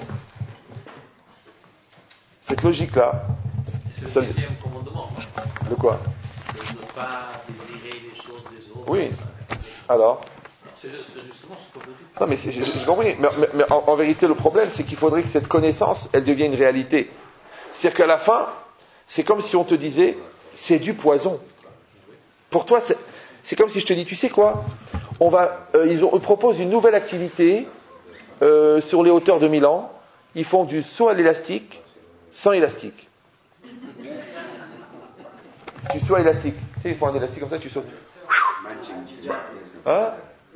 Cette logique-là. C'est le ça... deuxième commandement. De quoi? De ne pas désirer les choses des autres. Oui. Alors? C'est justement ce que vous dites. Non, mais j'ai compris. Mais, mais, mais en, en vérité, le problème, c'est qu'il faudrait que cette connaissance, elle devienne une réalité. C'est-à-dire qu'à la fin, c'est comme si on te disait, c'est du poison. Pour toi, c'est, c'est comme si je te dis, tu sais quoi? On va, euh, ils, ont, ils proposent une nouvelle activité euh, sur les hauteurs de Milan. Ils font du saut à l'élastique sans élastique. Du saut à élastique. Tu sais, ils font un élastique comme ça, tu sautes. Hein?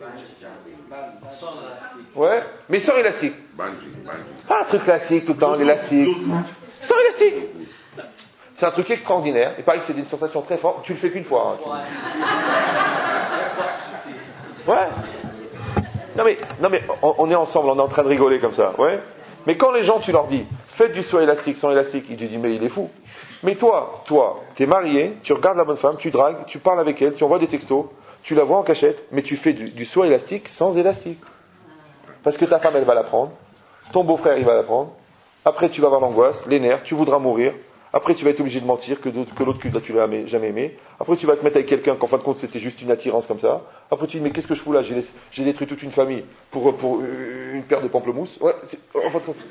Ouais, mais sans élastique. Pas un truc classique tout le temps, l'élastique. Sans élastique. C'est un truc extraordinaire. Il paraît que c'est une sensation très forte. Tu le fais qu'une fois. Hein. Ouais. Non mais, non mais, on, on est ensemble, on est en train de rigoler comme ça. Ouais. Mais quand les gens, tu leur dis, faites du saut élastique sans élastique, ils te disent, mais il est fou. Mais toi, toi, t'es marié, tu regardes la bonne femme, tu dragues, tu parles avec elle, tu envoies des textos. Tu la vois en cachette, mais tu fais du, du saut élastique sans élastique. Parce que ta femme, elle va la prendre. Ton beau-frère, il va la prendre. Après, tu vas avoir l'angoisse, les nerfs, tu voudras mourir. Après, tu vas être obligé de mentir que, que l'autre, que tu l'as jamais aimé. Après, tu vas te mettre avec quelqu'un qu'en fin de compte, c'était juste une attirance comme ça. Après, tu dis, mais qu'est-ce que je fous là? J'ai, j'ai détruit toute une famille pour, pour une paire de pamplemousses. Ouais, c'est, en fin de compte.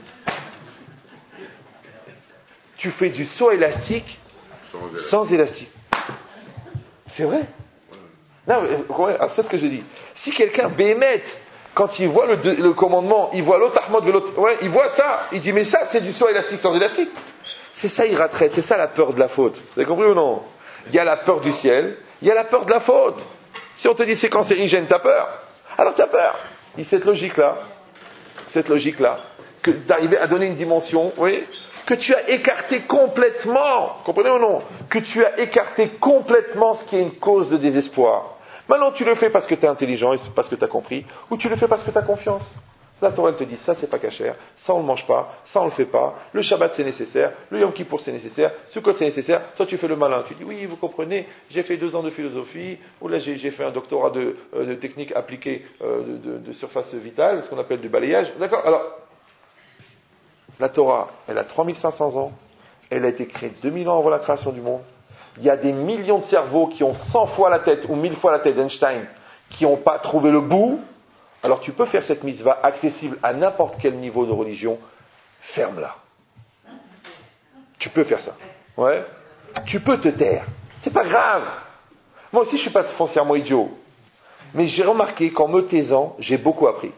Tu fais du saut élastique sans élastique. C'est vrai? Non, mais, c'est ce que je dis. Si quelqu'un bémette, quand il voit le, le commandement, il voit l'autre Ahmad de l'autre, ouais, il voit ça, il dit mais ça c'est du saut élastique sans élastique. C'est ça il ratraite, c'est ça la peur de la faute. Vous avez compris ou non? Il y a la peur du ciel, il y a la peur de la faute. Si on te dit c'est cancérigène, t'as peur. Alors t'as peur. Il y a cette logique-là, cette logique-là, que d'arriver à donner une dimension, oui, que tu as écarté complètement, comprenez ou non? Que tu as écarté complètement ce qui est une cause de désespoir. Maintenant, tu le fais parce que tu es intelligent et parce que tu as compris, ou tu le fais parce que tu as confiance. La Torah, elle te dit, ça c'est pas cachère, ça on le mange pas, ça on le fait pas, le Shabbat c'est nécessaire, le Yom Kippour c'est nécessaire, Sukkot c'est nécessaire, toi tu fais le malin, tu dis, oui, vous comprenez, j'ai fait deux ans de philosophie, ou là j'ai, j'ai fait un doctorat de, euh, de technique appliquée euh, de, de, de surface vitale, ce qu'on appelle du balayage. D'accord? Alors, la Torah, elle a trois mille cinq cents ans, elle a été créée deux mille ans avant la création du monde. Il y a des millions de cerveaux qui ont cent fois la tête ou mille fois la tête d'Einstein, qui n'ont pas trouvé le bout. Alors tu peux faire cette mitzvah accessible à n'importe quel niveau de religion, ferme-la. Tu peux faire ça. Ouais. Tu peux te taire. C'est pas grave. Moi aussi je suis pas foncièrement idiot. Mais j'ai remarqué qu'en me taisant, j'ai beaucoup appris.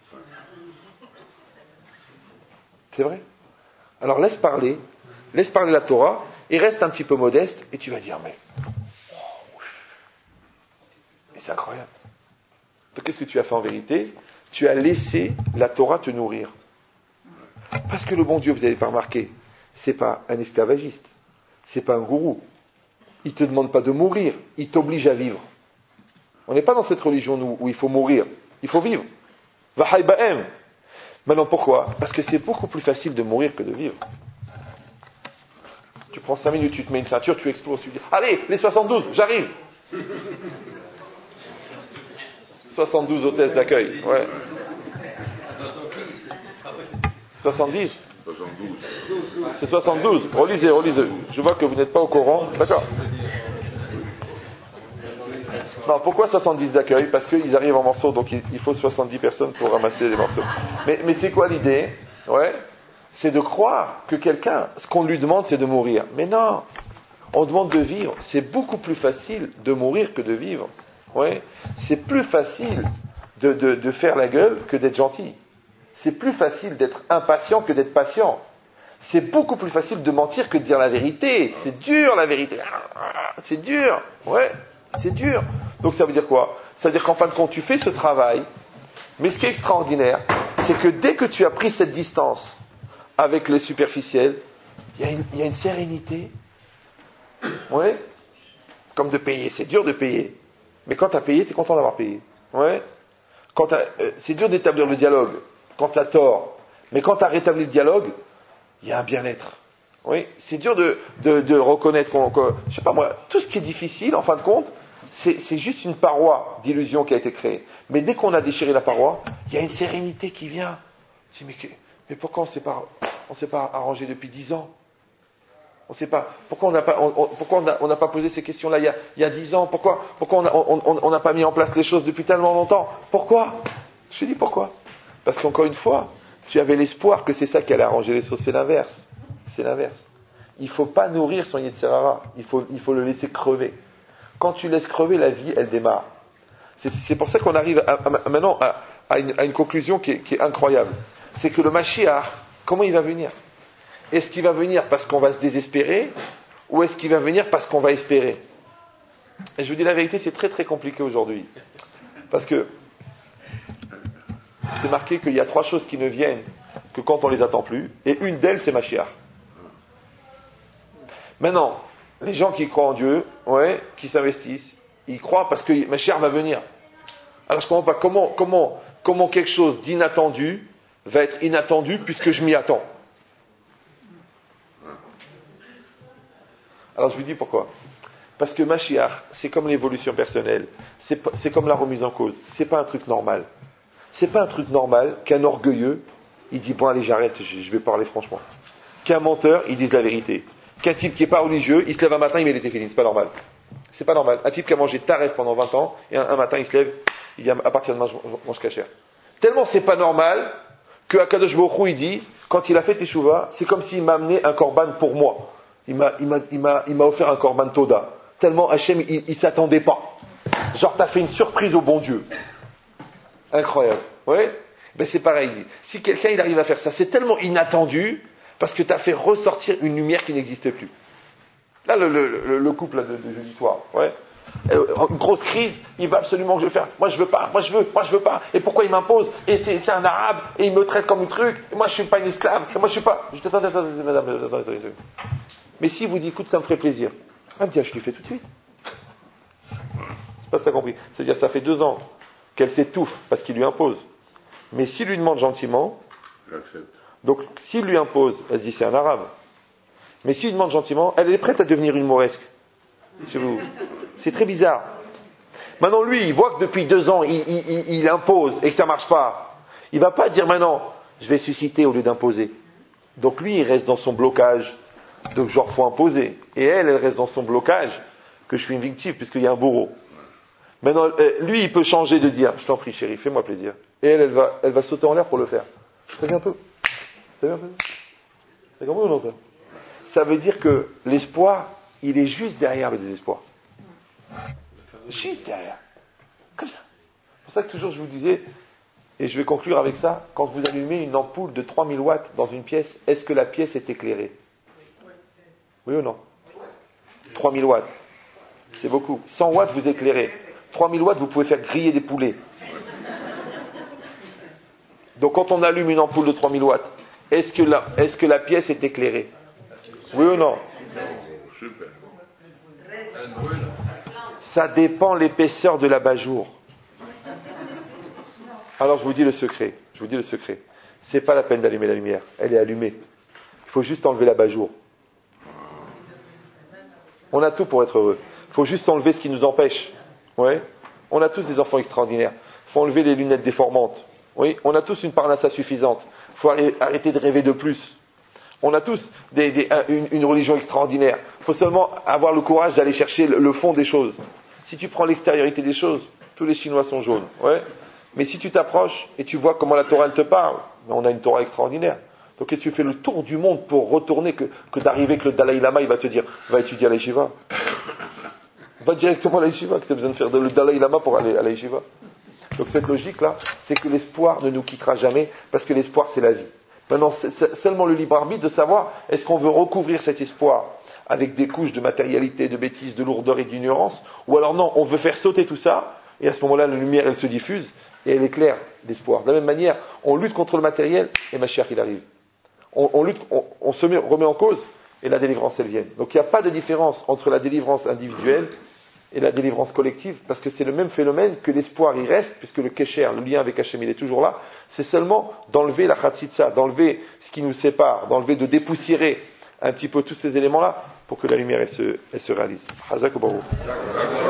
C'est vrai. Alors laisse parler, laisse parler la Torah, et reste un petit peu modeste, et tu vas dire, mais, oh, mais c'est incroyable. Donc qu'est-ce que tu as fait en vérité? Tu as laissé la Torah te nourrir. Parce que le bon Dieu, vous n'avez pas remarqué, c'est pas un esclavagiste, c'est pas un gourou. Il te demande pas de mourir, il t'oblige à vivre. On n'est pas dans cette religion, nous, où il faut mourir, il faut vivre. Vahai ba'em. Maintenant, pourquoi? Parce que c'est beaucoup plus facile de mourir que de vivre. Tu prends cinq minutes, tu te mets une ceinture, tu exploses, tu dis, allez, les soixante-douze, j'arrive. soixante-douze hôtesses d'accueil, ouais. soixante-dix. C'est soixante-douze. Relisez, relisez. Je vois que vous n'êtes pas au courant. D'accord. Non, pourquoi soixante-dix d'accueil? Parce qu'ils arrivent en morceaux, donc il faut soixante-dix personnes pour ramasser les morceaux. Mais, mais c'est quoi l'idée? Ouais. C'est de croire que quelqu'un, ce qu'on lui demande, c'est de mourir. Mais non. On demande de vivre. C'est beaucoup plus facile de mourir que de vivre. Ouais. C'est plus facile de, de, de faire la gueule que d'être gentil. C'est plus facile d'être impatient que d'être patient. C'est beaucoup plus facile de mentir que de dire la vérité. C'est dur la vérité. C'est dur. Ouais, c'est dur. Donc ça veut dire quoi? Ça veut dire qu'en fin de compte, tu fais ce travail. Mais ce qui est extraordinaire, c'est que dès que tu as pris cette distance avec les superficiels, il y a une, il y a une sérénité. Ouais. Comme de payer. C'est dur de payer. Mais quand tu as payé, tu es content d'avoir payé. Ouais. Quand t'as, euh, c'est dur d'établir le dialogue quand tu as tort. Mais quand tu as rétabli le dialogue, il y a un bien-être. Oui, c'est dur de, de, de reconnaître qu'on, que, je sais pas moi, tout ce qui est difficile, en fin de compte, c'est, c'est juste une paroi d'illusion qui a été créée. Mais dès qu'on a déchiré la paroi, il y a une sérénité qui vient. Je dis, mais, que, mais pourquoi on ne s'est pas, on s'est pas arrangé depuis dix ans? On sait pas. Pourquoi on n'a pas, on, on, pourquoi on n'a on n'a pas posé ces questions-là il y a, il y a dix ans? Pourquoi, pourquoi on n'a pas mis en place les choses depuis tellement longtemps? Pourquoi? Je te dis pourquoi. Parce qu'encore une fois, tu avais l'espoir que c'est ça qui allait arranger les choses. C'est l'inverse. C'est l'inverse. Il ne faut pas nourrir son Yetzer Hara. Il faut, il faut le laisser crever. Quand tu laisses crever, la vie, elle démarre. C'est, c'est pour ça qu'on arrive à, à, maintenant à, à, une, à une conclusion qui est, qui est incroyable. C'est que le Mashiach, comment il va venir? Est-ce qu'il va venir parce qu'on va se désespérer, ou est-ce qu'il va venir parce qu'on va espérer? Et je vous dis la vérité, c'est très très compliqué aujourd'hui. Parce que c'est marqué qu'il y a trois choses qui ne viennent que quand on les attend plus, et une d'elles, c'est Mashiach. Maintenant, les gens qui croient en Dieu, ouais, qui s'investissent, ils croient parce que Mashiach va venir. Alors je ne comprends pas comment, comment, comment quelque chose d'inattendu va être inattendu puisque je m'y attends. Alors je vous dis pourquoi. Parce que Mashiach, c'est comme l'évolution personnelle, c'est, c'est comme la remise en cause. C'est pas un truc normal. C'est pas un truc normal qu'un orgueilleux, il dit bon allez j'arrête, je, je vais parler franchement. Qu'un menteur, il dise la vérité. Qu'un type qui est pas religieux, il se lève un matin, il met des téfilines, c'est pas normal. C'est pas normal. Un type qui a mangé taref pendant vingt ans, et un, un matin il se lève, il dit à partir de demain je mange kasher. Tellement c'est pas normal que Akadosh Baruch Hu, il dit, quand il a fait Teshuvah, c'est comme s'il m'a amené un korban pour moi. Il m'a, il m'a, il m'a, il m'a offert un korban Toda. Tellement Hachem, il, il s'attendait pas. Genre, t'as fait une surprise au bon Dieu. Incroyable. Ouais? Ben, c'est pareil. Si quelqu'un, il arrive à faire ça, c'est tellement inattendu, parce que t'as fait ressortir une lumière qui n'existait plus. Là, le, le, le, le couple là, de, de jeudi soir, ouais. Une grosse crise, il va absolument que je veux faire. Moi, je veux pas, moi, je veux, moi, je veux pas. Et pourquoi il m'impose? Et c'est, c'est un arabe, et il me traite comme un truc. Et moi, je suis pas une esclave. Et moi, je suis pas. Je dis, attendez, attendez, madame, attendez, attendez, attendez. Mais s'il vous dit, écoute, ça me ferait plaisir. Ah, me dit, je lui fais tout de suite. Je sais pas si t'as compris. C'est-à-dire, ça fait deux ans qu'elle s'étouffe parce qu'il lui impose. Mais s'il lui demande gentiment, j'accepte. Donc, s'il lui impose, elle dit, c'est un arabe. Mais s'il lui demande gentiment, elle est prête à devenir une mauresque. Chez vous. C'est très bizarre. Maintenant, lui, il voit que depuis deux ans, il, il, il, il impose et que ça marche pas. Il va pas dire maintenant, je vais susciter au lieu d'imposer. Donc lui, il reste dans son blocage. Donc genre, faut imposer. Et elle, elle reste dans son blocage que je suis une victime puisqu'il y a un bourreau. Maintenant, lui, il peut changer de dire, je t'en prie, chérie, fais-moi plaisir. Et elle, elle va, elle va sauter en l'air pour le faire. T'as vu un peu? T'as vu un peu? C'est compris ou non ça? Ça veut dire que l'espoir, il est juste derrière le désespoir. Juste derrière. Comme ça. C'est pour ça que toujours je vous disais, et je vais conclure avec ça, quand vous allumez une ampoule de trois mille watts dans une pièce, est-ce que la pièce est éclairée? Oui ou non? trois mille watts. C'est beaucoup. cent watts, vous éclairez. trois mille watts, vous pouvez faire griller des poulets. Donc quand on allume une ampoule de trois mille watts, est-ce que la, est-ce que la pièce est éclairée? Oui ou non? Super. Ça dépend l'épaisseur de l'abat-jour. Alors je vous dis le secret. Je vous dis le secret. C'est pas la peine d'allumer la lumière. Elle est allumée. Il faut juste enlever l'abat-jour. On a tout pour être heureux. Il faut juste enlever ce qui nous empêche. Ouais. On a tous des enfants extraordinaires. Il faut enlever les lunettes déformantes. Oui. On a tous une parnassa suffisante. Il faut arrêter de rêver de plus. On a tous des, des, une, une religion extraordinaire. Il faut seulement avoir le courage d'aller chercher le, le fond des choses. Si tu prends l'extériorité des choses, tous les Chinois sont jaunes. Ouais. Mais si tu t'approches et tu vois comment la Torah elle te parle, on a une Torah extraordinaire. Donc qu'est-ce que tu fais le tour du monde pour retourner, que, que d'arriver que le Dalai Lama il va te dire, va étudier à la yeshiva. Va directement à la yeshiva, que tu as besoin de faire le Dalai Lama pour aller à la yeshiva. Donc cette logique-là, c'est que l'espoir ne nous quittera jamais, parce que l'espoir, c'est la vie. Maintenant, c'est seulement le libre arbitre de savoir, est-ce qu'on veut recouvrir cet espoir avec des couches de matérialité, de bêtises, de lourdeur et d'ignorance, ou alors non, on veut faire sauter tout ça, et à ce moment-là, la lumière, elle se diffuse, et elle éclaire d'espoir. De la même manière, on lutte contre le matériel, et Mashiach, il arrive. On, on lutte, on, on se met, remet en cause, et la délivrance, elle vient. Donc il n'y a pas de différence entre la délivrance individuelle et la délivrance collective, parce que c'est le même phénomène que l'espoir, il reste, puisque le kécher, le lien avec Hachem, il est toujours là. C'est seulement d'enlever la chatzitza, d'enlever ce qui nous sépare, d'enlever, de dépoussiérer un petit peu tous ces éléments-là, pour que la lumière, elle se, elle se réalise. Hazak ou Baruch.